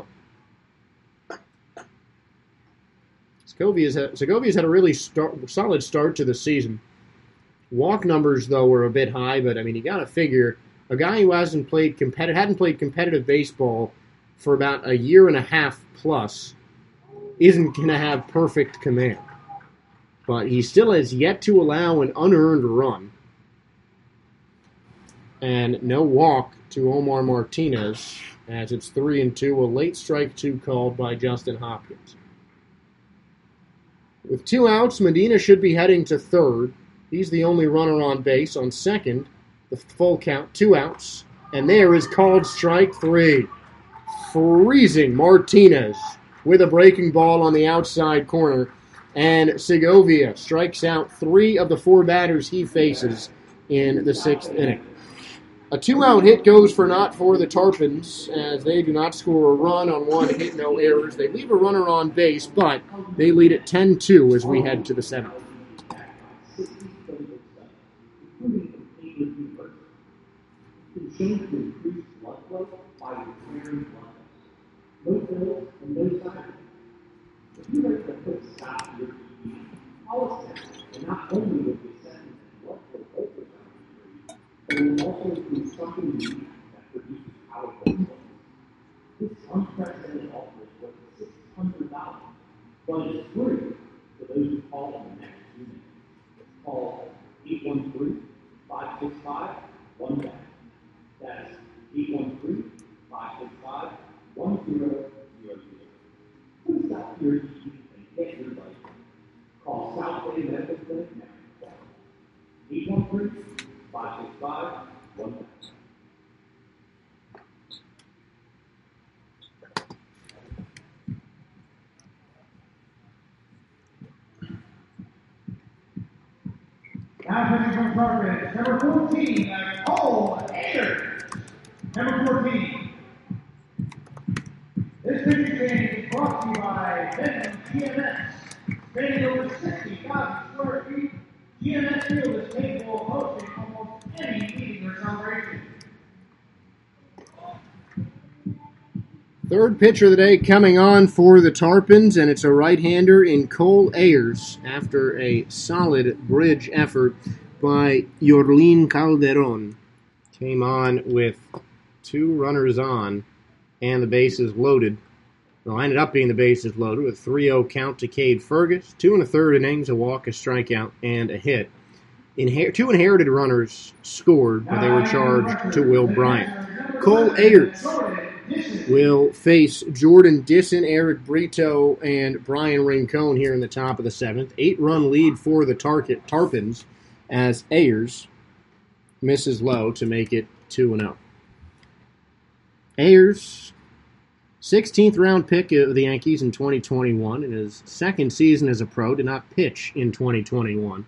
Segovia's had a really solid start to the season. Walk numbers, though, were a bit high, but I mean, you got to figure a guy who hadn't played competitive baseball for about a year and a half plus isn't going to have perfect command. But he still has yet to allow an unearned run. And no walk to Omar Martinez, as it's 3-2, a late strike 2 called by Justin Hopkins. With 2 outs, Medina should be heading to third. He's the only runner on base. On second, the full count, 2 outs. And there is called strike 3. Freezing Martinez with a breaking ball on the outside corner. And Segovia strikes out 3 of the 4 batters he faces in the 6th inning. A 2-out hit goes for naught for the Tarpons, as they do not score a run on 1 hit, no errors. They leave a runner on base, but they lead at 10-2 as we head to the 7th. If you make the quick stop to your TV, all it's and not only will be setting what will overtime degree, but it will also include something unique that produces powerful results. This unprecedented offer is worth $600, but it's free for those who call in the next 2 minutes. It's called 813-565-1. That's 813-565-1000. Please stop your TV and get your life. Call South Bay Medical Clinic now. 813-565-1000. Now pitching from Tarpon, number 14, Cole Ayers. Number 14. This pitching game is brought to you by Benton GMS. Spanning over 60,000 square feet, GMS Field is capable of hosting almost any meeting or celebration. Third pitcher of the day coming on for the Tarpons, and it's a right-hander in Cole Ayers after a solid bridge effort by Yorlin Calderon. Came on with 2 runners on and the bases loaded. Well, ended up being the bases loaded with 3-0 count to Cade Fergus, 2 1/3 innings, a walk, a strikeout, and a hit. 2 inherited runners scored, but they were charged to Will Bryant. Cole Ayers will face Jordan Disson, Eric Brito, and Brian Rincon here in the top of the 7th. 8-run lead for the Tarpons as Ayers misses low to make it 2-0. Ayers, 16th round pick of the Yankees in 2021. In his second season as a pro, did not pitch in 2021.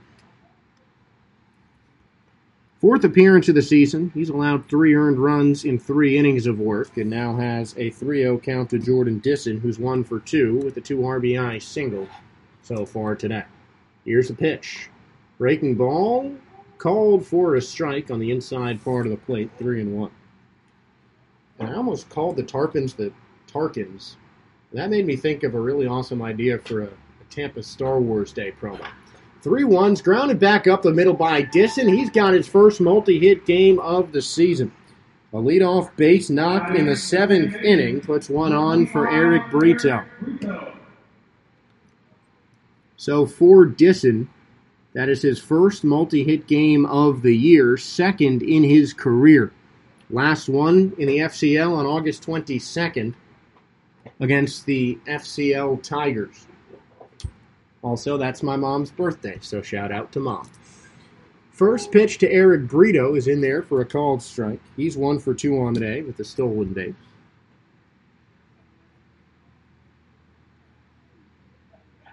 4th appearance of the season. He's allowed 3 earned runs in 3 innings of work and now has a 3-0 count to Jordan Disson, who's 1 for 2 with a 2 RBI single so far today. Here's the pitch. Breaking ball, called for a strike on the inside part of the plate, 3-1. And I almost called the Tarpons the Tarkins. And that made me think of a really awesome idea for a Tampa Star Wars Day promo. 3-1s, grounded back up the middle by Disson. He's got his first multi-hit game of the season. A leadoff base knock in the 7th inning puts one on for Eric Brito. So for Disson, that is his first multi-hit game of the year, second in his career. Last one in the FCL on August 22nd against the FCL Tigers. Also, that's my mom's birthday, so shout out to Mom. First pitch to Eric Brito is in there for a called strike. He's 1 for 2 on the day with a stolen base.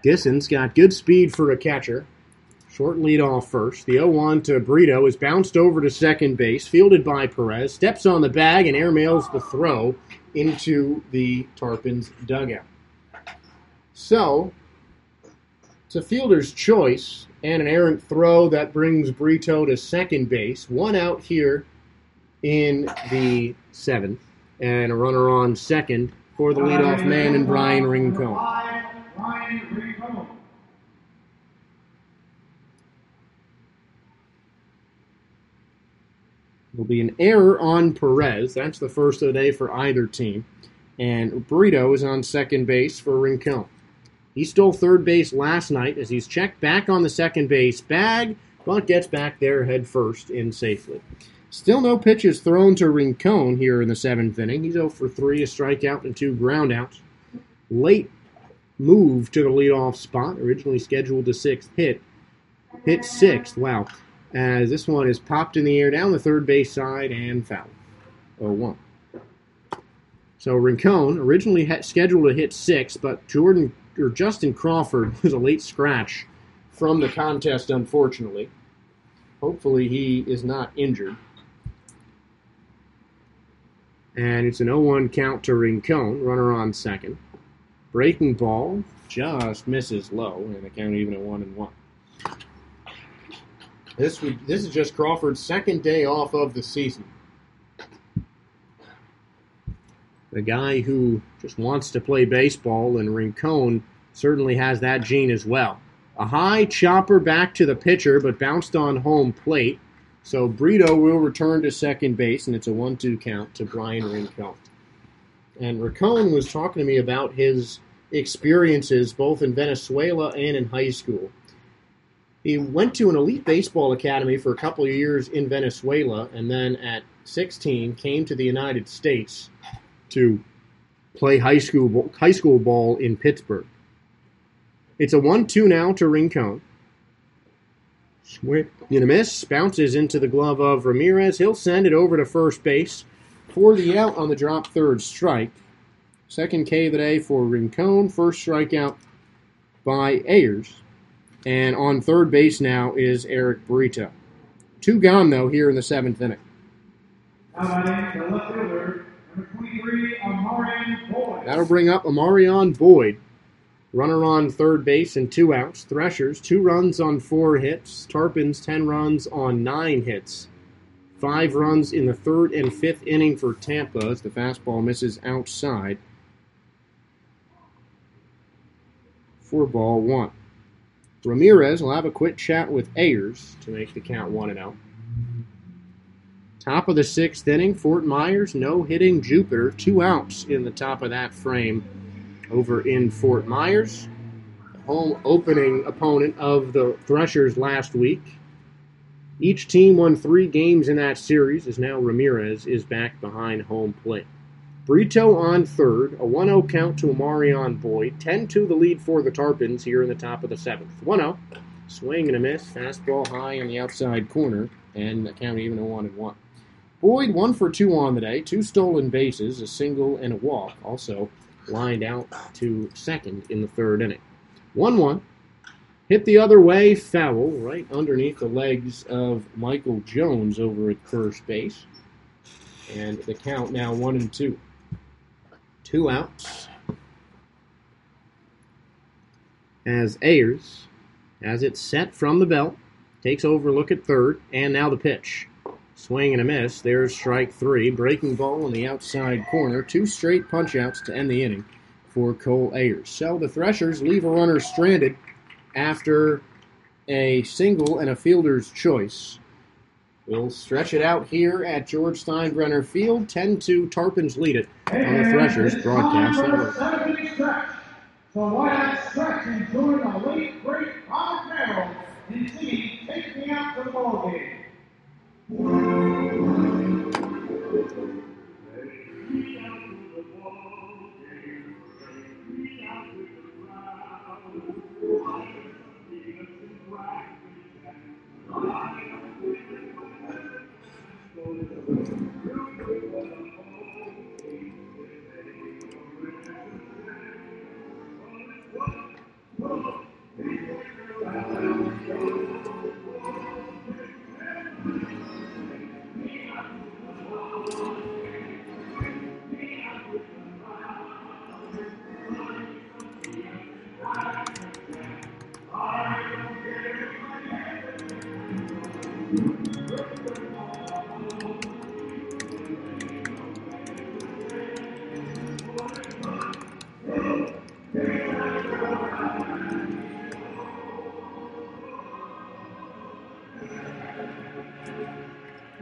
Gisson's got good speed for a catcher. Short lead off first. The 0-1 to Brito is bounced over to second base, fielded by Perez, steps on the bag and airmails the throw into the Tarpons dugout. So, it's a fielder's choice and an errant throw that brings Brito to second base. One out here in the 7th, and a runner on second for the leadoff man in Brian Rincon. Will be an error on Perez. That's the first of the day for either team. And Brito is on second base for Rincon. He stole third base last night as he's checked back on the second base bag, but gets back there head first in safely. Still no pitches thrown to Rincon here in the 7th inning. He's 0 for 3, a strikeout and 2 groundouts. Late move to the leadoff spot, originally scheduled to 6th hit. Hit 6th, wow. As this one is popped in the air down the third base side and foul. 0-1. So Rincon originally scheduled to hit 6, but Justin Crawford was a late scratch from the contest, unfortunately. Hopefully he is not injured. And it's an 0-1 count to Rincon, runner on second. Breaking ball just misses low, and the count even at 1-1. This is just Crawford's second day off of the season. The guy who just wants to play baseball, and Rincon certainly has that gene as well. A high chopper back to the pitcher, but bounced on home plate. So Brito will return to second base, and it's a 1-2 count to Brian Rincon. And Rincon was talking to me about his experiences both in Venezuela and in high school. He went to an elite baseball academy for a couple of years in Venezuela, and then at 16 came to the United States to play high school ball in Pittsburgh. It's a 1-2 now to Rincon. Swing and a miss, bounces into the glove of Ramirez. He'll send it over to first base for the out on the drop third strike. Second K of the day for Rincon. First strikeout by Ayers. And on third base now is Eric Brito. 2 gone, though, here in the 7th inning. Now batting the left fielder, number 23, Amarian Boyd. That'll bring up Amarian Boyd. Runner on third base and 2 outs. Threshers, 2 runs on 4 hits. Tarpons, 10 runs on 9 hits. 5 runs in the 3rd and 5th inning for Tampa as the fastball misses outside for ball 1. Ramirez will have a quick chat with Ayers to make the count 1-0. Top of the 6th inning, Fort Myers no-hitting Jupiter. 2 outs in the top of that frame over in Fort Myers. The home opening opponent of the Threshers last week. Each team won 3 games in that series as now Ramirez is back behind home plate. Brito on third, a 1-0 count to Amarian Boyd. 10-2 the lead for the Tarpons here in the top of the 7th. 1-0, swing and a miss, fastball high on the outside corner, and the count even at 1-1. Boyd 1 for 2 on the day, 2 stolen bases, a single and a walk, also lined out to second in the 3rd inning. 1-1, hit the other way, foul, right underneath the legs of Michael Jones over at first base. And the count now 1-2. 2 outs. As Ayers, as it's set from the belt, takes over a look at third, and now the pitch. Swing and a miss. There's strike 3. Breaking ball in the outside corner. 2 straight punch-outs to end the inning for Cole Ayers. So the Threshers leave a runner stranded after a single and a fielder's choice. We'll stretch it out here at George Steinbrenner Field. 10-2, Tarpons lead it on the Threshers broadcast network. So why not stretch and join the late, great Robert Merrill in singing Take Me Out to the Ball Game.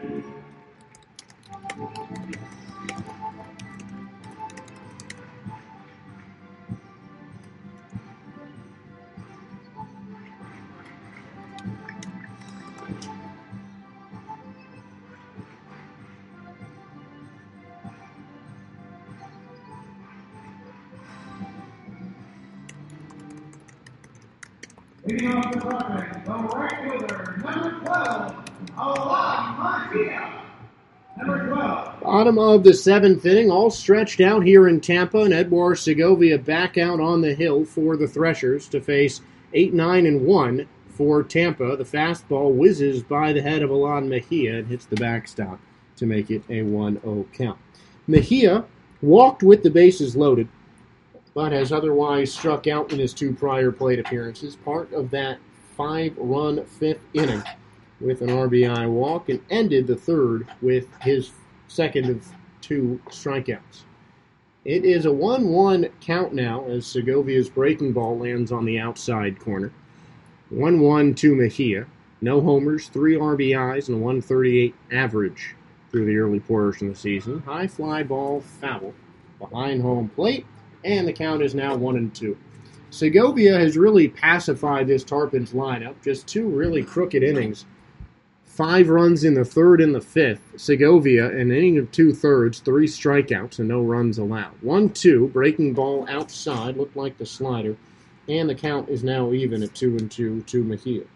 Leading off the front, the right fielder, number 12, Alon Mejia. Number 12. Bottom of the seventh inning, all stretched out here in Tampa, and Edouard Segovia back out on the hill for the Threshers to face 8-9-1 for Tampa. The fastball whizzes by the head of Alon Mejia and hits the backstop to make it a 1-0 count. Mejia walked with the bases loaded, but has otherwise struck out in his two prior plate appearances, part of that 5-run fifth inning with an RBI walk, and ended the third with his second of two strikeouts. It is a 1-1 count now as Segovia's breaking ball lands on the outside corner. 1-1 to Mejia. No homers, 3 RBIs, and a 138 average through the early portion of the season. High fly ball foul behind home plate, and the count is now 1-2. Segovia has really pacified this Tarpons lineup. Just 2 really crooked innings. 5 runs in the third and the fifth. Segovia, an inning of 2/3, 3 strikeouts, and no runs allowed. 1-2, breaking ball outside, looked like the slider, and the count is now even at 2-2 to Mejia.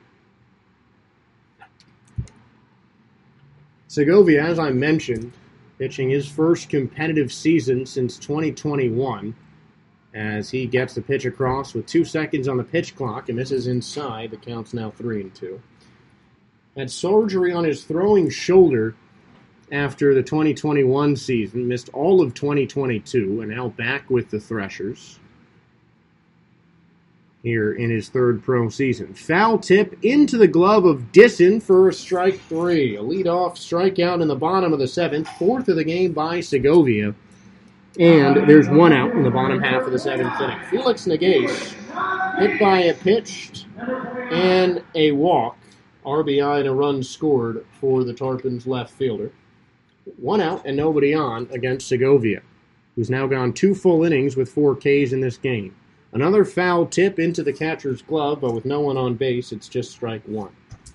Segovia, as I mentioned, pitching his first competitive season since 2021, as he gets the pitch across with 2 seconds on the pitch clock, and this is inside. The count's now 3-2. Had surgery on his throwing shoulder after the 2021 season, missed all of 2022, and now back with the Threshers here in his third pro season. Foul tip into the glove of Disson for strike 3. A leadoff strikeout in the bottom of the 7th, 4th of the game by Segovia. And there's 1 out in the bottom half of the 7th inning. Felix Nagase hit by a pitch and a walk. RBI and a run scored for the Tarpons left fielder. 1 out and nobody on against Segovia, who's now gone 2 full innings with 4 Ks in this game. Another foul tip into the catcher's glove, but with no one on base, it's just strike 1.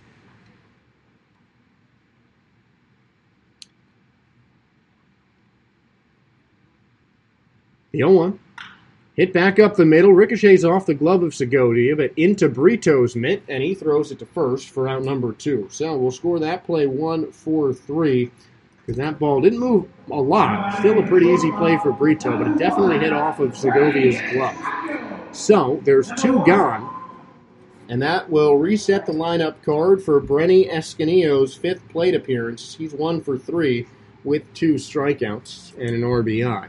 The 0-1. Hit back up the middle, ricochets off the glove of Segovia, but into Brito's mitt, and he throws it to first for out number 2. So we'll score that play 1-4-3, because that ball didn't move a lot. Still a pretty easy play for Brito, but it definitely hit off of Segovia's glove. So there's 2 gone, and that will reset the lineup card for Brenny Escanillo's 5th plate appearance. He's 1 for 3 with 2 strikeouts and an RBI.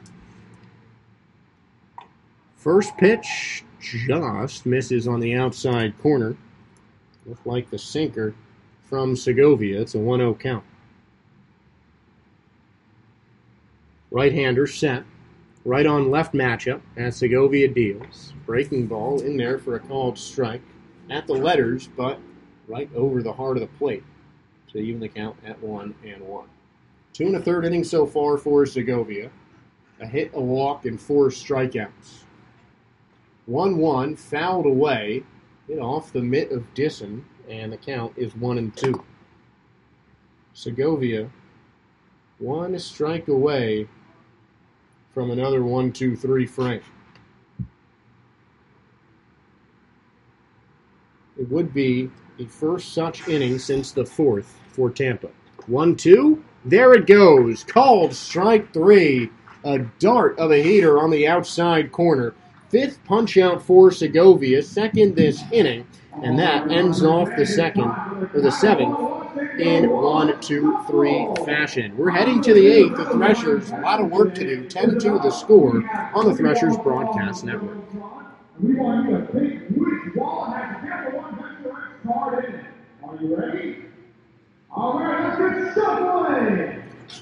First pitch just misses on the outside corner. Looked like the sinker from Segovia. It's a 1-0 count. Right-hander set. Right on left matchup as Segovia deals. Breaking ball in there for a called strike. At the letters, but right over the heart of the plate. So even the count at 1-1. 2 1/3 innings so far for Segovia. A hit, a walk, and 4 strikeouts. 1-1, fouled away, hit off the mitt of Disson, and the count is 1-2. Segovia, 1 strike away from another 1-2-3 frame. It would be the first such inning since the 4th for Tampa. 1-2, there it goes, called strike 3, a dart of a heater on the outside corner. 5th punch-out for Segovia, 2nd this inning, and that ends off the 7th in 1-2-3 fashion. We're heading to the 8th. The Threshers, a lot of work to do. 10-2 the score on the Threshers Broadcast Network. We want you to pick which wall has the number 1 Venture card in it. Are you ready? All right, let's get started.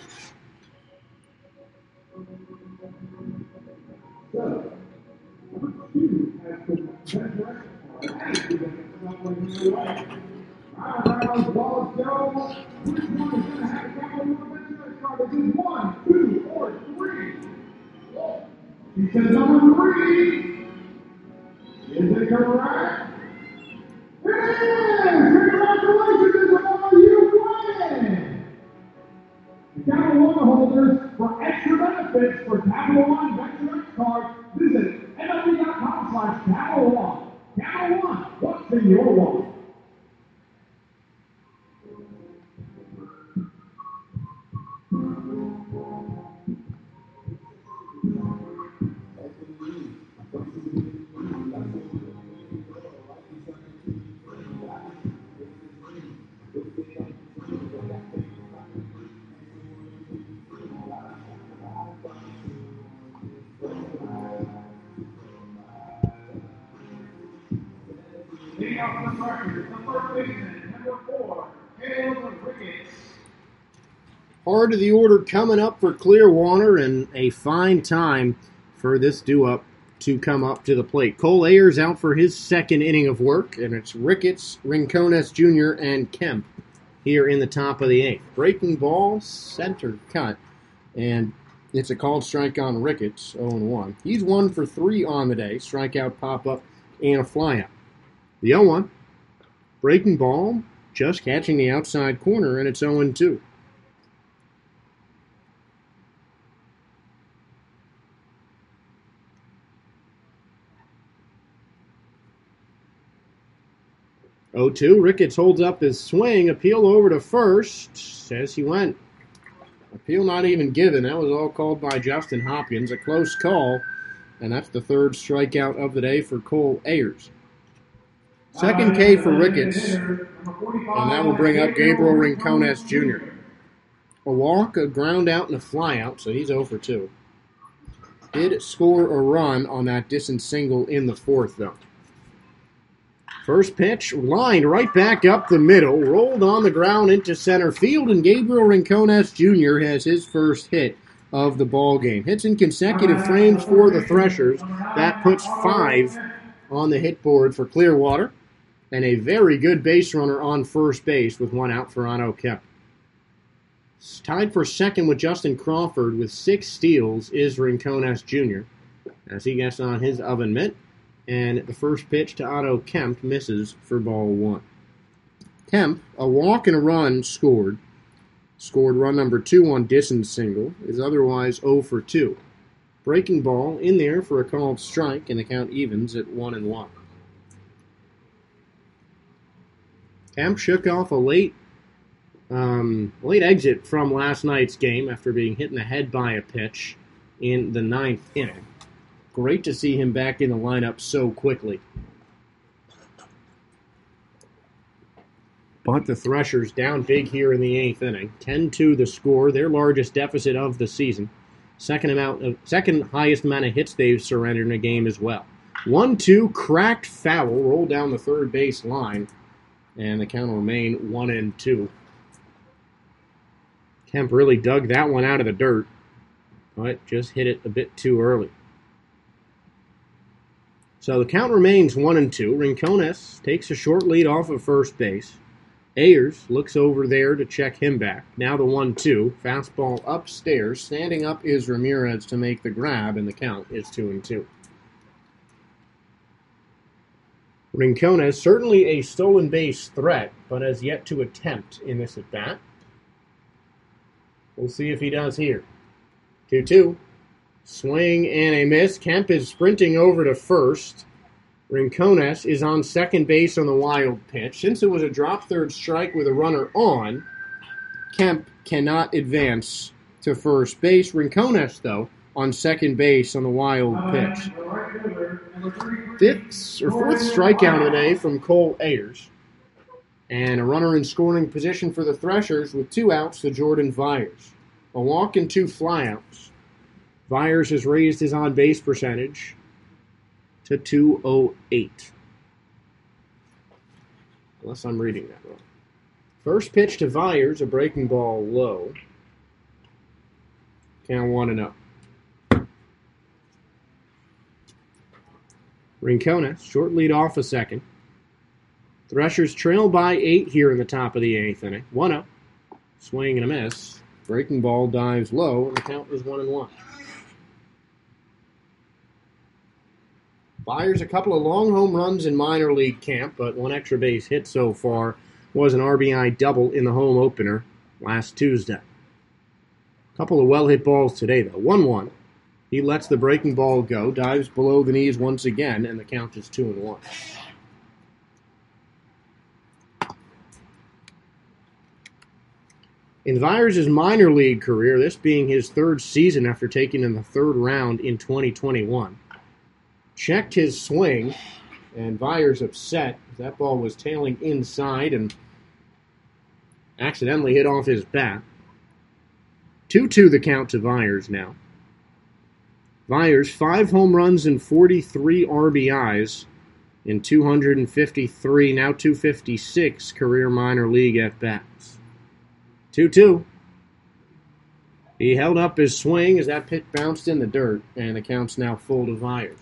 So, Which one is going to have He says number 3. Is it correct? It is! Congratulations to all you win! The Capital One holders for extra benefits for Capital One Venture X card, visit MLB.com/Capital One. Capital One, what's in your wallet? Leading off the starters, the first baseman, number 4, Caleb Ricketts. Hard of the order coming up for Clearwater, and a fine time for this due-up to come up to the plate. Cole Ayers out for his second inning of work, and it's Ricketts, Rincones Jr., and Kemp here in the top of the 8th. Breaking ball, center cut, and it's a called strike on Ricketts, 0-1. He's 1 for 3 on the day, strikeout, pop-up, and a flyout. The 0-1, breaking ball, just catching the outside corner, and it's 0-2. Ricketts holds up his swing. Appeal over to first. Says he went. Appeal not even given. That was all called by Justin Hopkins. A close call. And that's the third strikeout of the day for Cole Ayers. Second K for Ricketts. And that will bring up Gabriel Rincones Jr. A walk, a ground out, and a flyout. So he's 0 for 2. Did score a run on that distance single in the 4th, though. First pitch, lined right back up the middle, rolled on the ground into center field, and Gabriel Rincones Jr. has his first hit of the ball game. Hits in consecutive frames for the Threshers. That puts 5 on the hit board for Clearwater, and a very good base runner on first base with 1 out for Otto Kemp. Tied for second with Justin Crawford with 6 steals is Rincones Jr. as he gets on his oven mitt. And the first pitch to Otto Kemp misses for ball 1. Kemp, a walk and a run scored. Scored run number 2 on Disson's single. Is otherwise 0 for 2. Breaking ball in there for a called strike, and the count evens at 1-1. Kemp shook off a late exit from last night's game after being hit in the head by a pitch in the 9th inning. Great to see him back in the lineup so quickly. But the Threshers down big here in the 8th inning. 10-2 the score, their largest deficit of the season. Second highest amount of hits they've surrendered in a game as well. 1-2, cracked foul, rolled down the third base line, and the count will remain 1-2. Kemp really dug that one out of the dirt, but just hit it a bit too early. So the count remains 1-2. Rincones takes a short lead off of first base. Ayers looks over there to check him back. Now the 1-2. Fastball upstairs. Standing up is Ramirez to make the grab, and the count is 2-2. Rincones, certainly a stolen base threat, but has yet to attempt in this at-bat. We'll see if he does here. 2-2. Swing and a miss. Kemp is sprinting over to first. Rincones is on second base on the wild pitch. Since it was a drop third strike with a runner on, Kemp cannot advance to first base. Rincones, though, on second base on the wild pitch. Fourth strikeout of the day from Cole Ayers. And a runner in scoring position for the Threshers with 2 outs to Jordan Vyers. A walk and 2 flyouts. Vyers has raised his on-base percentage to .208. Unless I'm reading that wrong. First pitch to Vyers, a breaking ball low. Count 1-0. Rincones, short lead off a second. Threshers trail by 8 here in the top of the 8th inning. 1-0. Swing and a miss. Breaking ball dives low, and the count is 1-1. Fires a couple of long home runs in minor league camp, but one extra base hit so far was an RBI double in the home opener last Tuesday. A couple of well-hit balls today, though. 1-1. He lets the breaking ball go, dives below the knees once again, and the count is 2-1. In Vyers' minor league career, this being his third season after taking in the third round in 2021, checked his swing, and Vyers upset. That ball was tailing inside and accidentally hit off his bat. 2-2 the count to Vyers now. Vyers, 5 home runs and 43 RBIs in 253, now 256 career minor league at-bats. 2-2. He held up his swing as that pitch bounced in the dirt, and the count's now full to Vyers.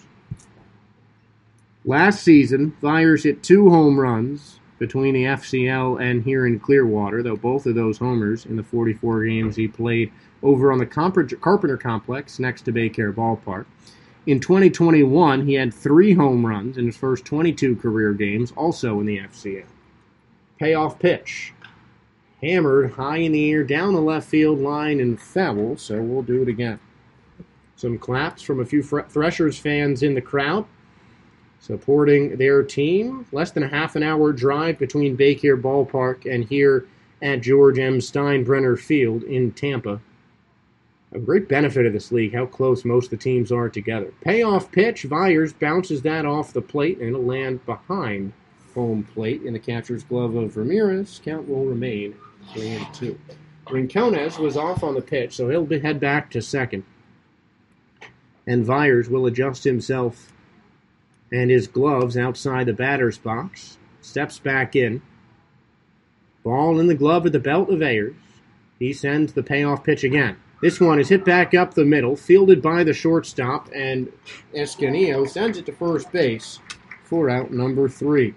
Last season, Vyers hit 2 home runs between the FCL and here in Clearwater, though both of those homers in the 44 games he played over on the Carpenter Complex next to Baycare Ballpark. In 2021, he had 3 home runs in his first 22 career games, also in the FCL. Payoff pitch. Hammered high in the air down the left field line and foul, so we'll do it again. Some claps from a few Threshers fans in the crowd supporting their team. Less than a half an hour drive between Baycare Ballpark and here at George M. Steinbrenner Field in Tampa. A great benefit of this league, how close most of the teams are together. Payoff pitch, Vyers bounces that off the plate and it'll land behind home plate in the catcher's glove of Ramirez. Count will remain 3-2. Rincones was off on the pitch, so he'll head back to second. And Vyers will adjust himself and his gloves outside the batter's box. Steps back in. Ball in the glove at the belt of Ayers. He sends the payoff pitch again. This one is hit back up the middle, fielded by the shortstop, and Escanillo sends it to first base for out number 3.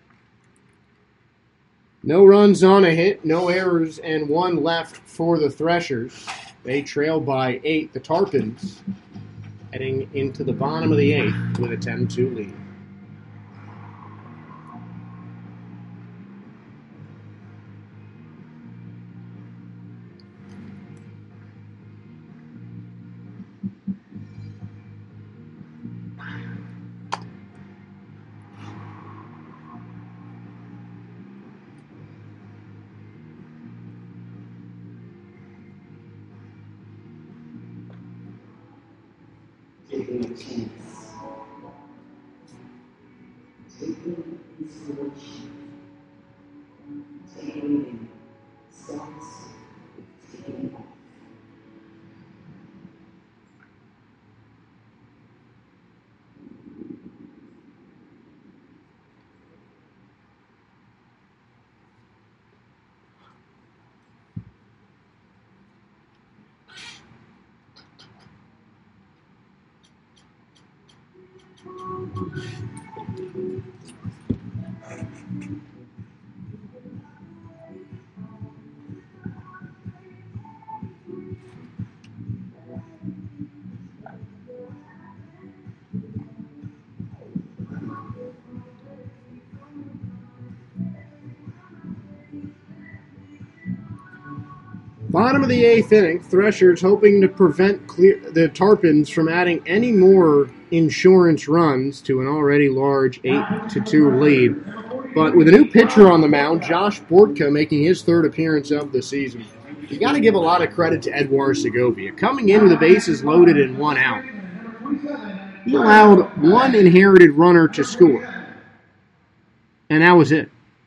No runs on a hit, no errors, and 1 left for the Threshers. They trail by 8. The Tarpons heading into the bottom of the 8th with a 10-2 lead. Taking a chance. Taking inspiration. Taking in starts with taking off. Bottom of the 8th inning, Threshers hoping to prevent the Tarpons from adding any more insurance runs to an already large 8-2 lead. But with a new pitcher on the mound, Josh Bortka making his 3rd appearance of the season, you got to give a lot of credit to Edouard Segovia. Coming in with the bases loaded and 1 out, he allowed 1 inherited runner to score. And that was it.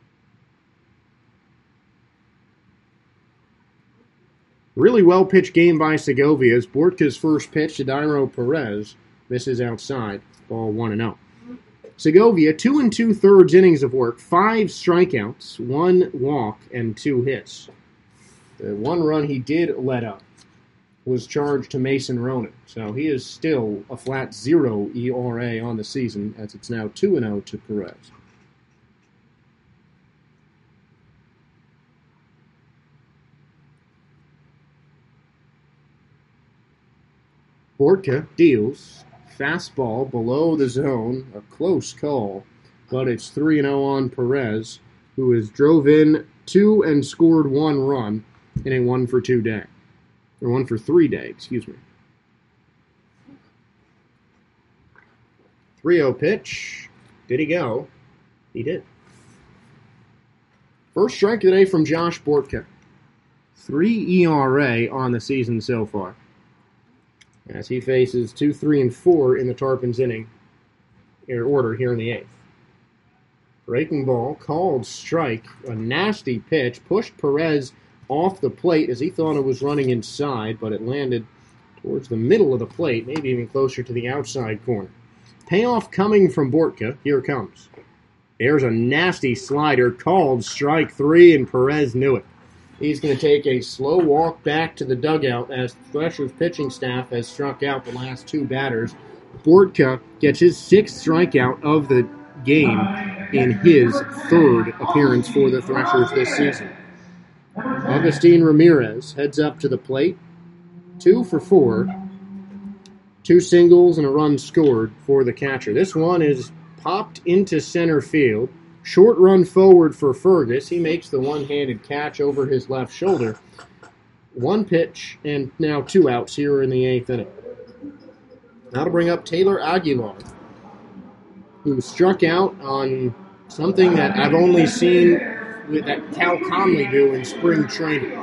Really well-pitched game by Segovia as Bortka's first pitch to Dairo Perez misses outside, ball 1-0. Segovia, 2 2/3 innings of work, 5 strikeouts, 1 walk, and 2 hits. The 1 run he did let up was charged to Mason Ronan, so he is still a flat 0 ERA on the season as it's now 2-0 to Perez. Bortka deals fastball below the zone, a close call, but it's 3-0 on Perez, who has drove in 2 and scored 1 run in a 1-for-2 day. Or 1-for-3 day, excuse me. 3-0 pitch. Did he go? He did. First strike of the day from Josh Bortka. 3 ERA on the season so far, as he faces 2, 3, and 4 in the Tarpons inning order here in the 8th. Breaking ball, called strike, a nasty pitch, pushed Perez off the plate as he thought it was running inside, but it landed towards the middle of the plate, maybe even closer to the outside corner. Payoff coming from Bortka. Here it comes. There's a nasty slider, called strike 3, and Perez knew it. He's going to take a slow walk back to the dugout as Threshers pitching staff has struck out the last 2 batters. Bortka gets his 6th strikeout of the game in his 3rd appearance for the Threshers this season. Agustin Ramirez heads up to the plate. 2 for 4. 2 singles and a run scored for the catcher. This one is popped into center field. Short run forward for Fergus. He makes the one-handed catch over his left shoulder. 1 pitch and now 2 outs here in the 8th inning. Now to bring up Taylor Aguilar, who struck out on something that I've only seen that Cal Conley do in spring training.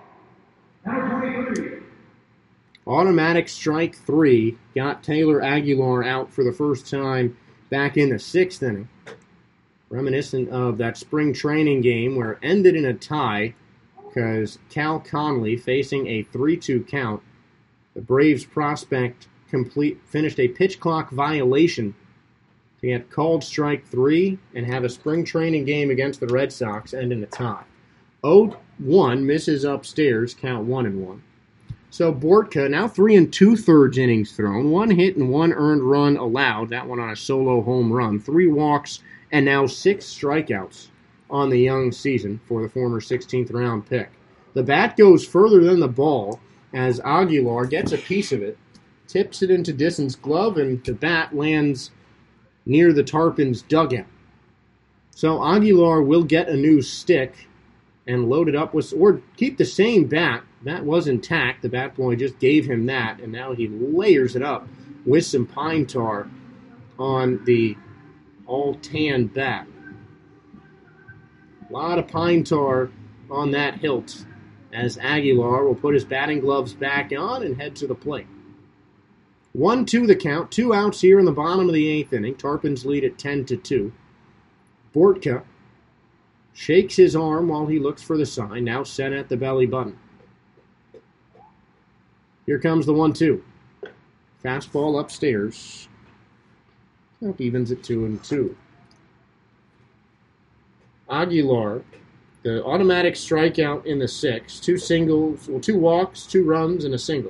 Automatic strike 3 got Taylor Aguilar out for the first time back in the 6th inning. Reminiscent of that spring training game where it ended in a tie because Cal Conley, facing a 3-2 count, the Braves prospect finished a pitch clock violation to get called strike 3 and have a spring training game against the Red Sox end in a tie. 0-1 misses upstairs, count 1-1. So Bortka, now 3 2/3 innings thrown, 1 hit and 1 earned run allowed, that one on a solo home run, 3 walks, and now 6 strikeouts on the young season for the former 16th round pick. The bat goes further than the ball as Aguilar gets a piece of it, tips it into Disson's glove, and the bat lands near the Tarpons dugout. So Aguilar will get a new stick and load it up with, or keep the same bat. That was intact. The bat boy just gave him that, and now he layers it up with some pine tar on the all-tan bat. A lot of pine tar on that hilt as Aguilar will put his batting gloves back on and head to the plate. 1-2 the count. 2 outs here in the bottom of the 8th inning. Tarpons lead at 10-2. Bortka shakes his arm while he looks for the sign, now set at the belly button. Here comes the 1-2. Fastball upstairs. Count evens at 2-2. Aguilar, the automatic strikeout in the 6th. 2 singles, 2 walks, 2 runs, and a single.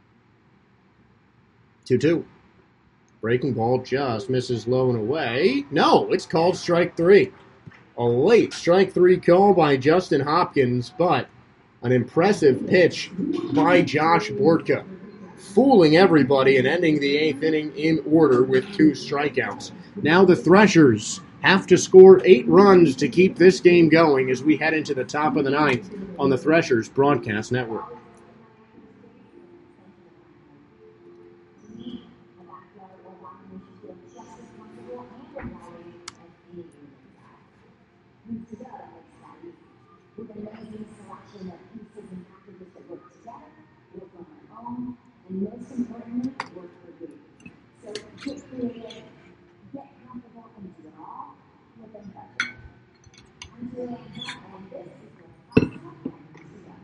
2-2. Breaking ball just misses low and away. No, it's called strike 3. A late strike 3 call by Justin Hopkins, but an impressive pitch by Josh Bortka, fooling everybody and ending the 8th inning in order with 2 strikeouts. Now the Threshers have to score 8 runs to keep this game going as we head into the top of the 9th on the Threshers Broadcast Network. And most importantly, work for good. So get creative, get comfortable, and do it all within budget. I'm Julianne Hunt, and this is the Fox Hotline together.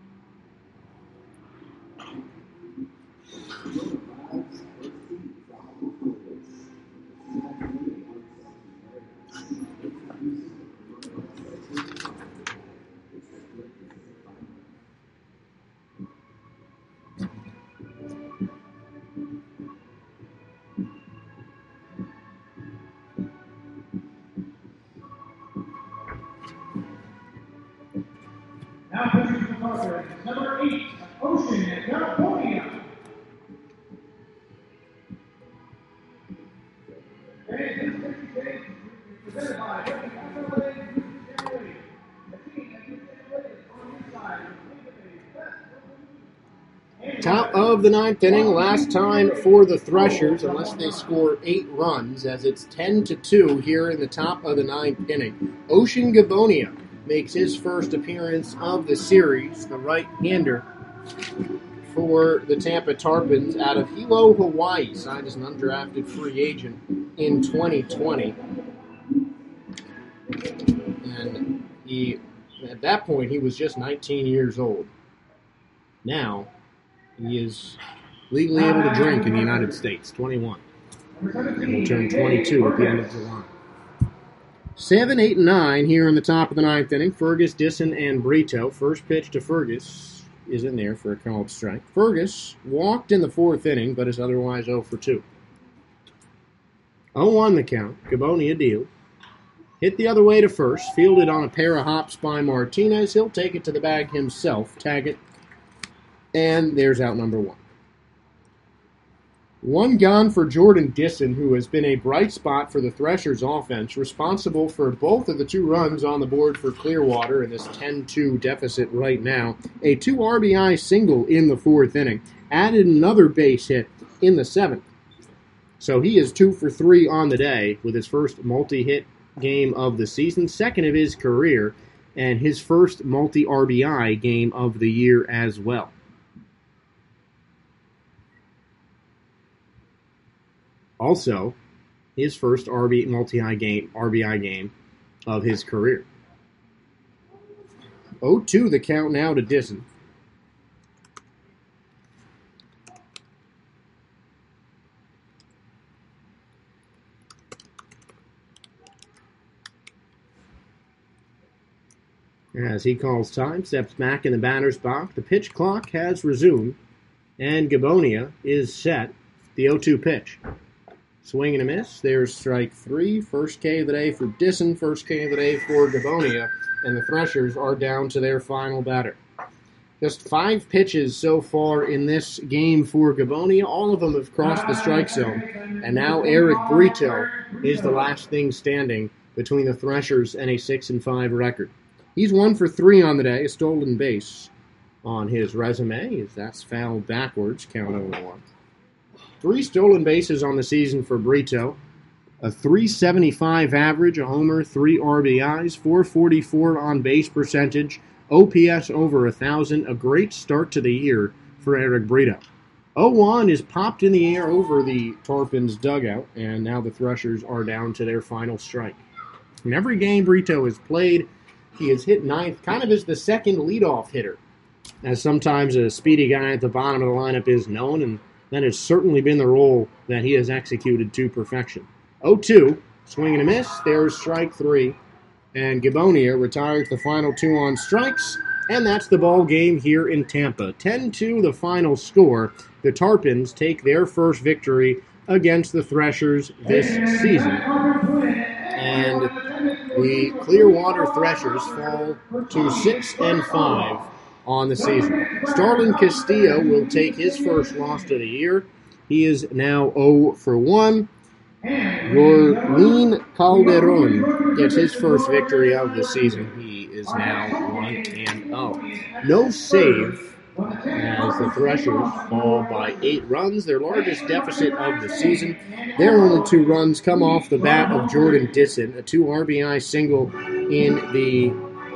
Now pitching for Parker, number 8, Ocean, California. Top of the ninth inning, last time for the Threshers, unless they score 8 runs, as it's 10-2 here in the top of the ninth inning. Ocean Gabonia makes his first appearance of the series, the right-hander for the Tampa Tarpons out of Hilo, Hawaii, signed as an undrafted free agent in 2020. And at that point, he was just 19 years old. Now, he is legally able to drink in the United States, 21. And will turn 22 at the end of July. 7, 8, and 9 here in the top of the ninth inning. Fergus, Disson, and Brito. First pitch to Fergus is in there for a called strike. Fergus walked in the fourth inning, but is otherwise 0 for 2. 0-1 the count. Gabonia deal. Hit the other way to first. Fielded on a pair of hops by Martinez. He'll take it to the bag himself. Tag it. And there's out number 1. 1 gone for Jordan Disson, who has been a bright spot for the Threshers offense, responsible for both of the 2 runs on the board for Clearwater in this 10-2 deficit right now. A 2 RBI single in the fourth inning. Added another base hit in the 7th. So he is 2 for 3 on the day with his first multi-hit game of the season, second of his career, and his first multi-RBI game of the year as well. Also, his first RBI game of his career. 0-2 the count now to Disson. As he calls time, steps back in the batter's box. The pitch clock has resumed, and Gabonia is set. The 0-2 pitch. Swing and a miss. There's strike 3. First K of the day for Disson. First K of the day for Gabonia. And the Threshers are down to their final batter. Just 5 pitches so far in this game for Gabonia. All of them have crossed the strike zone. And now Eric Brito is the last thing standing between the Threshers and a 6-5 record. He's 1 for 3 on the day. A stolen base on his resume, as that's fouled backwards. Count 0-1. 3 stolen bases on the season for Brito. A .375 average, a homer, 3 RBIs, .444 on base percentage, OPS over 1,000. A great start to the year for Eric Brito. 0-1 is popped in the air over the Tarpons dugout, and now the Threshers are down to their final strike. In every game Brito has played, he has hit ninth, kind of as the second leadoff hitter, as sometimes a speedy guy at the bottom of the lineup is known, and that has certainly been the role that he has executed to perfection. 0-2, swing and a miss. There's strike 3. And Gabonia retires the final 2 on strikes. And that's the ball game here in Tampa. 10-2 the final score. The Tarpons take their first victory against the Threshers this season. And the Clearwater Threshers fall to 6-5 on the season. Starlin Castillo will take his first loss of the year. He is now 0 for 1. Yorlin Calderon gets his first victory of the season. He is now 1-0. No save as the Threshers fall by 8 runs, their largest deficit of the season. Their only 2 runs come off the bat of Jordan Disson, a 2 RBI single in the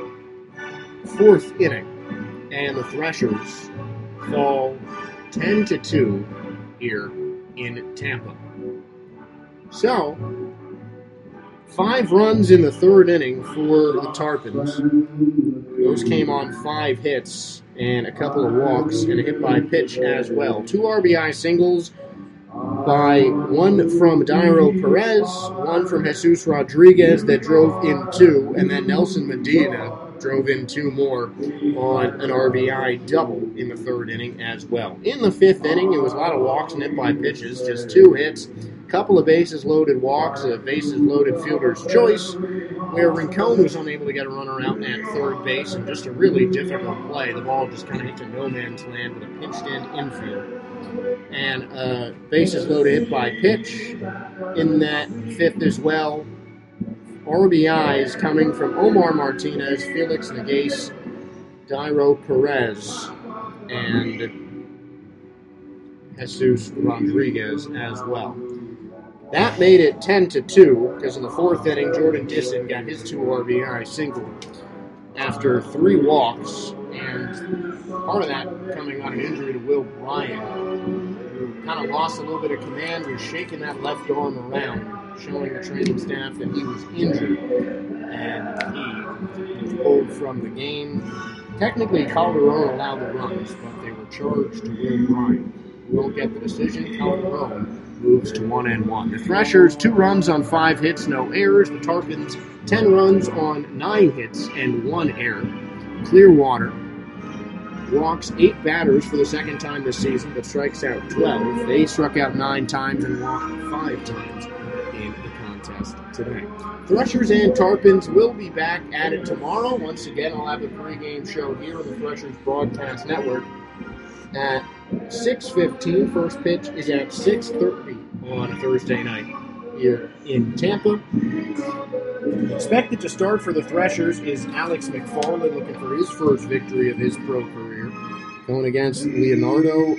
4th inning. And the Threshers fall 10-2 here in Tampa. So, 5 runs in the 3rd inning for the Tarpons. Those came on 5 hits and a couple of walks and a hit by pitch as well. 2 RBI singles by one from Dairo Perez, one from Jesus Rodriguez that drove in 2, and then Nelson Medina drove in 2 more on an RBI double in the 3rd inning as well. In the 5th inning, it was a lot of walks and hit by pitches, just 2 hits, couple of bases-loaded walks, a bases-loaded fielder's choice, where Rincon was unable to get a runner out at 3rd base, and just a really difficult play. The ball just kind of hit to no man's land with a pinched-in infield. And bases-loaded hit by pitch in that 5th as well. RBIs coming from Omar Martinez, Felix Nagase, Dairo Perez, and Jesus Rodriguez as well. That made it 10-2 because in the fourth inning, Jordan Disson got his 2 RBI single after 3 walks, and part of that coming on an injury to Will Bryant, who kind of lost a little bit of command, was shaking that left arm around, showing the training staff that he was injured, and he was pulled from the game. Technically, Calderon allowed the runs, but they were charged to Will Bryant. We won't get the decision. Calderon moves to 1-1. The Threshers, 2 runs on 5 hits, no errors. The Tarpons, 10 runs on 9 hits and 1 error. Clearwater walks 8 batters for the second time this season, but strikes out 12. They struck out 9 times and walked 5 times in the contest today. Threshers and Tarpons will be back at it tomorrow. Once again, I'll have a pregame show here on the Threshers Broadcast Network at 6:15. First pitch is at 6:30 on Thursday night here in Tampa. Expected to start for the Threshers is Alex McFarland, looking for his first victory of his pro career, going against Leonardo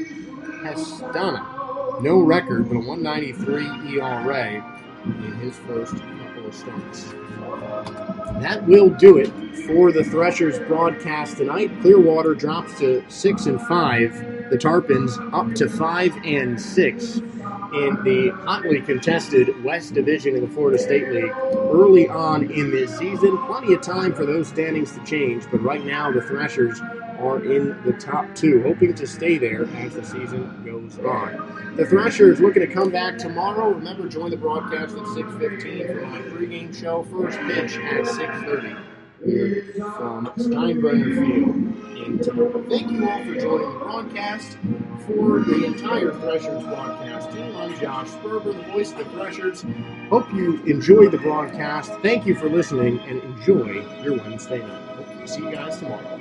Pestana. No record, but a 1.93 ERA in his first couple of starts. That will do it for the Threshers broadcast tonight. Clearwater drops to 6-5. The Tarpons up to 5-6 in the hotly contested West Division of the Florida State League early on in this season. Plenty of time for those standings to change, but right now the Threshers are in the top 2, hoping to stay there as the season goes on. The Threshers looking to come back tomorrow. Remember, join the broadcast at 6:15 for my pregame show. First pitch at 6:30 here from Steinbrenner Field in Tampa. Thank you all for joining the broadcast. For the entire Threshers broadcast team, I'm Josh Sperber, the voice of the Threshers. Hope you enjoyed the broadcast. Thank you for listening, and enjoy your Wednesday night. Hope to see you guys tomorrow.